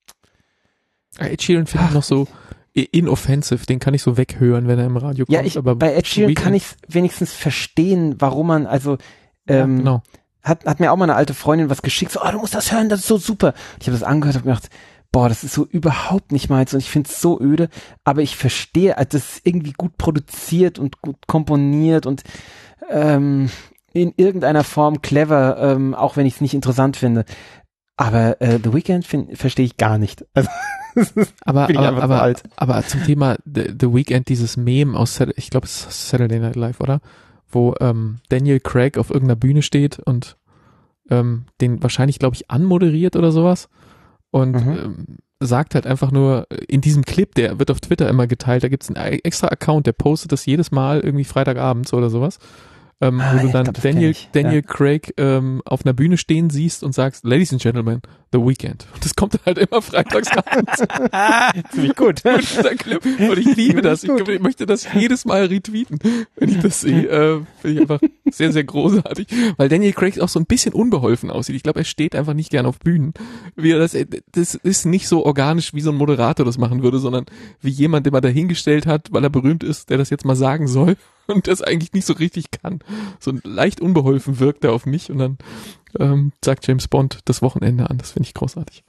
Ed Sheeran finde ich noch so inoffensive, den kann ich so weghören, wenn er im Radio kommt. ja, ich, aber bei Ed Sheeran Weeknd- kann ich wenigstens verstehen, warum man, also ja, ähm, genau. hat, hat mir auch mal eine alte Freundin was geschickt, so, oh, du musst das hören, das ist so super. Ich habe das angehört und gedacht, boah, das ist so überhaupt nicht meins und ich finde es so öde, aber ich verstehe, also das ist irgendwie gut produziert und gut komponiert und ähm, in irgendeiner Form clever, ähm, auch wenn ich es nicht interessant finde. Aber äh, The Weeknd verstehe ich gar nicht. Also, Aber, bin ich aber, einfach zu aber, alt. aber zum Thema The, The Weeknd, dieses Meme aus, Sat- ich glaube, es ist Saturday Night Live, oder? Wo ähm, Daniel Craig auf irgendeiner Bühne steht und ähm, den wahrscheinlich, glaube ich, anmoderiert oder sowas und Mhm. ähm, sagt halt einfach nur, in diesem Clip, der wird auf Twitter immer geteilt, da gibt es einen extra Account, der postet das jedes Mal irgendwie Freitagabends oder sowas. Ähm, Ah, wo ja, du ich dann glaub, das kenn Daniel, ich, Daniel ja. Craig ähm, auf einer Bühne stehen siehst und sagst, Ladies and Gentlemen, The Weeknd. Und das kommt dann halt immer freitagsabends. Ziemlich gut. Und dieser Clip. Und ich liebe das. Ich, ich möchte das jedes Mal retweeten, wenn ich das sehe. Äh, Finde ich einfach sehr, sehr großartig. Weil Daniel Craig auch so ein bisschen unbeholfen aussieht. Ich glaube, er steht einfach nicht gern auf Bühnen. Wie er das, das ist nicht so organisch, wie so ein Moderator das machen würde, sondern wie jemand, den man dahingestellt hat, weil er berühmt ist, der das jetzt mal sagen soll und das eigentlich nicht so richtig kann. So leicht unbeholfen wirkt er auf mich und dann ähm, sagt James Bond das Wochenende an. Das finde ich großartig.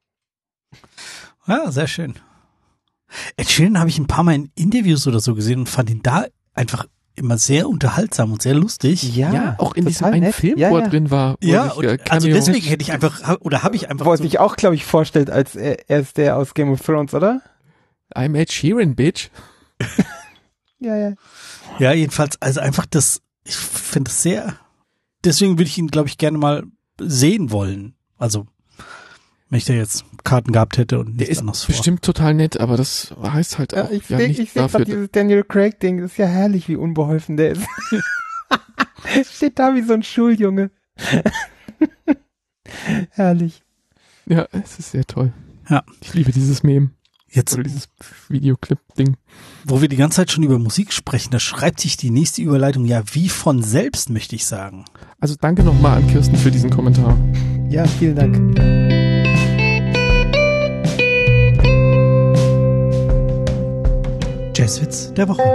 Ja, sehr schön. Ed Sheeran habe ich ein paar Mal in Interviews oder so gesehen und fand ihn da einfach immer sehr unterhaltsam und sehr lustig. Ja, auch in diesem total einen nett. Film, ja, wo ja. er drin war. wo Ja, er sich, und äh, also Cameo- deswegen hätte ich einfach, hab- oder habe ich einfach Wo er so, sich auch, glaube ich, vorstellt, als er, er ist der aus Game of Thrones, oder? I'm Ed Sheeran, bitch. Ja, ja. ja, jedenfalls, also einfach das, ich finde das sehr, deswegen würde ich ihn, glaube ich, gerne mal sehen wollen. Also, wenn ich da jetzt Karten gehabt hätte und Der nichts ist anderes vor. bestimmt total nett, aber das heißt halt Ja, auch ich ja sehe nicht ich seh dafür. gerade dieses Daniel Craig-Ding. Das ist ja herrlich, wie unbeholfen der ist. Steht da wie so ein Schuljunge. Herrlich. Ja, es ist sehr toll. Ja. Ich liebe dieses Meme Jetzt, oder dieses Videoclip-Ding. wo wir die ganze Zeit schon über Musik sprechen, da schreibt sich die nächste Überleitung ja wie von selbst, möchte ich sagen. Also danke nochmal an Kirsten für diesen Kommentar. Ja, vielen Dank. Jazzwitz der Woche.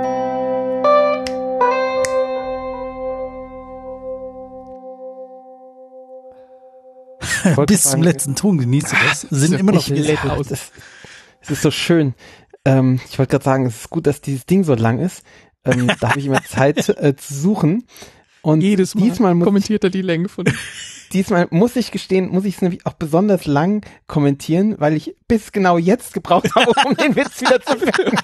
wollte Bis zum sagen, letzten Ton genießt du das. Sind ja immer noch Ich viele lebe Pausen. das. Es ist so schön. Ähm, ich wollte gerade sagen, es ist gut, dass dieses Ding so lang ist. Ähm, da habe ich immer Zeit äh, zu suchen. Und Jedes Mal diesmal muss kommentiert er die Länge von. Diesmal muss ich gestehen, muss ich es nämlich auch besonders lang kommentieren, weil ich bis genau jetzt gebraucht habe, um den Witz wieder zu finden.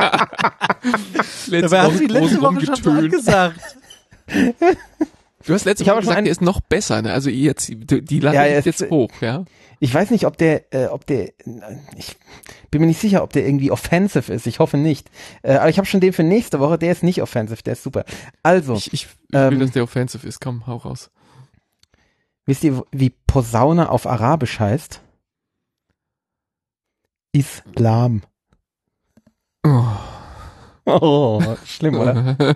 Dabei hast du die letzte Woche schon dran gesagt. Du hast letzte Ich habe Woche schon gesagt, einen- der ist noch besser, ne? Also jetzt, die, die Latte Ja, er liegt ist- jetzt hoch, ja? Ich weiß nicht, ob der, äh, ob der, äh, ich bin mir nicht sicher, ob der irgendwie offensive ist. Ich hoffe nicht. Äh, aber ich habe schon den für nächste Woche. Der ist nicht offensive, der ist super. Also, Ich, ich, ich Ähm, will, dass der offensive ist. Komm, hau raus. wisst ihr, wie Posaune auf Arabisch heißt? Islam. Oh. Oh, schlimm, oder?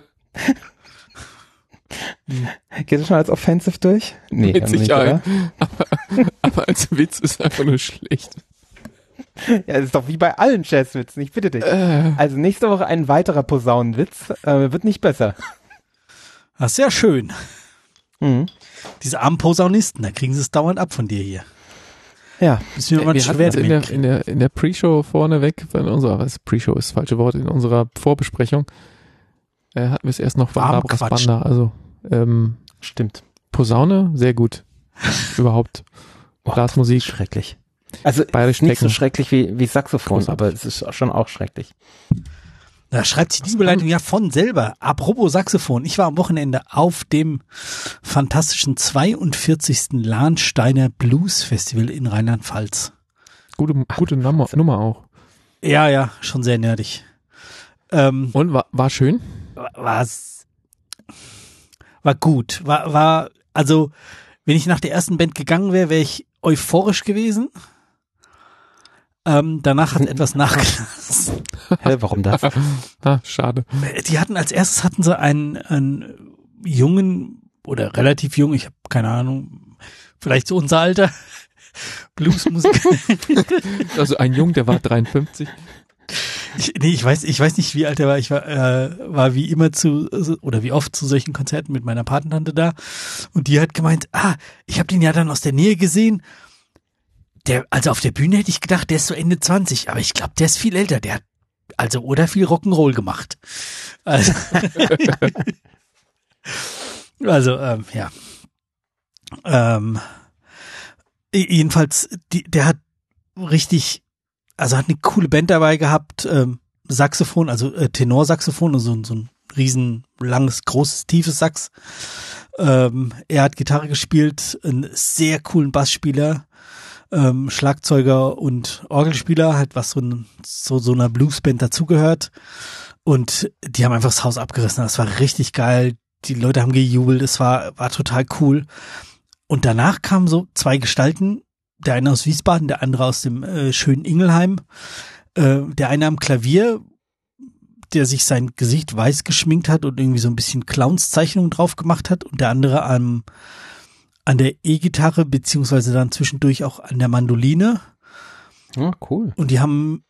Geht das schon als offensive durch? Nee, Mit haben wir nicht, Sicherheit. oder? aber, aber als Witz ist einfach nur schlecht. Ja, das ist doch wie bei allen Jazzwitzen, ich bitte dich. Äh, Also nächste Woche ein weiterer Posaunenwitz, äh, wird nicht besser. Das ist ja schön. Mhm. Diese armen Posaunisten, da kriegen sie es dauernd ab von dir hier. Ja, Müssen wir mal wir die hatten Schwerte in der, mitkriegen. in der, in der Pre-Show vorneweg, in unserer, was Pre-Show ist das falsche Wort, in unserer Vorbesprechung, äh, hatten wir es erst noch von Warm Barbara Quatsch. Banda, also, ähm, stimmt. Posaune, sehr gut. Überhaupt. Boah, Blasmusik. schrecklich. Also Bayerisch nicht so Decken. schrecklich wie, wie Saxophon, Großartig. aber es ist schon auch schrecklich. Da schreibt sich die Überleitung ja von selber. Apropos Saxophon. Ich war am Wochenende auf dem fantastischen zweiundvierzigsten Lahnsteiner Blues Festival in Rheinland-Pfalz. Gute, gute Nummer, Nummer auch. Ja, ja, schon sehr nerdig. Ähm, Und war, war schön? war's, war gut. War, war, also, wenn ich nach der ersten Band gegangen wäre, wäre ich euphorisch gewesen. Ähm, danach hat etwas nachgelassen. Hä, warum das? Ah, schade. Die hatten als erstes hatten sie einen, einen jungen oder relativ jung, ich habe keine Ahnung, vielleicht so unser Alter, Bluesmusiker. Also ein Jung, der war dreiundfünfzig. Ich, nee, ich weiß, ich weiß nicht, wie alt er war. Ich war, äh, war wie immer zu oder wie oft zu solchen Konzerten mit meiner Patentante da. Und die hat gemeint, ah, ich habe den ja dann aus der Nähe gesehen. Der, also auf der Bühne hätte ich gedacht, der ist so Ende zwanzig, aber ich glaube, der ist viel älter. Der hat also oder viel Rock'n'Roll gemacht. Also, also ähm, ja. Ähm, jedenfalls, die, der hat richtig, also hat eine coole Band dabei gehabt, ähm, Saxophon, also äh, Tenorsaxophon, also so, so ein riesen, langes, großes, tiefes Sax. Ähm, er hat Gitarre gespielt, einen sehr coolen Bassspieler, ähm, Schlagzeuger und Orgelspieler, halt was so, ein, so, so einer Bluesband dazugehört. Und die haben einfach das Haus abgerissen. Das war richtig geil. Die Leute haben gejubelt. Es war, war total cool. Und danach kamen so zwei Gestalten. Der eine aus Wiesbaden, der andere aus dem äh, schönen Ingelheim. Äh, der eine am Klavier, der sich sein Gesicht weiß geschminkt hat und irgendwie so ein bisschen Clownszeichnungen drauf gemacht hat. Und der andere am, an der E-Gitarre, beziehungsweise dann zwischendurch auch an der Mandoline. Ja, cool. Und die haben,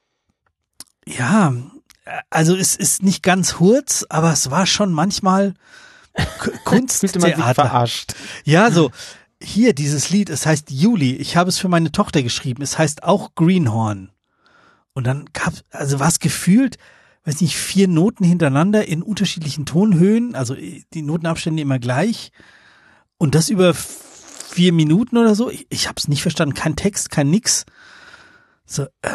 ja, also es ist nicht ganz Hurz, aber es war schon manchmal K- Fühlte man sich Kunsttheater. verarscht. Ja, so, hier dieses Lied, es heißt Juli, ich habe es für meine Tochter geschrieben, es heißt auch Greenhorn. Und dann gab, also war es gefühlt, weiß nicht, vier Noten hintereinander in unterschiedlichen Tonhöhen, also die Notenabstände immer gleich. Und das über vier Minuten oder so. Ich, ich habe es nicht verstanden, kein Text, kein nix. So, ähm,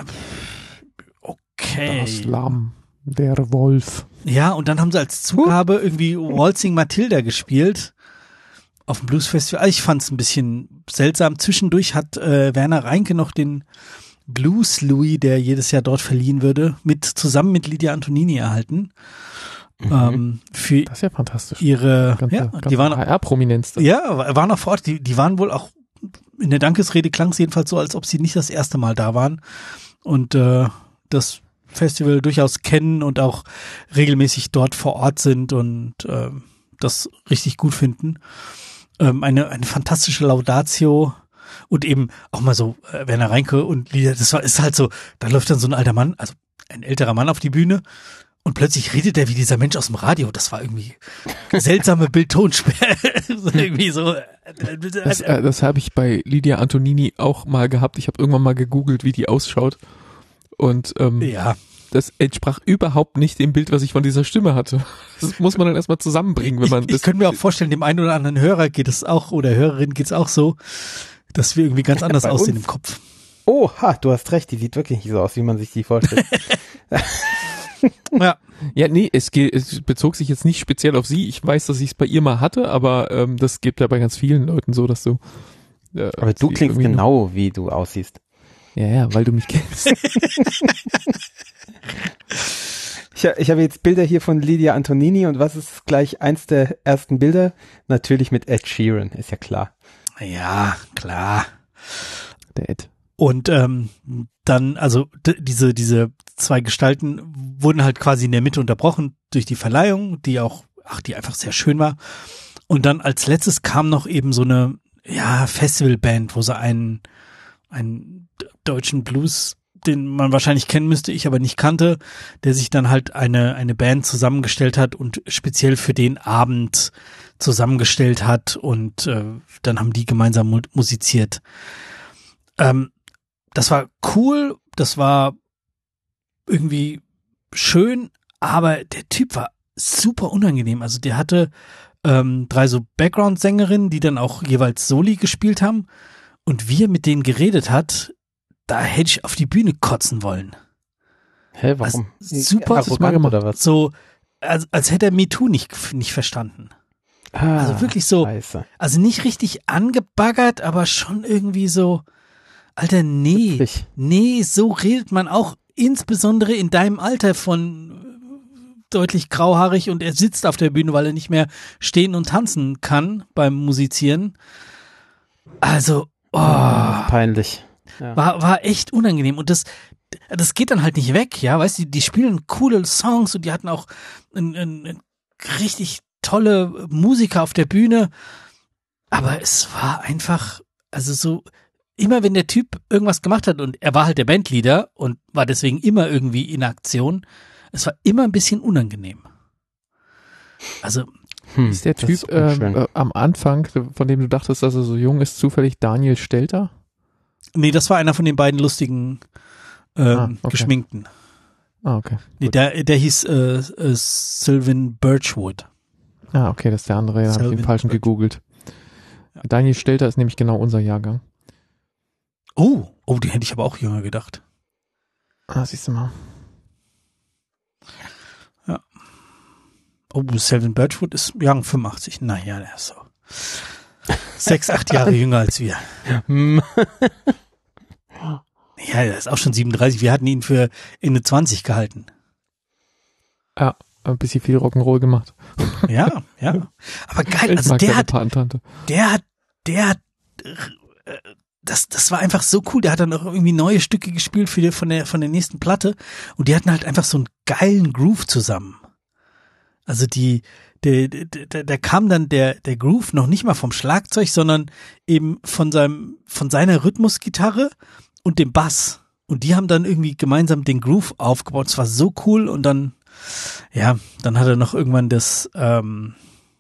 okay. Das Lamm, der Wolf. Ja, und dann haben sie als Zugabe irgendwie Waltzing Matilda gespielt auf dem Bluesfestival. Also ich fand es ein bisschen seltsam. Zwischendurch hat äh, Werner Reinke noch den Blues Louis, der jedes Jahr dort verliehen würde, mit zusammen mit Lydia Antonini erhalten. Mhm. Ähm, für Das ist ja fantastisch. ihre, Ganze, ja, ganze die waren, H R-Prominenz. ja, waren auch vor Ort. Die, die waren wohl auch in der Dankesrede klang es jedenfalls so, als ob sie nicht das erste Mal da waren und äh, das Festival durchaus kennen und auch regelmäßig dort vor Ort sind und äh, das richtig gut finden. Ähm, eine eine fantastische Laudatio und eben auch mal so äh, Werner Reinke und Lieder, das war, ist halt so, da läuft dann so ein alter Mann, also ein älterer Mann auf die Bühne und plötzlich redet er wie dieser Mensch aus dem Radio. Das war irgendwie seltsame Bildtonsperre. So irgendwie so. Das, äh, das habe ich bei Lydia Antonini auch mal gehabt. Ich habe irgendwann mal gegoogelt, wie die ausschaut. Und ähm, Ja, das entsprach überhaupt nicht dem Bild, was ich von dieser Stimme hatte. Das muss man dann erstmal zusammenbringen, wenn man ich, das. Ich könnte mir auch vorstellen, dem einen oder anderen Hörer geht es auch, oder Hörerin geht es auch so, dass wir irgendwie ganz anders Bei aussehen uns? im Kopf. Oh, ha, du hast recht, die sieht wirklich nicht so aus, wie man sich die vorstellt. Ja. Ja, nee, es, geht, es bezog sich jetzt nicht speziell auf sie. Ich weiß, dass ich es bei ihr mal hatte, aber ähm, das gibt ja bei ganz vielen Leuten so, dass du. Äh, Aber du sie klingst irgendwie genau, wie du aussiehst. Noch, ja, ja, weil du mich kennst. Ich, ich habe jetzt Bilder hier von Lydia Antonini und was ist gleich eins der ersten Bilder? Natürlich mit Ed Sheeran, ist ja klar. Ja, klar. Der Ed. Und ähm, dann, also d- diese diese zwei Gestalten wurden halt quasi in der Mitte unterbrochen durch die Verleihung, die auch, ach, die einfach sehr schön war. Und dann als letztes kam noch eben so eine, ja, Festivalband, wo sie einen, einen deutschen Blues, den man wahrscheinlich kennen müsste, ich aber nicht kannte, der sich dann halt eine eine Band zusammengestellt hat und speziell für den Abend zusammengestellt hat und äh, dann haben die gemeinsam mu- musiziert. Ähm, das war cool, das war irgendwie schön, aber der Typ war super unangenehm. Also der hatte ähm, drei so Background-Sängerinnen, die dann auch jeweils Soli gespielt haben und wie er mit denen geredet hat, da hätte ich auf die Bühne kotzen wollen. Hä, warum? Also, super, das ist mal arrogant gemacht. oder was? So, als, als hätte er MeToo nicht, nicht verstanden. Ah, Also wirklich so, Scheiße. also nicht richtig angebaggert, aber schon irgendwie so, Alter, nee, Witzig. nee, so redet man auch insbesondere in deinem Alter von deutlich grauhaarig und er sitzt auf der Bühne, weil er nicht mehr stehen und tanzen kann beim Musizieren. Also, oh, Peinlich. Ja. war, war echt unangenehm und das, das geht dann halt nicht weg, ja, weißt du, die, die spielen coole Songs und die hatten auch ein, ein, ein richtig tolle Musiker auf der Bühne, aber es war einfach, also so, immer wenn der Typ irgendwas gemacht hat und er war halt der Bandleader und war deswegen immer irgendwie in Aktion, es war immer ein bisschen unangenehm. Also, Hm, Ist der das Typ unschön. ähm, äh, am Anfang, von dem du dachtest, dass er so jung ist, zufällig Daniel Stelter? nee, das war einer von den beiden lustigen ähm, Ah, okay. Geschminkten. Ah, okay. Nee, der, der hieß äh, äh, Sylvan Birchwood. Ah, okay, das ist der andere, ja, habe ich Selvin den falschen Birch. gegoogelt. Ja. Daniel Stelter ist nämlich genau unser Jahrgang. Oh, oh, die hätte ich aber auch jünger gedacht. Ah, siehst du mal. Oh, Selvin Birchwood ist Jahrgang fünfundachtzig. Naja, der ist so sechs, acht Jahre jünger als wir. Hm. Ja, der ist auch schon siebenunddreißig. Wir hatten ihn für Ende zwanzig gehalten. Ja, ein bisschen viel Rock'n'Roll gemacht. Ja, ja. Aber geil, Ich also mag der deine hat, Patentante. der hat, der hat, äh, das, das war einfach so cool. Der hat dann auch irgendwie neue Stücke gespielt für die, von der, von der nächsten Platte. Und die hatten halt einfach so einen geilen Groove zusammen. Also die, der, der, der kam dann der, der Groove noch nicht mal vom Schlagzeug, sondern eben von seinem, von seiner Rhythmusgitarre und dem Bass. Und die haben dann irgendwie gemeinsam den Groove aufgebaut. Es war so cool. Und dann, ja, dann hat er noch irgendwann das, ähm,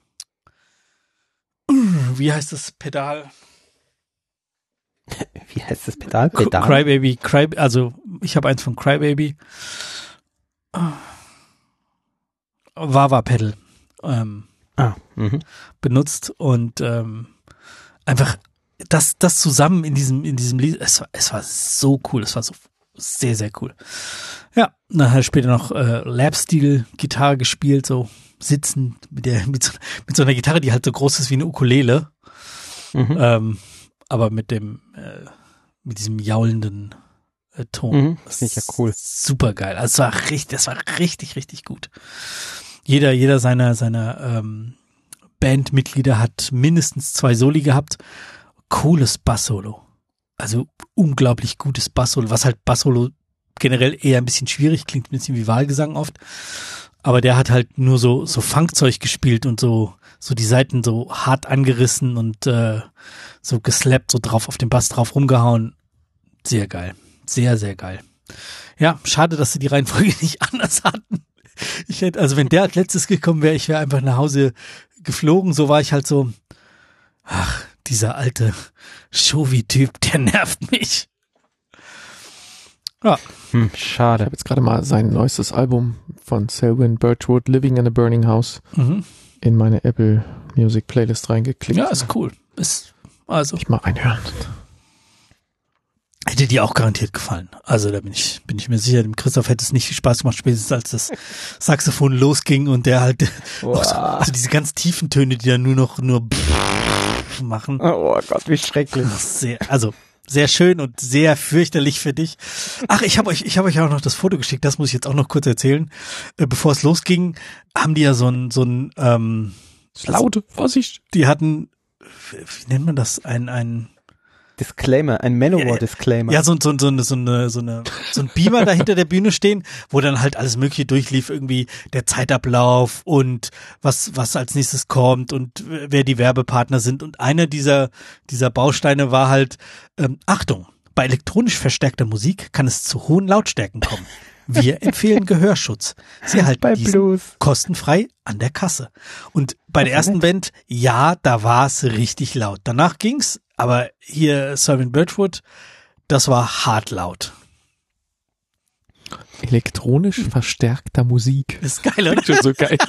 wie heißt das Pedal? Wie heißt das Pedal? Pedal? Crybaby, Cry, also ich habe eins von Crybaby. Wawa Pedal ähm, Ah, mhm. benutzt und ähm, einfach das das zusammen in diesem in diesem Lied, es war es war so cool, es war so sehr sehr cool. Ja, dann hat er später noch äh, Lap-Steel Gitarre gespielt, so sitzend mit der mit so, mit so einer Gitarre, die halt so groß ist wie eine Ukulele, Mhm. ähm, aber mit dem äh, mit diesem jaulenden äh, Ton. Mhm. Das finde ich ja cool. Super geil. Also es war richtig, das war richtig richtig gut. Jeder, jeder seiner, seiner ähm, Bandmitglieder hat mindestens zwei Soli gehabt. Cooles Bass-Solo. Also unglaublich gutes Bass-Solo, was halt Bass-Solo generell eher ein bisschen schwierig klingt, ein bisschen wie Wahlgesang oft. Aber der hat halt nur so, so Funkzeug gespielt und so, so die Saiten so hart angerissen und äh, so geslappt, so drauf auf den Bass drauf rumgehauen. Sehr geil. Sehr, sehr geil. Ja, schade, dass sie die Reihenfolge nicht anders hatten. Ich hätte, also wenn der als letztes gekommen wäre, ich wäre einfach nach Hause geflogen. So war ich halt so, ach, dieser alte Shovi-Typ, der nervt mich. Ja. Hm, Ich schade. habe jetzt gerade mal sein neuestes Album von Selwyn Birchwood, Living in a Burning House, Mhm. in meine Apple Music Playlist reingeklickt. Ja, ist cool. Ist, also, Ich mal reinhören. hätte dir auch garantiert gefallen. Also da bin ich, bin ich mir sicher, dem Christoph hätte es nicht viel Spaß gemacht, spätestens als das Saxophon losging und der halt auch so, also diese ganz tiefen Töne, die dann nur noch nur machen. Oh Gott, wie schrecklich. Sehr, also sehr schön und sehr fürchterlich für dich. Ach, ich habe euch, ich habe euch auch noch das Foto geschickt. Das muss ich jetzt auch noch kurz erzählen. Äh, bevor es losging, haben die ja so ein, so ein, ähm, Laute, Vorsicht. die hatten, wie wie nennt man das, ein, ein Disclaimer, ein Manowar-Disclaimer. Ja, so, so, so, eine, so, eine, so, eine, so ein Beamer da hinter der Bühne stehen, wo dann halt alles Mögliche durchlief, irgendwie der Zeitablauf und was, was als nächstes kommt und wer die Werbepartner sind. Und einer dieser, dieser Bausteine war halt, ähm, Achtung, bei elektronisch verstärkter Musik kann es zu hohen Lautstärken kommen. Wir empfehlen Gehörschutz. Sie erhalten Bei diesen Blues. kostenfrei an der Kasse. Und bei der ersten Band, ja, da war es richtig laut. Danach ging's, aber hier Selwyn Birchwood, das war hart laut. Elektronisch verstärkter Musik. Ist geil, oder? Schon so geil.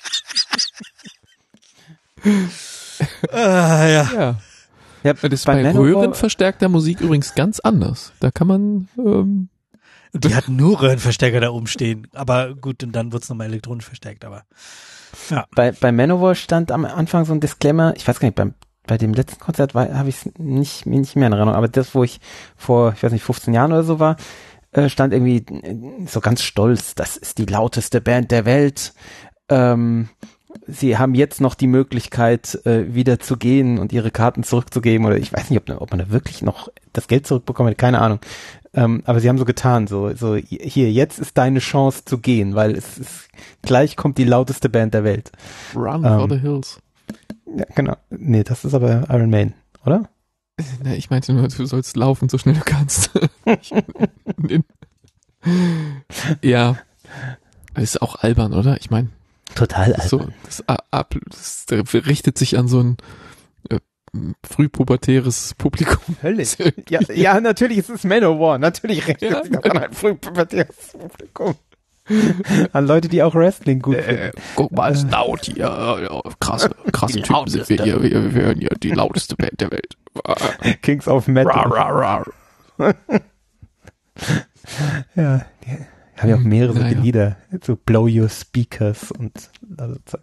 äh, ja. Ja. Ja, Das ist bei bei Manowar- röhrenverstärkter Musik übrigens ganz anders. Da kann man, ähm, Die hatten nur Röhrenverstärker da oben stehen. Aber gut, und dann wird's nochmal elektronisch verstärkt, aber ja. Bei, bei Manowar stand am Anfang so ein Disclaimer, ich weiß gar nicht, beim, bei dem letzten Konzert habe ich es nicht, nicht mehr in Erinnerung, aber das, wo ich vor, ich weiß nicht, fünfzehn Jahren oder so war, äh, stand irgendwie äh, so ganz stolz, das ist die lauteste Band der Welt. Ähm, sie haben jetzt noch die Möglichkeit, äh, wieder zu gehen und ihre Karten zurückzugeben, oder ich weiß nicht, ob, ob man da wirklich noch das Geld zurückbekommt, keine Ahnung. Ähm, aber sie haben so getan, so, so, hier, jetzt ist deine Chance zu gehen, weil es ist, gleich kommt die lauteste Band der Welt. Run Ähm, for the Hills. Ja, genau. Nee, das ist aber Iron Maiden, oder? Ne, ich meinte nur, du sollst laufen, so schnell du kannst. Ja. Das ist auch albern, oder? Ich meine, Total so, das, ab, das richtet sich an so ein äh, frühpubertäres Publikum. Höllisch. Ja, ja, natürlich ist es Manowar. Natürlich richtet Ja. sich auch an ein frühpubertäres Publikum. An Leute, die auch Wrestling gut finden. Äh, guck mal, es ist laut hier. Ja, krasse, krasse Die Typen sind wir hier. Wir, wir hören hier die lauteste Band der Welt. Kings of Metal. Rar, rar, rar. Ja, die haben ja auch mehrere Naja. Lieder. So Blow Your Speakers und also zack.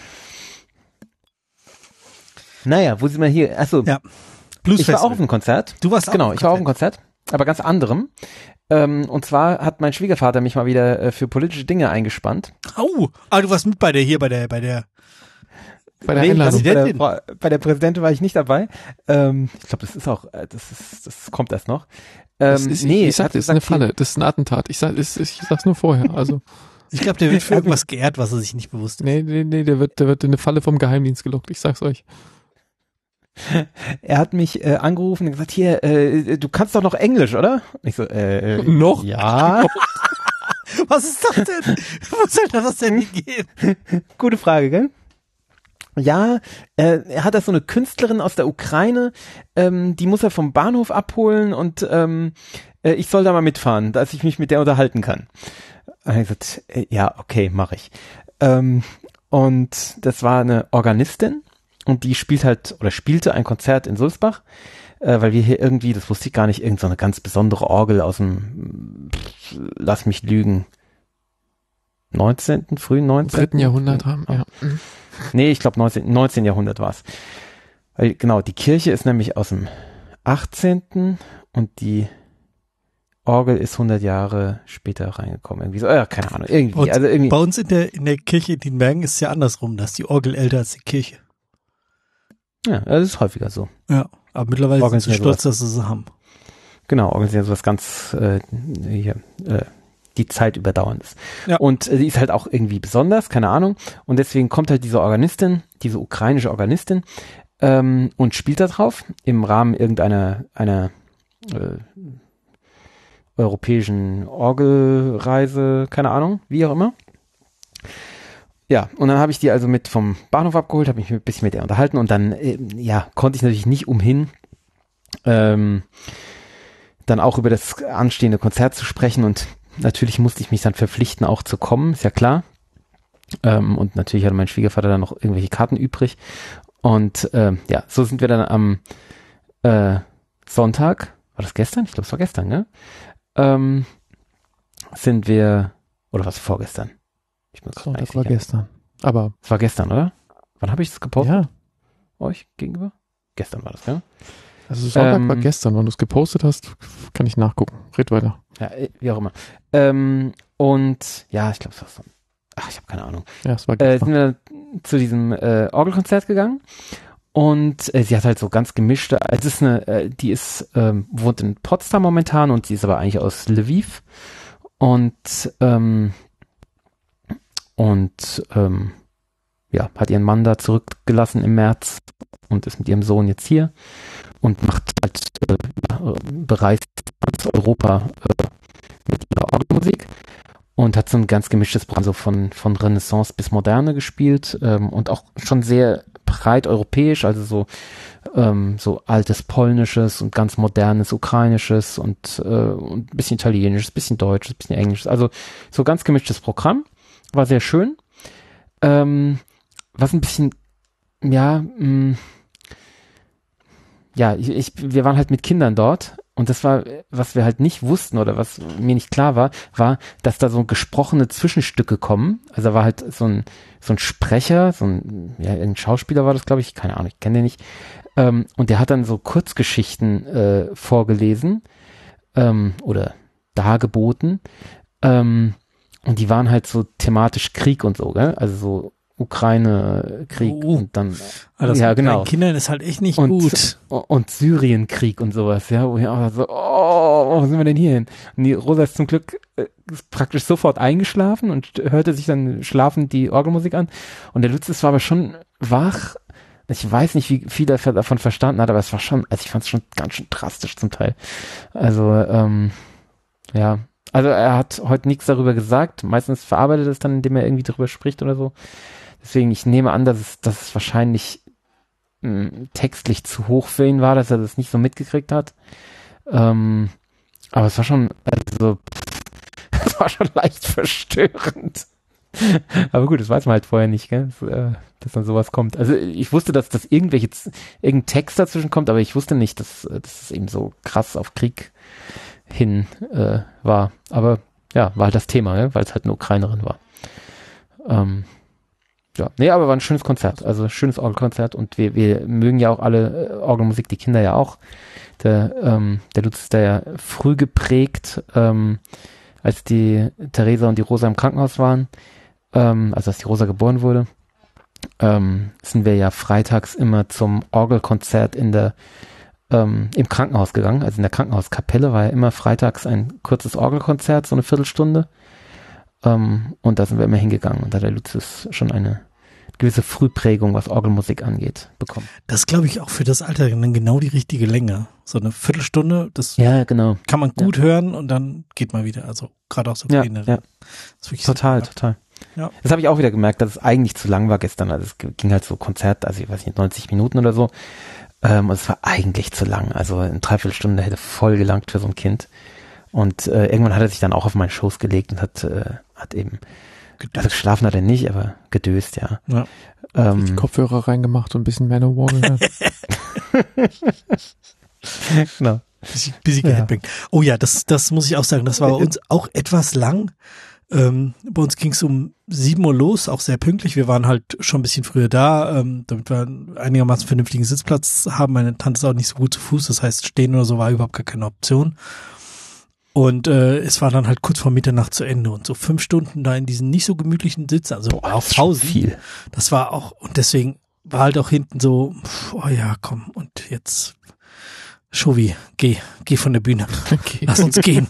Naja, wo sind wir hier? Achso, Ja. Blues ich war auch Festival. auf einem Konzert. Du warst auch Genau, auf dem ich war auf einem Konzert, aber ganz anderem. Ähm, und zwar hat mein Schwiegervater mich mal wieder äh, für politische Dinge eingespannt. Au, ah, du warst mit bei der, hier bei der, bei der, Bei der Nee, Einladung. also bei, der, Präsidentin. Frau- bei der Präsidentin war ich nicht dabei. Ähm, ich glaube, das ist auch, äh, das ist, das kommt erst noch. Ähm, Das ist, nee, ich, ich sag, hat das ist eine gesagt, Falle. Das ist ein Attentat. Ich sag, ich, ich sag's nur vorher. Also, ich glaube, der wird für irgendwas geehrt, was er sich nicht bewusst ist. nee, nee, nee, der wird, der wird in eine Falle vom Geheimdienst gelockt. Ich sag's euch. Er hat mich äh, angerufen und gesagt, hier, äh, du kannst doch noch Englisch, oder? Ich so, äh, Noch? ja. Was ist das denn? Wo soll das denn hingehen? Gute Frage, gell? Ja, äh, er hat da so eine Künstlerin aus der Ukraine, ähm, die muss er vom Bahnhof abholen und ähm, äh, ich soll da mal mitfahren, dass ich mich mit der unterhalten kann. Und ich gesagt, äh, ja, okay, mache ich. Ähm, und das war eine Organistin und die spielt halt oder spielte ein Konzert in Sulzbach, äh, weil wir hier irgendwie, das wusste ich gar nicht, irgend so eine ganz besondere Orgel aus dem, pff, lass mich lügen, neunzehnten, frühen neunzehnten Dritten Jahrhundert haben, ja. Nee, ich glaube neunzehnten. neunzehnten Jahrhundert war es. Weil genau, die Kirche ist nämlich aus dem achtzehnten und die Orgel ist hundert Jahre später reingekommen. Irgendwie so, ja, keine Ahnung, irgendwie. Und Also irgendwie. Bei uns in der, in der Kirche in Dienbergen ist es ja andersrum, da ist die Orgel älter als die Kirche. Ja, das ist häufiger so. Ja, aber mittlerweile Orgeln sind sie sind ja stolz, dass sie sie haben. Genau, Orgeln sind ja sowas ganz äh, hier, äh, die Zeit überdauerndes. Ja. Und äh, die ist halt auch irgendwie besonders, keine Ahnung. Und deswegen kommt halt diese Organistin, diese ukrainische Organistin, ähm, und spielt da drauf im Rahmen irgendeiner einer äh, europäischen Orgelreise, keine Ahnung, wie auch immer. Ja, und dann habe ich die also mit vom Bahnhof abgeholt, habe mich ein bisschen mit der unterhalten und dann, äh, ja, konnte ich natürlich nicht umhin, ähm, dann auch über das anstehende Konzert zu sprechen und natürlich musste ich mich dann verpflichten, auch zu kommen, ist ja klar. Ähm, und natürlich hatte mein Schwiegervater dann noch irgendwelche Karten übrig. Und ähm, ja, so sind wir dann am äh, Sonntag, war das gestern? Ich glaube, es war gestern, ne? Ähm, sind wir, oder was vorgestern? Ich bin So, das war gestern. Aber. Es war gestern, oder? Wann habe ich es gepostet? Ja. Euch gegenüber? Gestern war das, gell? Also Sonntag Ähm, war gestern, wann du es gepostet hast, kann ich nachgucken. Red weiter. Ja, wie auch immer. Ähm, und ja, ich glaube, es war so. Ach, ich habe keine Ahnung. Ja, es war Äh, gestern. sind wir zu diesem äh, Orgelkonzert gegangen und äh, sie hat halt so ganz gemischte, also es ist eine, äh, die ist, ähm, wohnt in Potsdam momentan und sie ist aber eigentlich aus Lviv und ähm, und ähm, ja, hat ihren Mann da zurückgelassen im März und ist mit ihrem Sohn jetzt hier und macht halt äh, bereist ganz Europa äh, mit ihrer Orgelmusik und hat so ein ganz gemischtes Programm, so von, von Renaissance bis Moderne gespielt ähm, und auch schon sehr breit europäisch, also so, ähm, so altes Polnisches und ganz modernes Ukrainisches und, äh, und ein bisschen Italienisches, ein bisschen Deutsches, ein bisschen Englisches, also so ganz gemischtes Programm, war sehr schön. Ähm, was ein bisschen, ja, mh, ja, ich, ich, wir waren halt mit Kindern dort und das war, was wir halt nicht wussten oder was mir nicht klar war, war, dass da so gesprochene Zwischenstücke kommen. Also da war halt so ein, so ein Sprecher, so ein, ja, ein Schauspieler war das, glaube ich, keine Ahnung, ich kenne den nicht. Ähm, und der hat dann so Kurzgeschichten äh, vorgelesen ähm, oder dargeboten. Ähm, und die waren halt so thematisch Krieg und so, gell? Also so Ukraine-Krieg Oh. und dann Aber das ja, mit genau. kleinen Kindern ist halt echt nicht und, gut. und Syrienkrieg und sowas, ja, wo ich auch so, oh, wo sind wir denn hier hin? Und die Rosa ist zum Glück äh, praktisch sofort eingeschlafen und hörte sich dann schlafend die Orgelmusik an. Und der Lutz war aber schon wach. Ich weiß nicht, wie viel er davon verstanden hat, aber es war schon, also ich fand es schon ganz schön drastisch zum Teil. Also, ähm, ja. Also er hat heute nichts darüber gesagt. Meistens verarbeitet er es dann, indem er irgendwie darüber spricht oder so. Deswegen, ich nehme an, dass es, dass es wahrscheinlich mh, textlich zu hoch für ihn war, dass er das nicht so mitgekriegt hat. Ähm, aber es war schon, also, es war schon leicht verstörend. Aber gut, das weiß man halt vorher nicht, gell? Dass, äh, dass dann sowas kommt. Also ich wusste, dass das irgendwelche, irgendein Text dazwischen kommt, aber ich wusste nicht, dass, dass es eben so krass auf Krieg hin äh, war. Aber ja, war halt das Thema, ne? Weil es halt eine Ukrainerin war. Ähm, ja, nee, aber war ein schönes Konzert, also schönes Orgelkonzert und wir, wir mögen ja auch alle äh, Orgelmusik, die Kinder ja auch. Der, ähm, der Lutz ist da ja früh geprägt, ähm, als die Theresa und die Rosa im Krankenhaus waren, ähm, also als die Rosa geboren wurde, ähm, sind wir ja freitags immer zum Orgelkonzert in der ähm, im Krankenhaus gegangen, also in der Krankenhauskapelle war ja immer freitags ein kurzes Orgelkonzert, so eine Viertelstunde. Um, und da sind wir immer hingegangen und da hat der Lucius schon eine gewisse Frühprägung, was Orgelmusik angeht, bekommen. Das ist, glaube ich, auch für das Alter dann genau die richtige Länge. So eine Viertelstunde, das Ja, genau. kann man gut Ja. hören und dann geht man wieder. Also gerade auch so Ja, kleine. ja. Das ist wirklich Total, super. total. Ja. Das habe ich auch wieder gemerkt, dass es eigentlich zu lang war gestern. Also es ging halt so Konzert, also ich weiß nicht, neunzig Minuten oder so. Ähm, und es war eigentlich zu lang. Also eine Dreiviertelstunde hätte voll gelangt für so ein Kind. Und äh, irgendwann hat er sich dann auch auf meinen Schoß gelegt und hat, äh, hat eben, also geschlafen hat er nicht, aber gedöst, ja. Ja. Ähm, Die Kopfhörer reingemacht und ein bisschen Manowar gehört. genau. Bisschen, bisschen Ja. geheadbangt. Oh ja, das, das muss ich auch sagen. Das war bei uns auch etwas lang. Ähm, bei uns ging es um sieben Uhr los, auch sehr pünktlich. Wir waren halt schon ein bisschen früher da, ähm, damit wir einen einigermaßen vernünftigen Sitzplatz haben. Meine Tante ist auch nicht so gut zu Fuß, das heißt, stehen oder so war überhaupt gar keine Option. Und äh, es war dann halt kurz vor Mitternacht zu Ende und so fünf Stunden da in diesen nicht so gemütlichen Sitzen, also Boah, auf das ist schon Pausen. viel. Das war auch, und deswegen war halt auch hinten so, pf, oh ja, komm, und jetzt, Schovi, geh, geh von der Bühne. Okay. Lass uns gehen.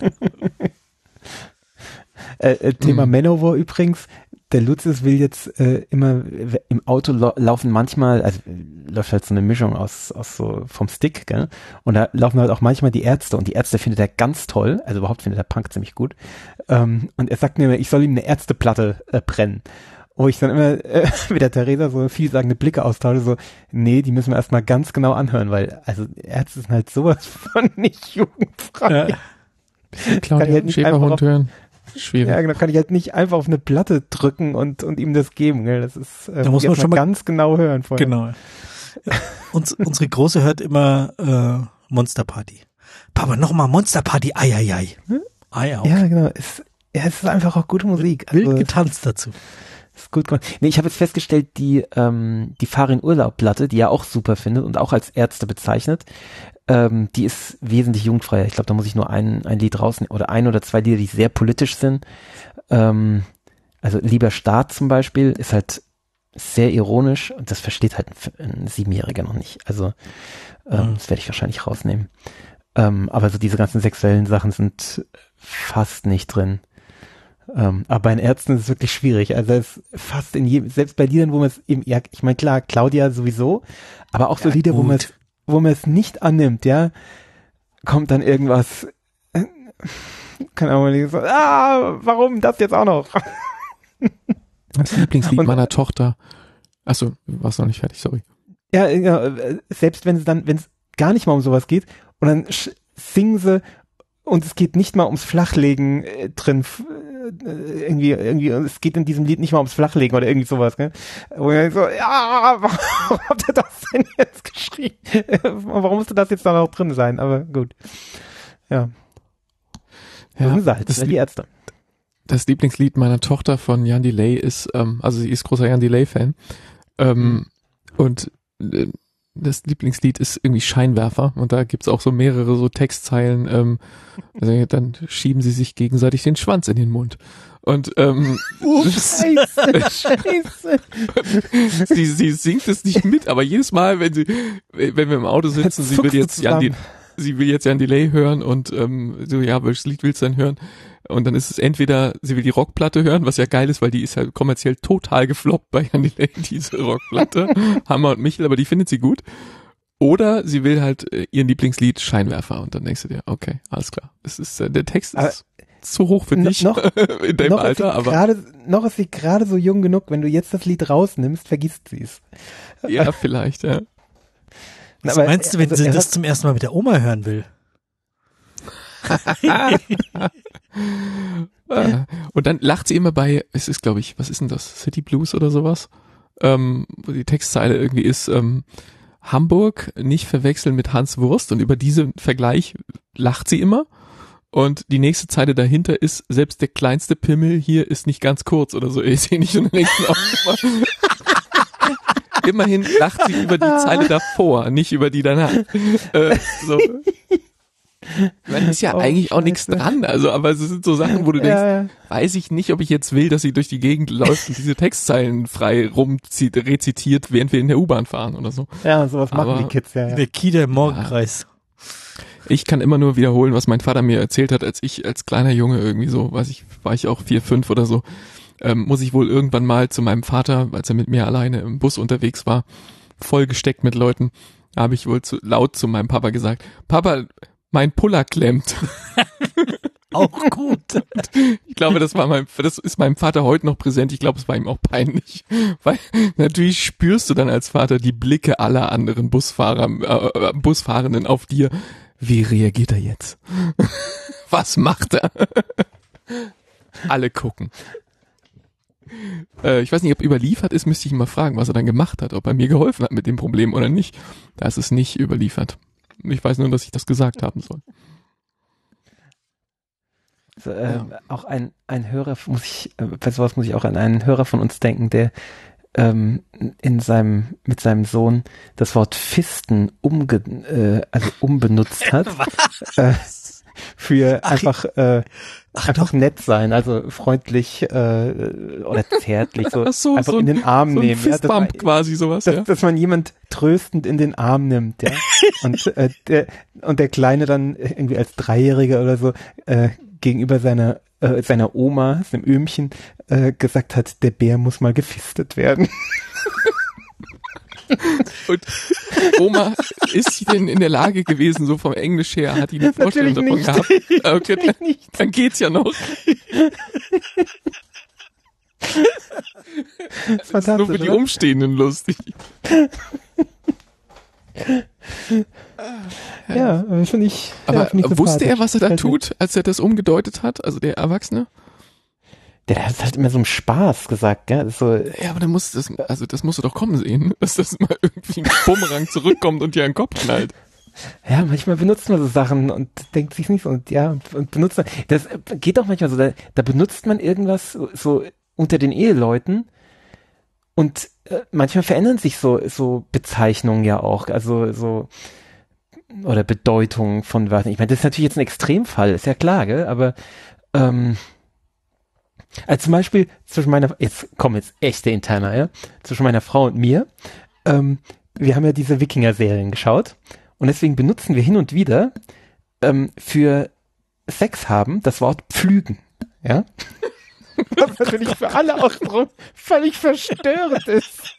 Äh, äh, Thema Mhm. Manowar übrigens, der Lucius will jetzt äh, immer w- im Auto lau- laufen manchmal, also äh, läuft halt so eine Mischung aus, aus so vom Stick, gell? Und da laufen halt auch manchmal die Ärzte und die Ärzte findet er ganz toll, also überhaupt findet er Punk ziemlich gut. Ähm, und er sagt mir immer, ich soll ihm eine Ärzteplatte äh, brennen. wo ich dann immer äh, mit der Theresa so vielsagende Blicke austausche, so, nee, die müssen wir erstmal ganz genau anhören, weil, also Ärzte sind halt sowas von nicht jugendfrei. Ja. Claudia halt nicht Schäferhund einfach auf- hören. Schwierig. Ja, genau, kann ich halt nicht einfach auf eine Platte drücken und, und ihm das geben, gell? Das ist, äh, Da muss man jetzt schon mal- ganz genau hören vorher. Genau. Ja. Uns, unsere Große hört immer äh, Monster Party. Papa, nochmal Monster Party, ai, ai, ai. Ai, au. Ja, genau. Es, ja, es ist einfach auch gute Musik. Wild Also, getanzt dazu. ist gut gemacht. Nee, ich habe jetzt festgestellt, die, ähm, die Farin-Urlaub-Platte, die er auch super findet und auch als Ärzte bezeichnet, ähm, die ist wesentlich jugendfreier. Ich glaube, da muss ich nur ein, ein Lied rausnehmen oder ein oder zwei Lieder, die sehr politisch sind. Ähm, also Lieber Staat zum Beispiel ist halt sehr ironisch und das versteht halt ein, ein Siebenjähriger noch nicht. Also ähm, Mhm. das werde ich wahrscheinlich rausnehmen. Ähm, aber so diese ganzen sexuellen Sachen sind fast nicht drin. Ähm, aber bei den Ärzten ist es wirklich schwierig. Also es ist fast in jedem, selbst bei Liedern, wo man es eben, ja, ich meine klar, Claudia sowieso, aber auch so Ja, Lieder, wo gut. man es, wo man es nicht annimmt, ja, kommt dann irgendwas, äh, keine Ahnung, so, ah, warum das jetzt auch noch? Das Lieblingslied Und- meiner Tochter. Achso, warst noch nicht fertig, sorry. Ja, ja, äh, selbst wenn es dann, wenn es gar nicht mal um sowas geht und dann sch- singen sie und es geht nicht mal ums Flachlegen äh, drin, f- äh, irgendwie, irgendwie, es geht in diesem Lied nicht mal ums Flachlegen oder irgendwie sowas, gell? Wo ich so, ja, warum habt ihr das denn jetzt geschrieben? Warum musste das jetzt da noch drin sein? Aber gut. Ja, so sind sie halt, das, ne, die Ärzte. das Lieblingslied meiner Tochter von Jan Delay ist, ähm, also sie ist großer Jan Delay-Fan. Ähm, und äh, das Lieblingslied ist irgendwie Scheinwerfer und da gibt's auch so mehrere so Textzeilen, ähm, also dann schieben sie sich gegenseitig den Schwanz in den Mund. Und ähm, Scheiße, scheiße. sie, sie singt es nicht mit, aber jedes Mal, wenn sie, wenn wir im Auto sitzen, Jetzt sie will zuckst du jetzt Jan, De, zusammen. sie will jetzt Jan Delay hören und ähm, so, ja, welches Lied willst du denn hören? Und dann ist es entweder, sie will die Rockplatte hören, was ja geil ist, weil die ist ja kommerziell total gefloppt bei Jan Delay, diese Rockplatte. Hammer und Michel, aber die findet sie gut. Oder sie will halt äh, ihren Lieblingslied Scheinwerfer und dann denkst du dir, okay, alles klar. Es ist, äh, der Text Aber ist zu hoch für no- dich noch- in deinem noch ist Alter, sie aber gerade, noch ist sie gerade so jung genug, wenn du jetzt das Lied rausnimmst, vergisst sie es. ja, vielleicht, ja. Was Aber, meinst du, wenn also, sie er das hat- zum ersten Mal mit der Oma hören will? Äh, Und dann lacht sie immer bei, es ist glaube ich, was ist denn das, City Blues oder sowas, ähm, wo die Textzeile irgendwie ist, ähm, Hamburg nicht verwechseln mit Hans Wurst und über diesen Vergleich lacht sie immer und die nächste Zeile dahinter ist, selbst der kleinste Pimmel hier ist nicht ganz kurz oder so, ich sehe nicht und dann denkst du auch immer, immerhin lacht sie über die Zeile davor, nicht über die danach. Äh, so. Da ist ja Oh, eigentlich auch nichts Scheiße. dran, also, aber es sind so Sachen, wo du denkst, ja, ja. weiß ich nicht, ob ich jetzt will, dass sie durch die Gegend läuft und diese Textzeilen frei rumzieht, rezitiert, während wir in der U-Bahn fahren oder so. Ja, sowas machen Aber- die Kids, ja. ja. Der Kieler im Morgenkreis. Ich kann immer nur wiederholen, was mein Vater mir erzählt hat, als ich als kleiner Junge irgendwie so, weiß ich, war ich auch vier, fünf oder so, ähm, muss ich wohl irgendwann mal zu meinem Vater, als er mit mir alleine im Bus unterwegs war, vollgesteckt mit Leuten, habe ich wohl zu, laut zu meinem Papa gesagt, Papa, mein Puller klemmt. Auch gut. Ich glaube, das war mein, das ist meinem Vater heute noch präsent. Ich glaube, es war ihm auch peinlich, weil natürlich spürst du dann als Vater die Blicke aller anderen Busfahrer, äh, Busfahrenden auf dir. Wie reagiert er jetzt? Was macht er? Alle gucken. Äh, ich weiß nicht, ob überliefert ist, müsste ich ihn mal fragen, was er dann gemacht hat, ob er mir geholfen hat mit dem Problem oder nicht. Da ist es nicht überliefert. Ich weiß nur, dass ich das gesagt haben soll. So, äh, auch ein, ein Hörer, muss ich, äh, bei sowas muss ich auch an einen Hörer von uns denken, der ähm, in seinem, mit seinem Sohn das Wort Fisten umge, äh, also umbenutzt hat. äh, für Ach, einfach, äh, ach einfach doch. nett sein, also freundlich äh, oder zärtlich, so, Ach so, einfach so in ein- den Arm So ein nehmen. Ja, dass, man, Fistbump quasi sowas, dass, ja. dass man jemand tröstend in den Arm nimmt, ja. Und, äh, der, und der Kleine dann irgendwie als Dreijähriger oder so äh, gegenüber seiner äh, seiner Oma, seinem Öhmchen, äh, gesagt hat, der Bär muss mal gefistet werden. Und Oma, ist sie denn in der Lage gewesen, so vom Englisch her, hat die eine Vorstellung davon Natürlich gehabt? nicht. Okay, dann, dann geht's ja noch. Das ist nur für die oder? Umstehenden lustig. Ja, äh, finde ich. Aber ja, find ich wusste er, sympathisch. was er da Gefällt mir. tut, als er das umgedeutet hat? Also der Erwachsene? Der hat halt immer so im Spaß gesagt, gell? Das ist so, Ja, aber dann muss das, also das musst du doch kommen sehen, dass das mal irgendwie ein Bumerang zurückkommt und dir einen Kopf knallt. ja, manchmal benutzt man so Sachen und denkt sich nicht so und ja, und, und benutzt man. Das geht auch manchmal so, da, da benutzt man irgendwas so, so unter den Eheleuten und äh, manchmal verändern sich so, so Bezeichnungen ja auch, also so, oder Bedeutungen von Wörtern. Ich meine, das ist natürlich jetzt ein Extremfall, ist ja klar, gell? Aber ähm, also zum Beispiel zwischen meiner, jetzt kommen jetzt echte Interner, ja, zwischen meiner Frau und mir, ähm, wir haben ja diese Wikinger-Serien geschaut und deswegen benutzen wir hin und wieder ähm, für Sex haben das Wort pflügen, ja. Was natürlich für alle auch so völlig verstörend ist.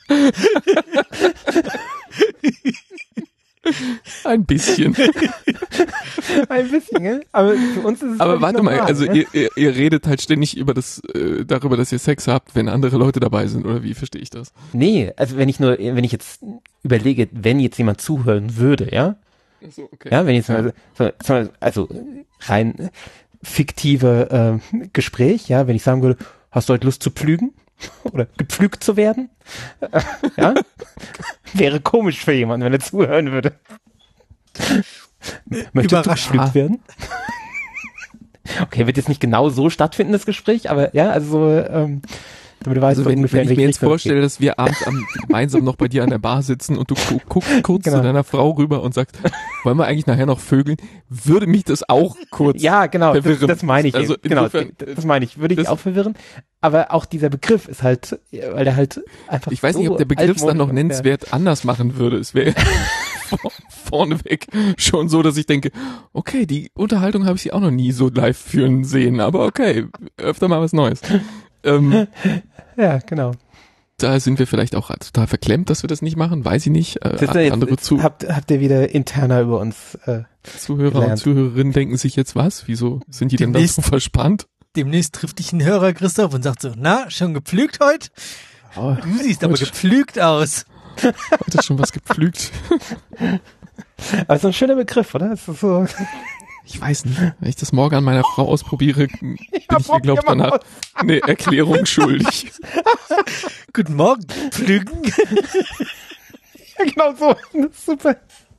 Ein bisschen. Ein bisschen, gell? Aber für uns ist es Aber völlig warte mal, normal, also ne? ihr, ihr, ihr redet halt ständig über das, äh, darüber, dass ihr Sex habt, wenn andere Leute dabei sind, oder wie verstehe ich das? Nee, also wenn ich nur, wenn ich jetzt überlege, wenn jetzt jemand zuhören würde, ja, Ach so, okay. ja, wenn jetzt mal, so, so, also rein fiktive äh, Gespräch, ja, wenn ich sagen würde, hast du heute Lust zu pflügen oder gepflügt zu werden, äh, ja, wäre komisch für jemanden, wenn er zuhören würde. Möchtest du Überraschend. gepflügt werden? Okay, wird jetzt nicht genau so stattfinden, das Gespräch, aber ja, also so, ähm, damit du weißt, Also so wenn, ungefähr, wenn in ich mir welche jetzt Richtung es vorstelle, dass wir abends am, gemeinsam noch bei dir an der Bar sitzen und du gu guckst kurz Genau. zu deiner Frau rüber und sagst, wollen wir eigentlich nachher noch vögeln, würde mich das auch kurz geht. Ja, genau, das, verwirren. das meine ich. Also eben. Genau, insofern, das meine ich. Würde ich das- auch verwirren. Aber auch dieser Begriff ist halt, weil der halt einfach Ich weiß nicht, so ob der Begriff es dann noch altmodisch ist. nennenswert anders machen würde. Es wäre vor- vorneweg schon so, dass ich denke, okay, die Unterhaltung habe ich sie auch noch nie so live führen sehen, aber okay, öfter mal was Neues. Ähm, Ja, genau. da sind wir vielleicht auch total verklemmt, dass wir das nicht machen, weiß ich nicht. Äh, Siehst du, jetzt, andere jetzt Zu habt, habt ihr wieder interner über uns. Äh, Zuhörer gelernt. und Zuhörerinnen denken sich jetzt was? Wieso sind die denn da Demnächst- so verspannt? Demnächst trifft dich ein Hörer, Christoph, und sagt so, na, schon gepflügt heute? Oh, Du siehst aber heute, gepflügt aus. heute schon was gepflügt. aber so ein schöner Begriff, oder? Das ist so. Ich weiß nicht. Wenn ich das morgen an meiner Frau ausprobiere, bin ich ihr, probier glaube ich, mal danach aus. eine Erklärung schuldig. Guten Morgen, pflügen. Ja, genau so. Das ist super.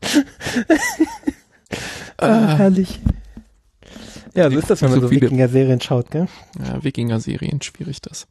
ah, herrlich. Ja, so ist das, wenn man So so, viele- Wikinger-Serien schaut, gell? Ja, Wikinger-Serien, schwierig das.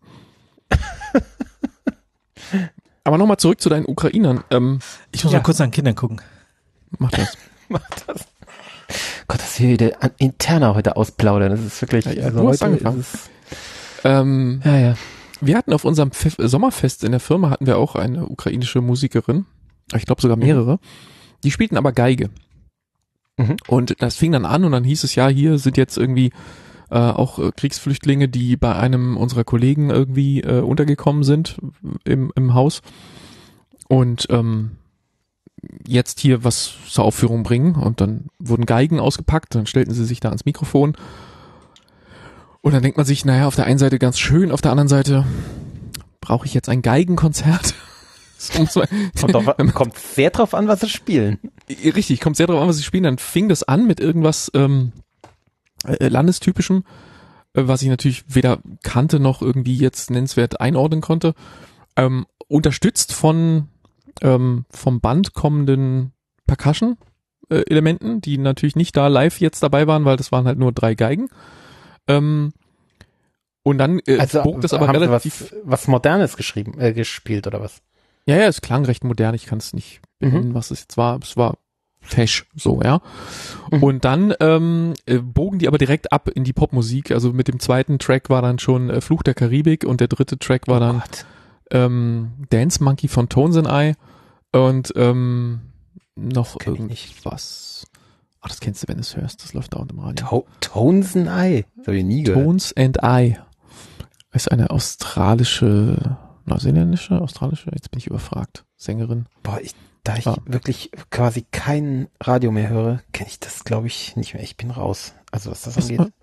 Aber nochmal zurück zu deinen Ukrainern. Ähm, Ich muss Ja. mal kurz an Kindern gucken. mach das. Macht das. Gott, das wir wieder an interner heute ausplaudern. Das ist wirklich, Ja, also du hast heute angefangen. ist es, Ähm, ja, ja. wir hatten auf unserem Pf Sommerfest in der Firma hatten wir auch eine ukrainische Musikerin. Ich glaube sogar mehrere. Die spielten aber Geige. Mhm. Und das fing dann an und dann hieß es, ja, hier sind jetzt irgendwie äh, auch äh, Kriegsflüchtlinge, die bei einem unserer Kollegen irgendwie äh, untergekommen sind im, im Haus und ähm, jetzt hier was zur Aufführung bringen. Und dann wurden Geigen ausgepackt, dann stellten sie sich da ans Mikrofon und dann denkt man sich, naja, auf der einen Seite ganz schön, auf der anderen Seite brauche ich jetzt ein Geigenkonzert? So muss man- Kommt, auf, kommt sehr drauf an, was sie spielen. Richtig, kommt sehr darauf an, was sie spielen. Dann fing das an mit irgendwas ähm, äh, Landestypischem, äh, was ich natürlich weder kannte noch irgendwie jetzt nennenswert einordnen konnte. Ähm, unterstützt von ähm, vom Band kommenden Percussion-Elementen, die natürlich nicht da live jetzt dabei waren, weil das waren halt nur drei Geigen. Ähm, und dann äh, Also bog das aber haben sie relativ... was, was Modernes geschrieben, äh, gespielt oder was? Ja, ja, es klang recht modern, ich kann es nicht benennen, was es jetzt war. Es war fesch, so, ja. Mhm. Und dann ähm, äh, bogen die aber direkt ab in die Popmusik. Also mit dem zweiten Track war dann schon äh, Fluch der Karibik und der dritte Track war dann Gott. ähm, Dance Monkey von Tones and I und ähm, noch kenn ich nicht. irgendwas. Ach, das kennst du, wenn du es hörst. Das läuft dauernd im Radio. To Tones and I. Das habe ich nie gehört. Tones and I ist eine australische, neuseeländische, australische, jetzt bin ich überfragt, Sängerin. Boah, ich, da ich Ah. wirklich quasi kein Radio mehr höre, kenne ich das, glaube ich, nicht mehr. Ich bin raus. Also was das Das angeht. war-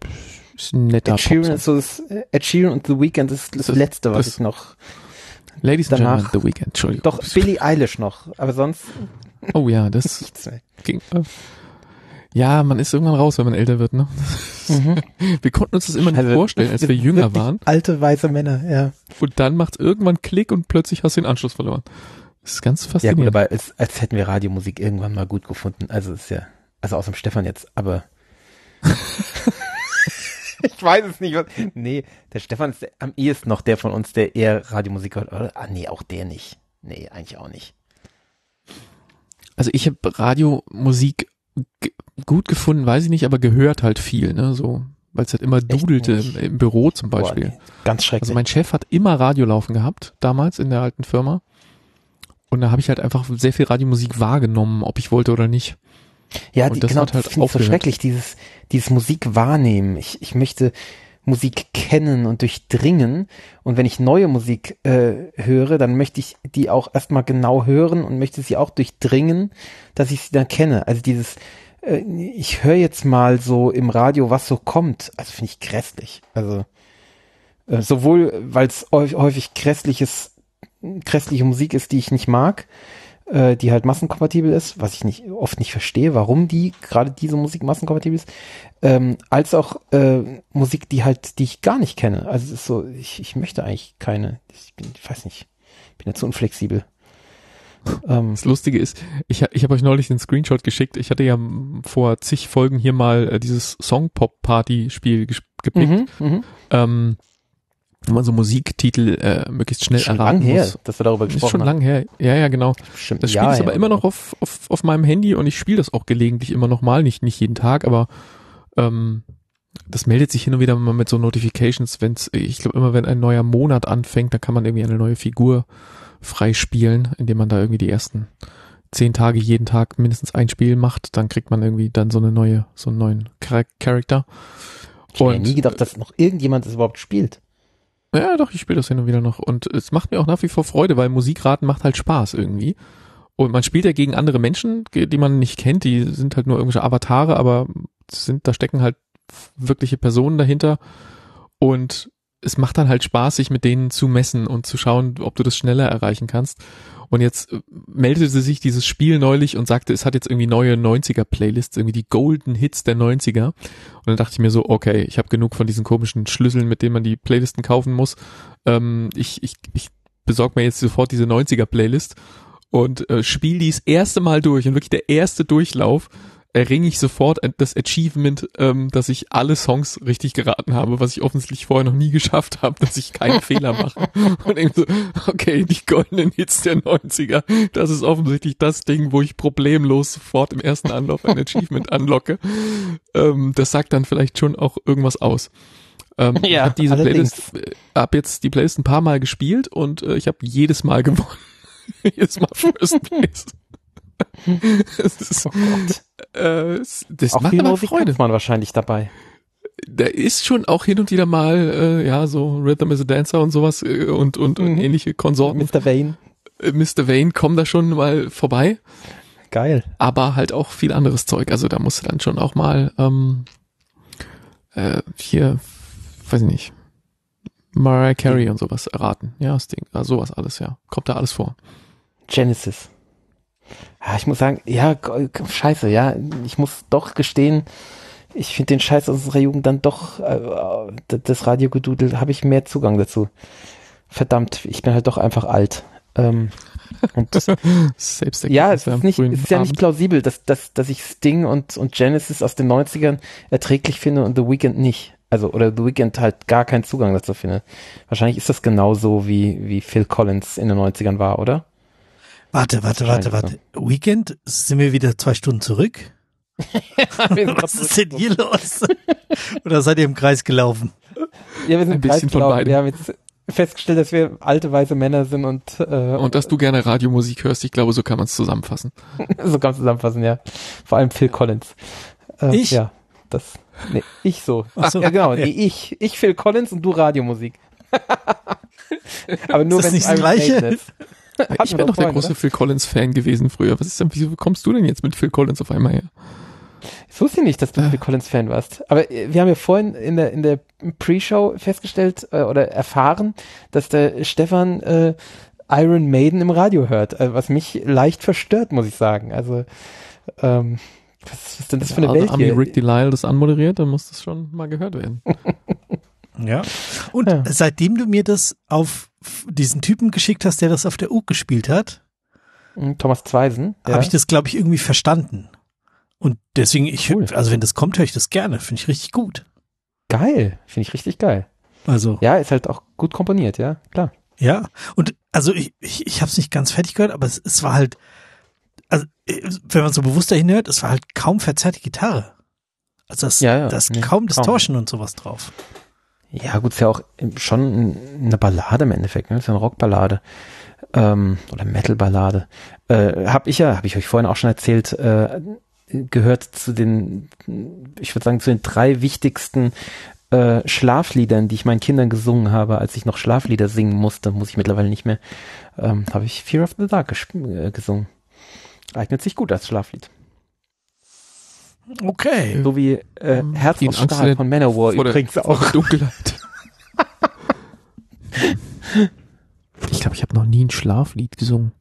Ist ein netter Ed Sheeran Popsong. ist so das, Ed Sheeran und The Weeknd ist das, Das- Letzte, was das- ich noch, Ladies and danach- Gentlemen, The Weeknd, Entschuldigung. doch Billie Eilish noch, aber sonst Oh ja, das nichts mehr. ging. Äh, ja, man ist irgendwann raus, wenn man älter wird, ne? Mhm. Wir konnten uns das immer nicht Also, vorstellen, als wir jünger wirklich waren. Alte, weiße Männer, ja. Und dann macht irgendwann Klick und plötzlich hast du den Anschluss verloren. Das ist ganz Ja gut, faszinierend. aber als, als hätten wir Radiomusik irgendwann mal gut gefunden. Also ist ja, also aus dem Stefan jetzt, aber ich weiß es nicht. Was, nee, der Stefan ist der, am ehesten noch der von uns, der eher Radiomusik hört. Oder? Ah nee, auch der nicht. Nee, eigentlich auch nicht. Also ich habe Radiomusik g- gut gefunden, weiß ich nicht, aber gehört halt viel, ne, so, weil es halt immer dudelte nicht? im, im Büro zum Beispiel. Boah, nee, ganz schrecklich. Also mein Chef hat immer Radio laufen gehabt, damals in der alten Firma. Und da habe ich halt einfach sehr viel Radiomusik wahrgenommen, ob ich wollte oder nicht. ja, und die, das genau, hat halt das finde ich so aufgehört. schrecklich, dieses, dieses Musik wahrnehmen. Ich, ich möchte Musik kennen und durchdringen. Und wenn ich neue Musik äh, höre, dann möchte ich die auch erstmal genau hören und möchte sie auch durchdringen, dass ich sie dann kenne. Also dieses, äh, ich höre jetzt mal so im Radio, was so kommt. Also finde ich grässlich. Also äh, sowohl, weil es häufig grässliches, grässliche Musik ist, die ich nicht mag, äh, die halt massenkompatibel ist, was ich nicht oft nicht verstehe, warum die gerade diese Musik massenkompatibel ist, ähm, als auch äh, Musik, die halt, die ich gar nicht kenne. Also es ist so, ich, ich möchte eigentlich keine, ich bin, ich weiß nicht, bin ja zu unflexibel. Ähm, Das Lustige ist, ich, ich habe euch neulich den Screenshot geschickt. Ich hatte ja m, vor zig Folgen hier mal äh, dieses Song-Pop-Party-Spiel ges- gepickt, mhm, mhm. ähm, wo man so Musiktitel äh, möglichst schnell Schon erraten lang her, muss. dass wir darüber Ist gesprochen schon haben. lang her. Ja, ja, genau. Bestimmt Das ein Spiel Jahr ist aber her immer oder noch auf, auf, auf meinem Handy und ich spiele das auch gelegentlich immer noch mal. Nicht, nicht jeden Tag, aber ähm, das meldet sich hin und wieder mal mit so Notifications, wenn's, ich glaube immer, wenn ein neuer Monat anfängt, dann kann man irgendwie eine neue Figur freispielen, indem man da irgendwie die ersten zehn Tage jeden Tag mindestens ein Spiel macht, dann kriegt man irgendwie dann so eine neue, so einen neuen Char- Charakter. Ich hätte Und nie gedacht, dass noch irgendjemand das überhaupt spielt. ja, doch, ich spiele das hin und wieder noch. Und es macht mir auch nach wie vor Freude, weil Musikraten macht halt Spaß irgendwie. Und man spielt ja gegen andere Menschen, die man nicht kennt, die sind halt nur irgendwelche Avatare, aber sind, da stecken halt wirkliche Personen dahinter. Und es macht dann halt Spaß, sich mit denen zu messen und zu schauen, ob du das schneller erreichen kannst. Und jetzt meldete sich dieses Spiel neulich und sagte, es hat jetzt irgendwie neue neunziger-Playlists, irgendwie die Golden Hits der neunziger. Und dann dachte ich mir so, okay, ich habe genug von diesen komischen Schlüsseln, mit denen man die Playlisten kaufen muss. Ähm, ich ich, ich besorge mir jetzt sofort diese neunziger-Playlist und äh, spiele die das erste Mal durch. Und wirklich der erste Durchlauf erringe ich sofort das Achievement, ähm, dass ich alle Songs richtig geraten habe, was ich offensichtlich vorher noch nie geschafft habe, dass ich keinen Fehler mache. Und eben so, okay, die goldenen Hits der neunziger, das ist offensichtlich das Ding, wo ich problemlos sofort im ersten Anlauf ein Achievement anlocke. Ähm, das sagt dann vielleicht schon auch irgendwas aus. Ähm, Ja, ich habe diese allerdings. Playlist, äh, habe jetzt die Playlist ein paar Mal gespielt und äh, ich habe jedes Mal gewonnen. jedes Mal First Place. Das ist, Oh Gott. äh, es- das Auch macht viel aber Musik Freude. hat man wahrscheinlich dabei. Da ist schon auch hin und wieder mal, äh, ja, so Rhythm is a Dancer und sowas äh, und, und, und Mhm. ähnliche Konsorten. Mister Vane. Äh, Mister Vane kommen da schon mal vorbei, Geil. aber halt auch viel anderes Zeug. Also da musst du dann schon auch mal, ähm, äh, hier, weiß ich nicht, Mariah Carey und sowas erraten. Ja, das Ding, also sowas alles, ja. Kommt da alles vor. Genesis. Ja, ich muss sagen, ja, g- g- scheiße, ja, ich muss doch gestehen, ich finde den Scheiß aus unserer Jugend dann doch, äh, d- das Radiogedudel, habe ich mehr Zugang dazu. Verdammt, ich bin halt doch einfach alt. Ähm, und Selbst ja, es am ist, nicht, frühen es ist ja nicht Abend. plausibel, dass, dass, dass ich Sting und, und Genesis aus den neunzigern erträglich finde und The Weeknd nicht. Also, oder The Weeknd halt gar keinen Zugang dazu finde. Wahrscheinlich ist das genauso wie, wie Phil Collins in den neunzigern war, oder? Warte, warte, warte, warte. Weekend, sind wir wieder zwei Stunden zurück? Was ist denn hier los? Oder seid ihr im Kreis gelaufen? Ja, wir sind Ein bisschen von Kreisgelaufen. beidem. Wir haben jetzt festgestellt, dass wir alte weiße Männer sind und, äh, Und dass du gerne Radiomusik hörst, ich glaube, so kann man es zusammenfassen. so kann man zusammenfassen, ja. Vor allem Phil Collins. Äh, Ich? Ja, das, nee, ich so. Ach so, ja, genau, okay. nee, ich, ich Phil Collins und du Radiomusik. Aber nur Ist das wenn nicht das Gleiche? Ich wäre doch der große Phil Collins-Fan gewesen früher. Was ist denn, wieso kommst du denn jetzt mit Phil Collins auf einmal her? Ich wusste nicht, dass du Phil Collins-Fan warst. Aber wir haben ja vorhin in der, in der Pre-Show festgestellt äh, oder erfahren, dass der Stefan äh, Iron Maiden im Radio hört, äh, was mich leicht verstört, muss ich sagen. Also, ähm, was ist denn das für eine also Welt Ami hier? Rick Delisle das anmoderiert, dann muss das schon mal gehört werden. Ja. Und Ja. seitdem du mir das auf diesen Typen geschickt hast, der das auf der U gespielt hat, Thomas Zweisen. Ja. habe ich das, glaube ich, irgendwie verstanden. Und deswegen, ich, Cool. also wenn das kommt, höre ich das gerne. Finde ich richtig gut. Geil. Finde ich richtig geil. Also, Ja, ist halt auch gut komponiert, ja, klar. ja. Und also ich, ich, ich habe es nicht ganz fertig gehört, aber es, es war halt, also wenn man so bewusst dahin hört, es war halt kaum verzerrte Gitarre. Also das, Ja, ja, das nee, kaum kaum. Distortion und sowas drauf. Ja, gut, ist ja auch schon eine Ballade im Endeffekt, ne? Ist ja eine Rockballade. Ähm, oder Metal-Ballade. Äh, hab ich ja, habe ich euch vorhin auch schon erzählt, äh, gehört zu den, ich würde sagen, zu den drei wichtigsten äh, Schlafliedern, die ich meinen Kindern gesungen habe, als ich noch Schlaflieder singen musste, muss ich mittlerweile nicht mehr, ähm, habe ich Fear of the Dark gesp- äh, gesungen. Eignet sich gut als Schlaflied. Okay. So wie äh, Ähm, Herz die aus Angst Stahl der- von Manowar vor der- übrigens vor auch. der Dunkelheit. Ich glaube, ich habe noch nie ein Schlaflied gesungen.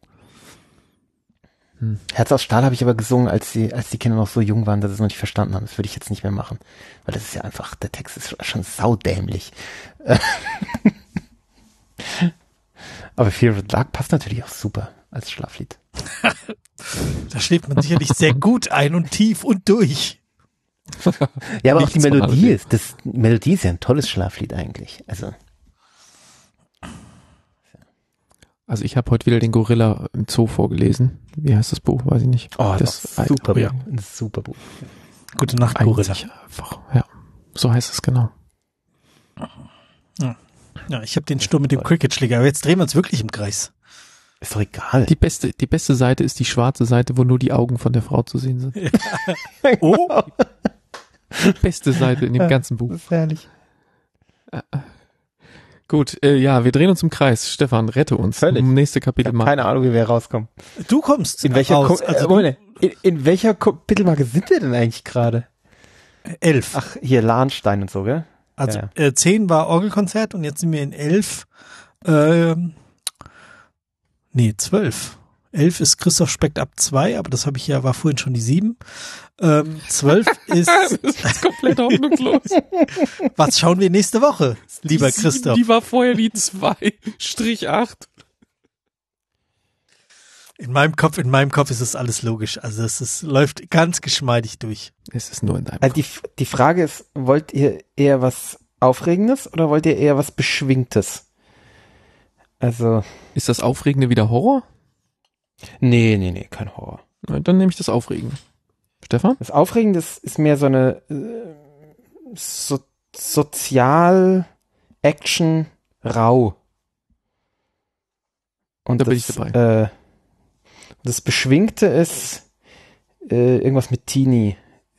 Herz aus Stahl habe ich aber gesungen, als die, als die Kinder noch so jung waren, dass sie es noch nicht verstanden haben. Das würde ich jetzt nicht mehr machen. Weil das ist ja einfach, der Text ist schon saudämlich. Aber Fear of the Dark passt natürlich auch super als Schlaflied. Da schläft man sicherlich sehr gut ein und tief und durch. Ja, aber auch Nichts die von Melodie alledem. ist, das Melodie ist ja ein tolles Schlaflied eigentlich. Also, Also ich habe heute wieder den Gorilla im Zoo vorgelesen. Wie heißt das Buch? Weiß ich nicht. oh, das das ist super, ja. ein super Buch. Gute Nacht, Gorilla. Eigentlich einfach, ja. So heißt es genau. Ja, ich habe den Sturm mit dem Cricket-Schläger, aber jetzt drehen wir uns wirklich im Kreis. Ist doch egal. Die beste, die beste Seite ist die schwarze Seite, wo nur die Augen von der Frau zu sehen sind. Oh, Die beste Seite in dem ganzen Buch. Das ist herrlich. Gut, äh, ja, wir drehen uns im Kreis. Stefan, rette uns. Völlig. Nächste Ich Kapitel habe mal. keine Ahnung, wie wir rauskommen. du kommst In welcher, raus. Ko- Also äh, Moment, in, in welcher Kapitelmarke sind wir denn eigentlich gerade? elf. Ach, hier Lahnstein und so, gell? Also ja. äh, zehn war Orgelkonzert und jetzt sind wir in elf. Ähm, nee, zwölf. elf ist Christoph Speckt ab zwei, aber das habe ich ja, war vorhin schon die sieben. Ähm, zwölf ist, Das ist komplett hoffnungslos. was schauen wir nächste Woche, lieber Die sieben, Christoph? Die war vorher die zwei Strich acht. In meinem Kopf, in meinem Kopf ist es alles logisch. Also es ist, läuft ganz geschmeidig durch. Es ist nur in deinem Also die, die Frage ist, wollt ihr eher was Aufregendes oder wollt ihr eher was Beschwingtes? Also, Ist das Aufregende wieder Horror? nee, nee, nee, kein Horror. Na, dann nehme ich das Aufregende. Stefan? Das Aufregende ist, ist mehr so eine äh, so, Sozial-Action rau. Und Da das, bin ich dabei. Äh, das Beschwingte ist äh, irgendwas mit Teenie.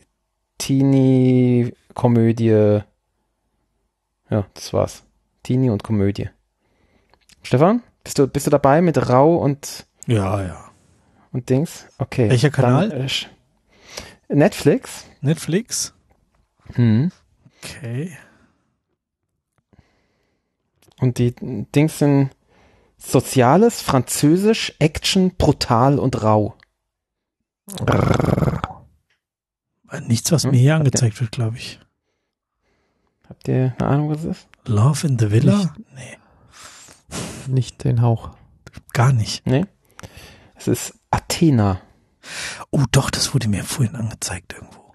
Teenie-Komödie. Ja, das war's. Teenie und Komödie. Stefan, bist du, bist du dabei mit Rau und, Ja, ja. und Dings? Okay. Welcher Kanal? Dann, äh, sch- Netflix. Netflix? Mhm. Okay. Und die Dings sind Soziales, Französisch, Action, brutal und rau. Nichts, was Hm? mir hier Habt ihr- angezeigt wird, glaube ich. Habt ihr eine Ahnung, was es ist? Love in the Villa? Nee, Nicht den Hauch. gar nicht. Nee. Es ist Athena. Oh, doch, das wurde mir vorhin angezeigt irgendwo.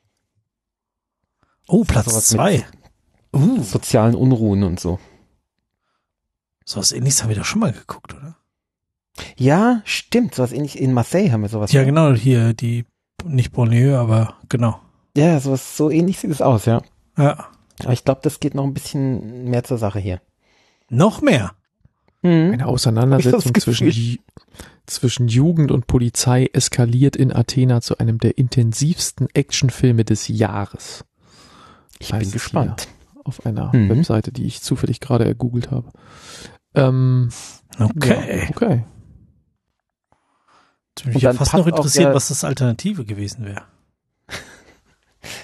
Oh, Platz sowas zwei. Uh, Sozialen Unruhen und so. sowas ähnliches haben wir doch schon mal geguckt, oder? Ja, stimmt. Sowas ähnlich. In Marseille haben wir sowas. Ja, genau, hier die, nicht Banlieue, aber genau. Ja, sowas, so ähnlich sieht es aus, ja. Ja. Aber ich glaube, das geht noch ein bisschen mehr zur Sache hier. Noch mehr. Mhm. Eine Hab Auseinandersetzung ich das zwischen, Gefühl. Ju- zwischen Jugend und Polizei eskaliert in Athena zu einem der intensivsten Actionfilme des Jahres. Ich heißt bin es gespannt. hier Auf einer Mhm. Webseite, die ich zufällig gerade ergoogelt habe. Ähm, Okay. Ja, okay. Jetzt würde mich Und ja dann fast noch passt auch interessieren, der- was das Alternative gewesen wäre.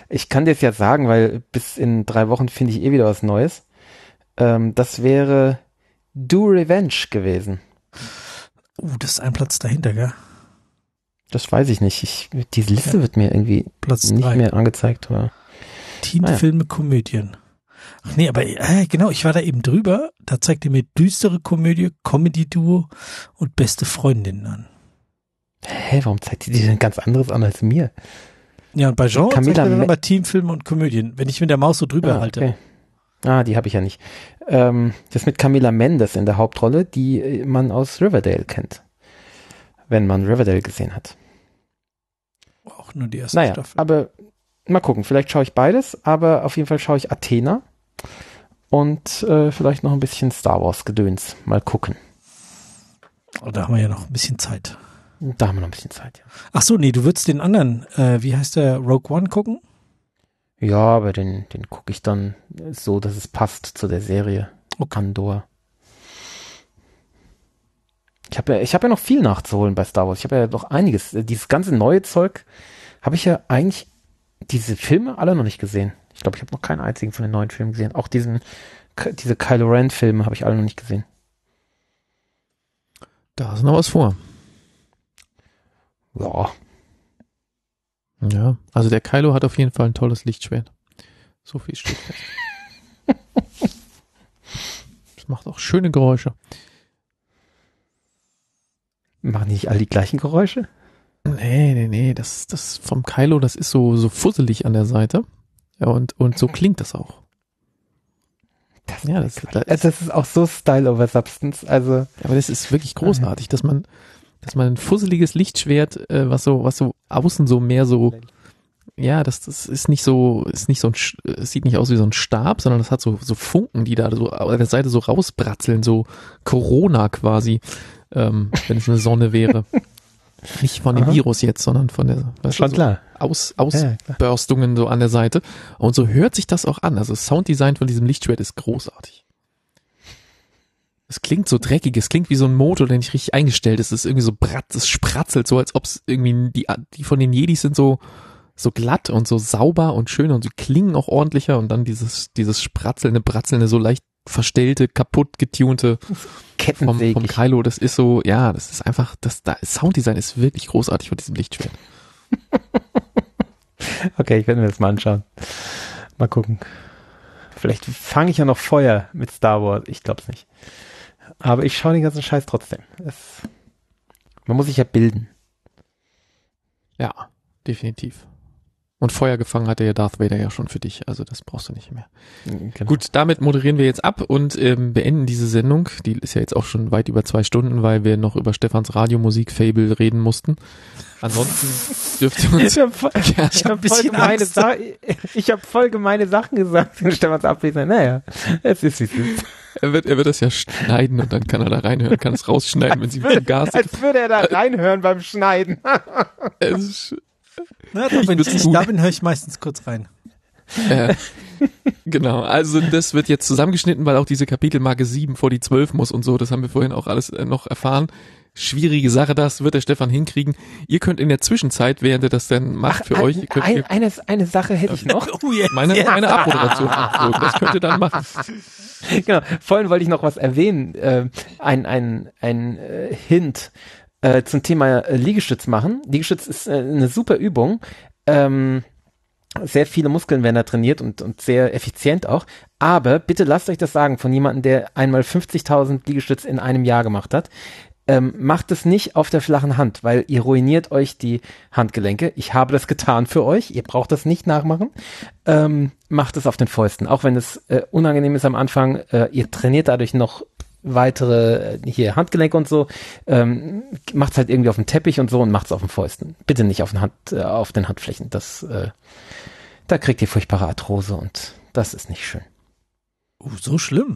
ich kann dir es ja sagen, weil bis in drei Wochen finde ich eh wieder was Neues. Ähm, das wäre Do Revenge gewesen. Uh, das ist ein Platz dahinter, gell? Das weiß ich nicht. Ich, diese Liste ja. wird mir irgendwie Platz nicht drei. mehr angezeigt. Oder? Teenfilme, ah, ja. Komödien. Ach nee, aber äh, genau, ich war da eben drüber. Da zeigt er mir düstere Komödie, Comedy-Duo und beste Freundinnen an. Hä, warum zeigt die dir denn ganz anderes an als mir? Ja, und bei Jean zeigt er dann Me- aber Teamfilme und Komödien. Wenn ich mit der Maus so drüber ah, halte. Okay. Ah, die habe ich ja nicht. Ähm, das mit Camila Mendes in der Hauptrolle, die man aus Riverdale kennt. Wenn man Riverdale gesehen hat. Auch nur die erste naja, Staffel. Aber mal gucken, vielleicht schaue ich beides, aber auf jeden Fall schaue ich Athena und äh, vielleicht noch ein bisschen Star Wars Gedöns. Mal gucken. Oh, da haben wir ja noch ein bisschen Zeit. Da haben wir noch ein bisschen Zeit, ja. Ach so, nee, du würdest den anderen, äh, wie heißt der, Rogue One gucken? Ja, aber den, den gucke ich dann so, dass es passt zu der Serie. Okay. Andor. Ich habe ja, ich habe ja noch viel nachzuholen bei Star Wars. Ich habe ja noch einiges. Dieses ganze neue Zeug habe ich ja eigentlich, diese Filme alle noch nicht gesehen. Ich glaube, ich habe noch keinen einzigen von den neuen Filmen gesehen. Auch diesen, diese Kylo Ren Filme habe ich alle noch nicht gesehen. Da ist noch was vor. Ja. Ja, also der Kylo hat auf jeden Fall ein tolles Lichtschwert. So viel steht fest. Das macht auch schöne Geräusche. Machen die nicht alle die gleichen Geräusche? Nee, nee, nee, das, das vom Kylo, das ist so, so fusselig an der Seite. Ja, und, und so klingt das auch. Das, ja, das, das, ist, das ist auch so Style over Substance, also. Ja, aber das ist wirklich großartig, dass man, dass man ein fusseliges Lichtschwert, äh, was so, was so außen so mehr so, ja, das, das ist nicht so, ist nicht so ein, es sieht nicht aus wie so ein Stab, sondern das hat so, so Funken, die da so an der Seite so rausbratzeln, so Corona quasi, ähm, wenn es eine Sonne wäre. Nicht von dem Aha. Virus jetzt, sondern von der, weißt Schon du, so klar. Aus, Ja, Ausbörstungen so an der Seite. Und so hört sich das auch an. Also das Sounddesign von diesem Lichtschwert ist großartig. Es klingt so dreckig, es klingt wie so ein Motor, der nicht richtig eingestellt ist. Es ist irgendwie so bratz, es spratzelt so, als ob es irgendwie, die, die von den Jedis sind so, so glatt und so sauber und schön und sie klingen auch ordentlicher und dann dieses, dieses spratzelnde, bratzelnde, so leicht verstellte, kaputt getunte vom, vom Kylo, das ist so, ja, das ist einfach, das, das Sounddesign ist wirklich großartig von diesem Lichtschwert. Okay, ich werde mir das mal anschauen. Mal gucken. Vielleicht fange ich ja noch Feuer mit Star Wars. Ich glaube es nicht. Aber ich schaue den ganzen Scheiß trotzdem. Es, man muss sich ja bilden. Ja, definitiv. Und Feuer gefangen hatte ja Darth Vader ja schon für dich, also das brauchst du nicht mehr. Genau. Gut, damit moderieren wir jetzt ab und ähm, beenden diese Sendung. Die ist ja jetzt auch schon weit über zwei Stunden, weil wir noch über Stefans Radiomusik-Fable reden mussten. Ansonsten dürft ihr uns... Ich habe voll, ich hab voll, gemeine Sa- ich hab voll gemeine Sachen gesagt in Stefans Abwesenheit. Naja, es ist wie es ist. Er wird, er wird das ja schneiden und dann kann er da reinhören, kann es rausschneiden, wenn sie mit dem Gas... Als würde er da reinhören beim Schneiden. Es ist... Na, doch, wenn ich nicht da bin, höre ich meistens kurz rein. Äh, genau, also das wird jetzt zusammengeschnitten, weil auch diese Kapitelmarke sieben vor die zwölf muss und so, das haben wir vorhin auch alles äh, noch erfahren. Schwierige Sache, das wird der Stefan hinkriegen. Ihr könnt in der Zwischenzeit, während er das dann macht für Ach, euch... Könnt ein, ihr, eine, eine Sache hätte ich noch. Oh, yes. meine, meine Abmoderation abfolgen, das könnt ihr dann machen. Genau, vorhin wollte ich noch was erwähnen, äh, ein, ein, ein äh, Hint äh, zum Thema äh, Liegestütz machen. Liegestütz ist äh, eine super Übung, ähm, sehr viele Muskeln werden da trainiert und, und sehr effizient auch, aber bitte lasst euch das sagen von jemandem, der einmal fünfzigtausend Liegestütz in einem Jahr gemacht hat. Ähm, macht es nicht auf der flachen Hand, weil ihr ruiniert euch die Handgelenke. Ich habe das getan für euch. Ihr braucht das nicht nachmachen. Ähm, macht es auf den Fäusten. Auch wenn es äh, unangenehm ist am Anfang. Äh, ihr trainiert dadurch noch weitere äh, hier Handgelenke und so. Ähm, macht es halt irgendwie auf dem Teppich und so und macht es auf den Fäusten. Bitte nicht auf den, Hand, äh, auf den Handflächen. Das, äh, da kriegt ihr furchtbare Arthrose und das ist nicht schön. Oh, so schlimm.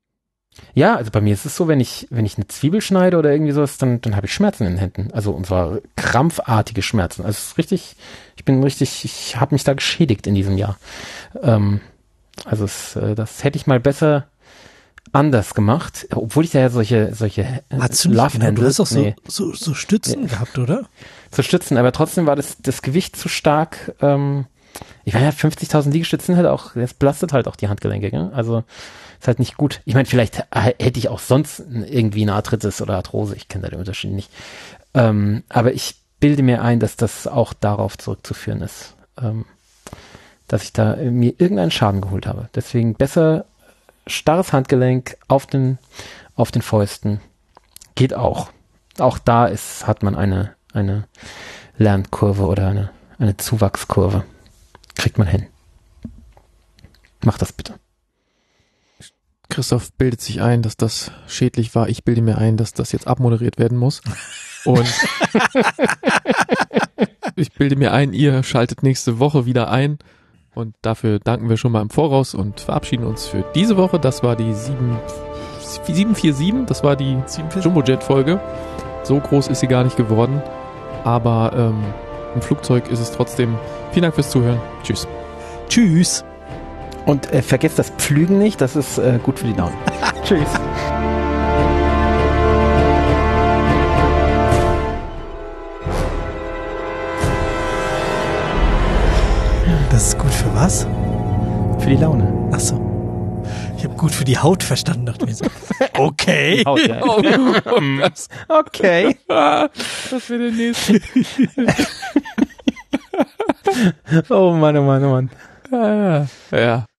Ja, also bei mir ist es so, wenn ich, wenn ich eine Zwiebel schneide oder irgendwie sowas, dann, dann habe ich Schmerzen in den Händen. Also und zwar krampfartige Schmerzen. Also es ist richtig, ich bin richtig, ich habe mich da geschädigt in diesem Jahr. Ähm, also es, äh, das hätte ich mal besser anders gemacht, obwohl ich da ja solche, solche äh, Hast du nicht, Love genau, du hast doch so, nee. so, so Stützen Nee. gehabt, oder? zu stützen, aber trotzdem war das, das Gewicht zu stark. Ähm, Ich meine, ja, fünfzigtausend Liegestützen halt auch, das belastet halt auch die Handgelenke, gell? Also ist halt nicht gut. Ich meine, vielleicht hätte ich auch sonst irgendwie eine Arthritis oder Arthrose, ich kenne da den Unterschied nicht. Ähm, aber ich bilde mir ein, dass das auch darauf zurückzuführen ist, ähm, dass ich da mir irgendeinen Schaden geholt habe. Deswegen besser starres Handgelenk auf den, auf den Fäusten. Geht auch. Auch da ist, hat man eine, eine Lernkurve oder eine, eine Zuwachskurve. Kriegt man hin. Mach das bitte. Christoph bildet sich ein, dass das schädlich war. Ich bilde mir ein, dass das jetzt abmoderiert werden muss. Und ich bilde mir ein, ihr schaltet nächste Woche wieder ein. Und dafür danken wir schon mal im Voraus und verabschieden uns für diese Woche. Das war die sieben vier sieben, das war die Jumbo-Jet-Folge. So groß ist sie gar nicht geworden. Aber ähm, im Flugzeug ist es trotzdem. Vielen Dank fürs Zuhören. Tschüss. Tschüss. Und äh, vergesst das Pflügen nicht, das ist äh, gut für die Daumen. Tschüss. Das ist gut für was? Für die Laune. Ach so. Ich habe gut für die Haut verstanden, dachte mir so. Okay. Haut, ja. Oh, oh, das, Okay. das wird der nächste. Oh Mann, oh Mann, oh Mann. Ja.